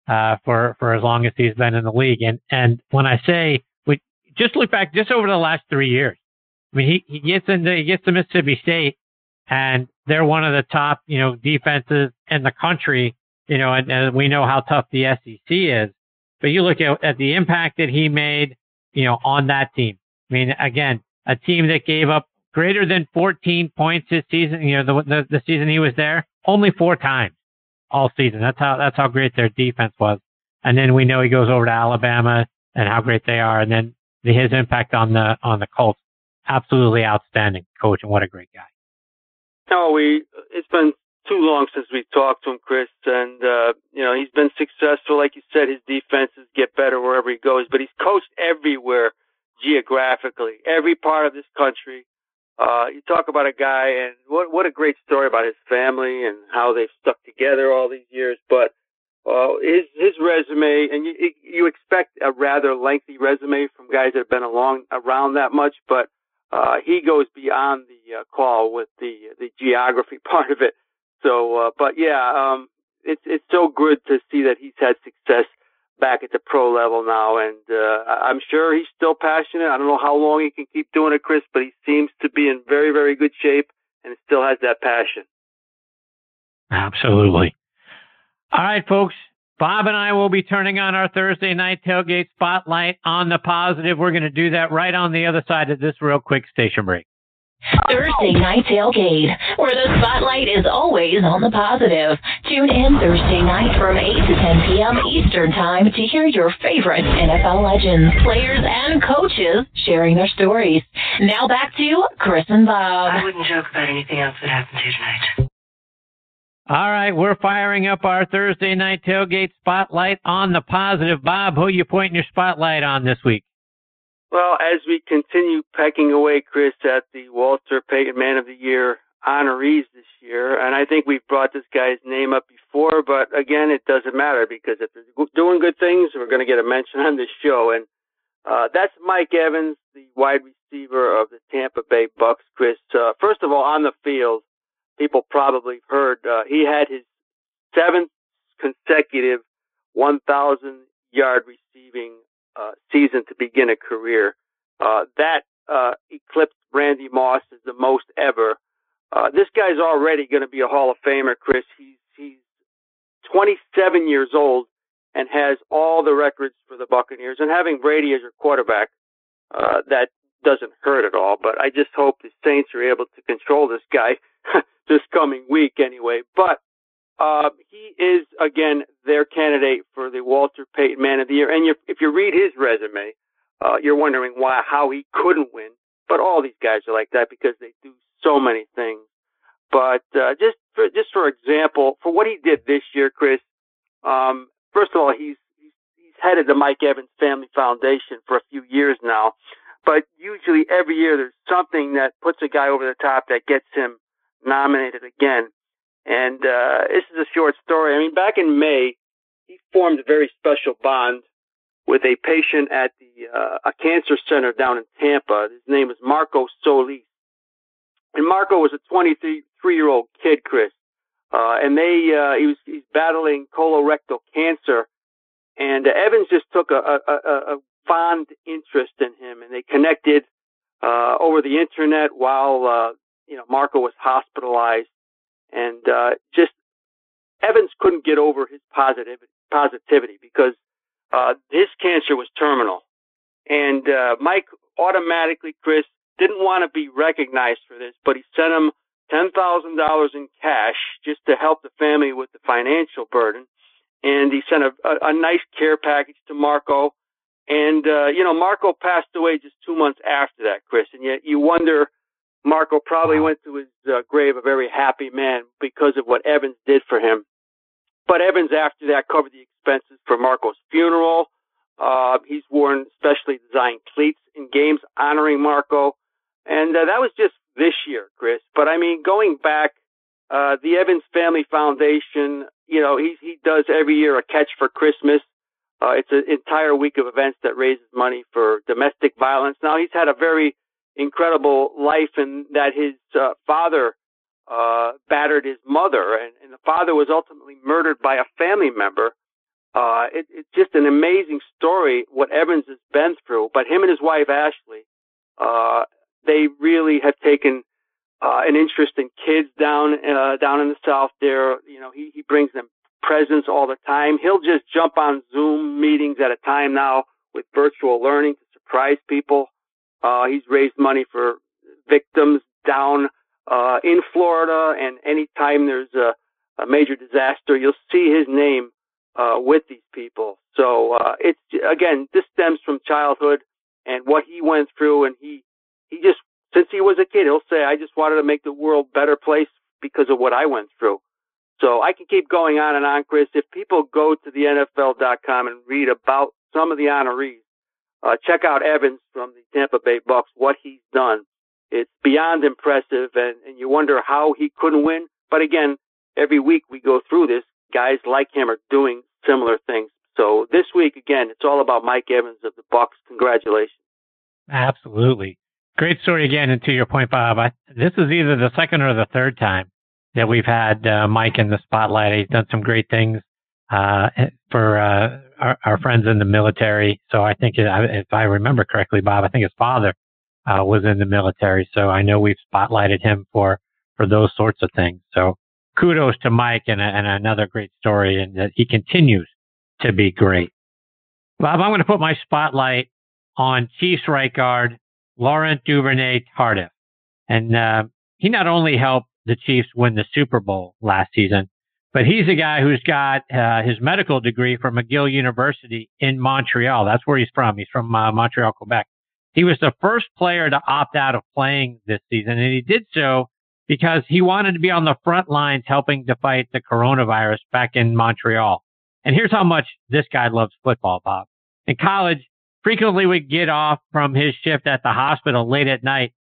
for as long as he's been in the league. And when I say, we just look back just over the last 3 years. I mean, he gets to Mississippi State, and they're one of the top, defenses in the country, and we know how tough the SEC is. But you look at the impact that he made, on that team. I mean, again, a team that gave up greater than 14 points this season, the season he was there, only 4 times all season. That's how great their defense was. And then we know he goes over to Alabama and how great they are. And then his impact on the Colts, absolutely outstanding coach, and what a great guy. No, it's been too long since we talked to him, Chris, and he's been successful. Like you said, his defenses get better wherever he goes, but he's coached everywhere geographically, every part of this country. You talk about a guy, and what a great story about his family and how they've stuck together all these years. But his resume, and you expect a rather lengthy resume from guys that have been around that much, but he goes beyond the call with the geography part of it. So, it's so good to see that he's had success back at the pro level now, and I'm sure he's still passionate. I don't know how long he can keep doing it, Chris, but he seems to be in very, very good shape and still has that passion. Absolutely. All right, folks. Bob and I will be turning on our Thursday night tailgate spotlight on the positive. We're going to do that right on the other side of this real quick station break. Thursday Night Tailgate, where the spotlight is always on the positive. Tune in Thursday night from 8 to 10 p.m. Eastern Time to hear your favorite NFL legends, players, and coaches sharing their stories. Now back to Chris and Bob. I wouldn't joke about anything else that happens here tonight. All right, we're firing up our Thursday Night Tailgate spotlight on the positive. Bob, who are you pointing your spotlight on this week? Well, as we continue pecking away, Chris, at the Walter Payton Man of the Year honorees this year, and I think we've brought this guy's name up before, but again, it doesn't matter because if they're doing good things, we're going to get a mention on this show. And that's Mike Evans, the wide receiver of the Tampa Bay Bucks, Chris. First of all, on the field, people probably heard he had his 7th consecutive 1,000-yard receiving season to begin a career. That eclipsed Randy Moss as the most ever. This guy's already going to be a Hall of Famer, Chris. He's 27 years old and has all the records for the Buccaneers. And having Brady as your quarterback, that doesn't hurt at all. But I just hope the Saints are able to control this guy this coming week anyway. But he is, again, their candidate for the Walter Payton Man of the Year. And if you read his resume, you're wondering how he couldn't win. But all these guys are like that because they do so many things. But just for example, for what he did this year, Chris, first of all, he's headed the Mike Evans Family Foundation for a few years now. But usually every year there's something that puts a guy over the top that gets him nominated again. And this is a short story. I mean, back in May, he formed a very special bond with a patient at a cancer center down in Tampa. His name was Marco Solis. And Marco was a 23-year-old kid, Chris. And he's battling colorectal cancer. And Evans just took a fond interest in him, and they connected over the internet while Marco was hospitalized. And just Evans couldn't get over his positivity because his cancer was terminal. And Mike automatically, Chris, didn't want to be recognized for this, but he sent him $10,000 in cash just to help the family with the financial burden. And he sent a nice care package to Marco. And, Marco passed away just 2 months after that, Chris. And yet you wonder, Marco probably went to his grave a very happy man because of what Evans did for him. But Evans, after that, covered the expenses for Marco's funeral. He's worn specially designed cleats in games honoring Marco. And that was just this year, Chris. But, I mean, going back, the Evans Family Foundation, he does every year a Catch for Christmas. It's an entire week of events that raises money for domestic violence. Now, he's had a very incredible life in that his father battered his mother, and the father was ultimately murdered by a family member. It's just an amazing story what Evans has been through. But him and his wife, Ashley, they really have taken an interest in kids down in the South there. He brings them presents all the time. He'll just jump on Zoom meetings at a time now with virtual learning to surprise people. He's raised money for victims down in Florida, and anytime there's a major disaster, you'll see his name with these people. So this stems from childhood and what he went through, and he just, since he was a kid, he'll say, I just wanted to make the world a better place because of what I went through. So I can keep going on and on, Chris. If people go to the NFL.com and read about some of the honorees, check out Evans from the Tampa Bay Bucks, what he's done. It's beyond impressive, and you wonder how he couldn't win. But again, every week we go through this, guys like him are doing similar things. So this week, again, it's all about Mike Evans of the Bucks. Congratulations. Absolutely. Great story again. And to your point, Bob, this is either the second or the third time that we've had Mike in the spotlight. He's done some great things for our friends in the military. So I think, if I remember correctly, Bob, I think his father was in the military. So I know we've spotlighted him for those sorts of things. So kudos to Mike and another great story, and that he continues to be great. Bob, I'm going to put my spotlight on Chiefs right guard Laurent Duvernay-Tardif. And he not only helped the Chiefs win the Super Bowl last season, but he's a guy who's got his medical degree from McGill University in Montreal. That's where he's from. He's from Montreal, Quebec. He was the first player to opt out of playing this season, and he did so because he wanted to be on the front lines helping to fight the coronavirus back in Montreal. And here's how much this guy loves football, Bob. In college, frequently would get off from his shift at the hospital late at night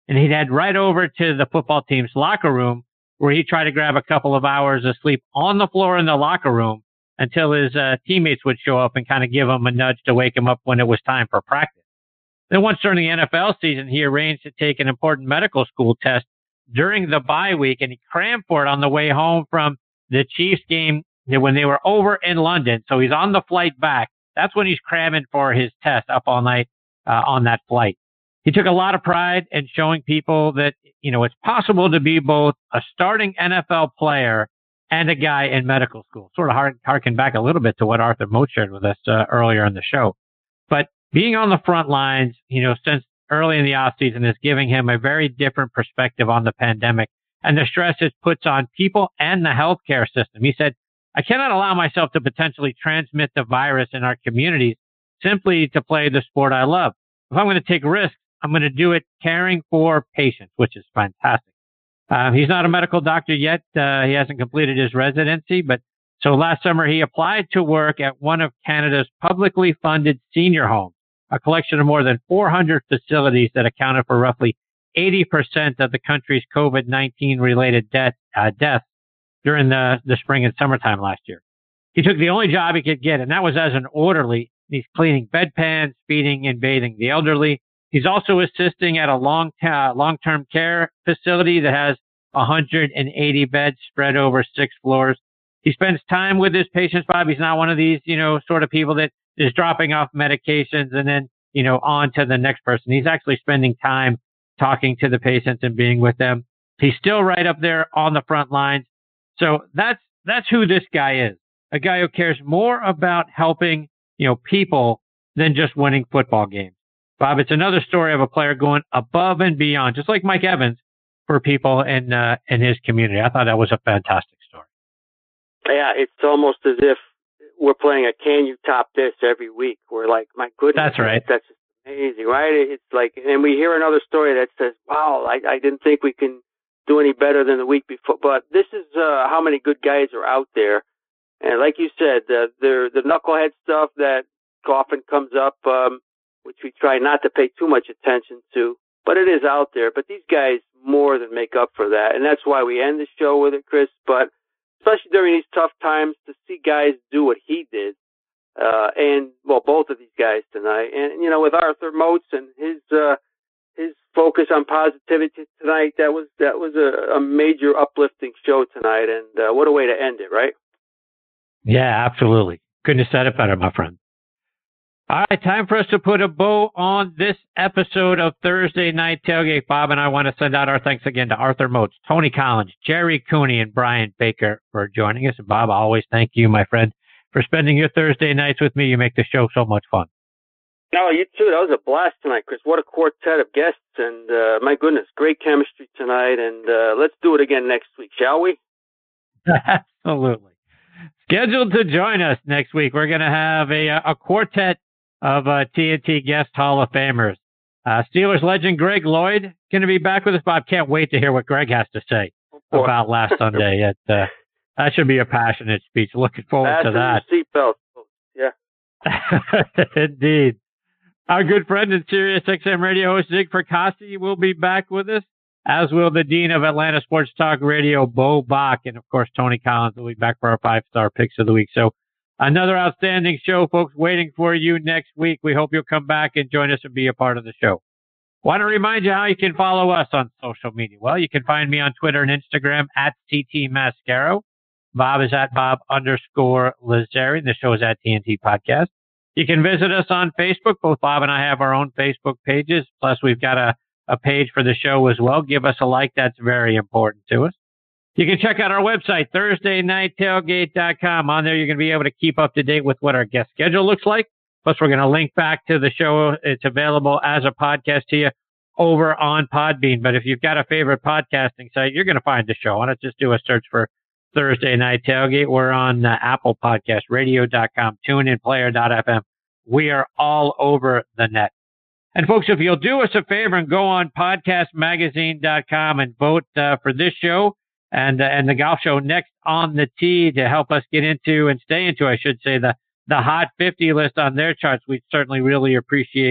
and he'd head right over to the football team's locker room where he'd try to grab a couple of hours of sleep on the floor in the locker room until his teammates would show up and kind of give him a nudge to wake him up when it was time for practice. Then once during the NFL season, he arranged to take an important medical school test during the bye week, and he crammed for it on the way home from the Chiefs game when they were over in London. So he's on the flight back. That's when he's cramming for his test up all night on that flight. He took a lot of pride in showing people that, it's possible to be both a starting NFL player and a guy in medical school. Sort of harken back a little bit to what Arthur Moat shared with us earlier in the show. But being on the front lines, since early in the offseason is giving him a very different perspective on the pandemic and the stress it puts on people and the healthcare system. He said, I cannot allow myself to potentially transmit the virus in our communities simply to play the sport I love. If I'm going to take risks, I'm going to do it caring for patients, which is fantastic. He's not a medical doctor yet. He hasn't completed his residency, but so last summer he applied to work at one of Canada's publicly funded senior homes, a collection of more than 400 facilities that accounted for roughly 80% of the country's COVID-19 related deaths during the spring and summertime last year. He took the only job he could get, and that was as an orderly. He's cleaning bedpans, feeding and bathing the elderly. He's also assisting at a long-term care facility that has 180 beds spread over 6 floors. He spends time with his patients, Bob. He's not one of these, sort of people that is dropping off medications and then, on to the next person. He's actually spending time talking to the patients and being with them. He's still right up there on the front lines. So that's who this guy is. A guy who cares more about helping, people than just winning football games. Bob, it's another story of a player going above and beyond, just like Mike Evans, for people in his community. I thought that was a fantastic story. Yeah, it's almost as if we're playing a Can You Top This every week. We're like, my goodness. That's right. That's just amazing, right? It's like, and we hear another story that says, wow, I didn't think we can do any better than the week before. But this is how many good guys are out there. And like you said, the knucklehead stuff that often comes up, which we try not to pay too much attention to, but it is out there. But these guys more than make up for that. And that's why we end the show with it, Chris. But especially during these tough times, to see guys do what he did, both of these guys tonight. And, with Arthur Moats and his focus on positivity tonight, that was a major uplifting show tonight. And what a way to end it, right? Yeah, absolutely. Couldn't have said it better, my friend. All right, time for us to put a bow on this episode of Thursday Night Tailgate. Bob and I want to send out our thanks again to Arthur Moats, Tony Collins, Jerry Cooney, and Brian Baker for joining us. And Bob, I always thank you, my friend, for spending your Thursday nights with me. You make the show so much fun. No, you too. That was a blast tonight, Chris. What a quartet of guests. And my goodness, great chemistry tonight. And let's do it again next week, shall we? Absolutely. Scheduled to join us next week, we're going to have a quartet of TNT guest Hall of Famers. Steelers legend Greg Lloyd going to be back with us. Bob, can't wait to hear what Greg has to say about last Sunday. That should be a passionate speech. Looking forward to that. Seatbelt. Yeah. Indeed. Our good friend and Sirius XM radio host Zig Fracassi will be back with us, as will the Dean of Atlanta Sports Talk Radio, Bo Bach. And, of course, Tony Collins will be back for our 5-star picks of the week. So another outstanding show, folks, waiting for you next week. We hope you'll come back and join us and be a part of the show. Want to remind you how you can follow us on social media. Well, you can find me on Twitter and Instagram at TT Mascaro. Bob is at Bob_Lazzari. The show is at TNT Podcast. You can visit us on Facebook. Both Bob and I have our own Facebook pages. Plus, we've got a page for the show as well. Give us a like. That's very important to us. You can check out our website, ThursdayNightTailgate.com. On there, you're going to be able to keep up to date with what our guest schedule looks like. Plus, we're going to link back to the show. It's available as a podcast to you over on Podbean. But if you've got a favorite podcasting site, you're going to find the show on it. Just do a search for Thursday Night Tailgate. We're on Apple Podcast, Radio.com, TuneIn, Player.fm. We are all over the net. And folks, if you'll do us a favor and go on podcastmagazine.com and vote for this show and the golf show Next on the Tee to help us get into and stay into, I should say, the Hot 50 list on their charts, we'd certainly really appreciate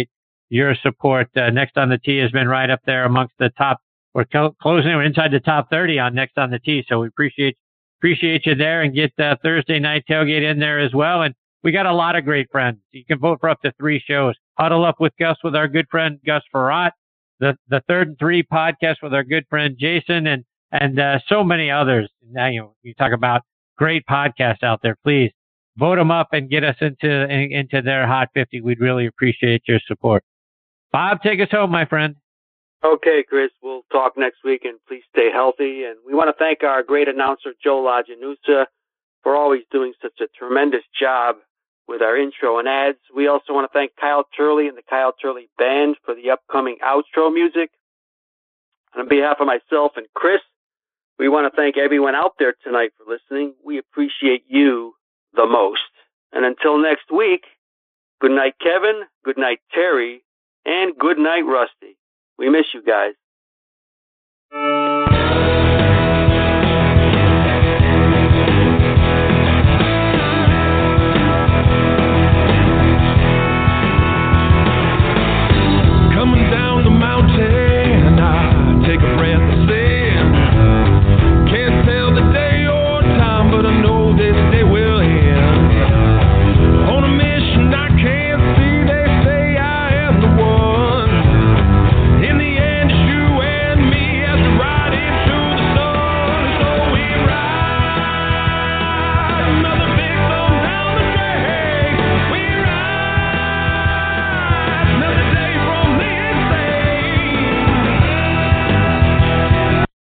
your support. Next on the Tee has been right up there amongst the top. We're closing. We're inside the top 30 on Next on the Tee. So we appreciate you there, and get Thursday Night Tailgate in there as well. And we got a lot of great friends. You can vote for up to 3 shows. Huddle Up with Gus with our good friend Gus Farrat. The Third and Three podcast with our good friend Jason, and so many others. Now, you talk about great podcasts out there. Please vote them up and get us into their Hot 50. We'd really appreciate your support. Bob, take us home, my friend. Okay, Chris, we'll talk next week, and please stay healthy. And we want to thank our great announcer, Joe Lajanusa, for always doing such a tremendous job with our intro and ads. We also want to thank Kyle Turley and the Kyle Turley Band for the upcoming outro music. And on behalf of myself and Chris, we want to thank everyone out there tonight for listening. We appreciate you the most. And until next week, good night, Kevin, good night, Terry, and good night, Rusty. We miss you guys.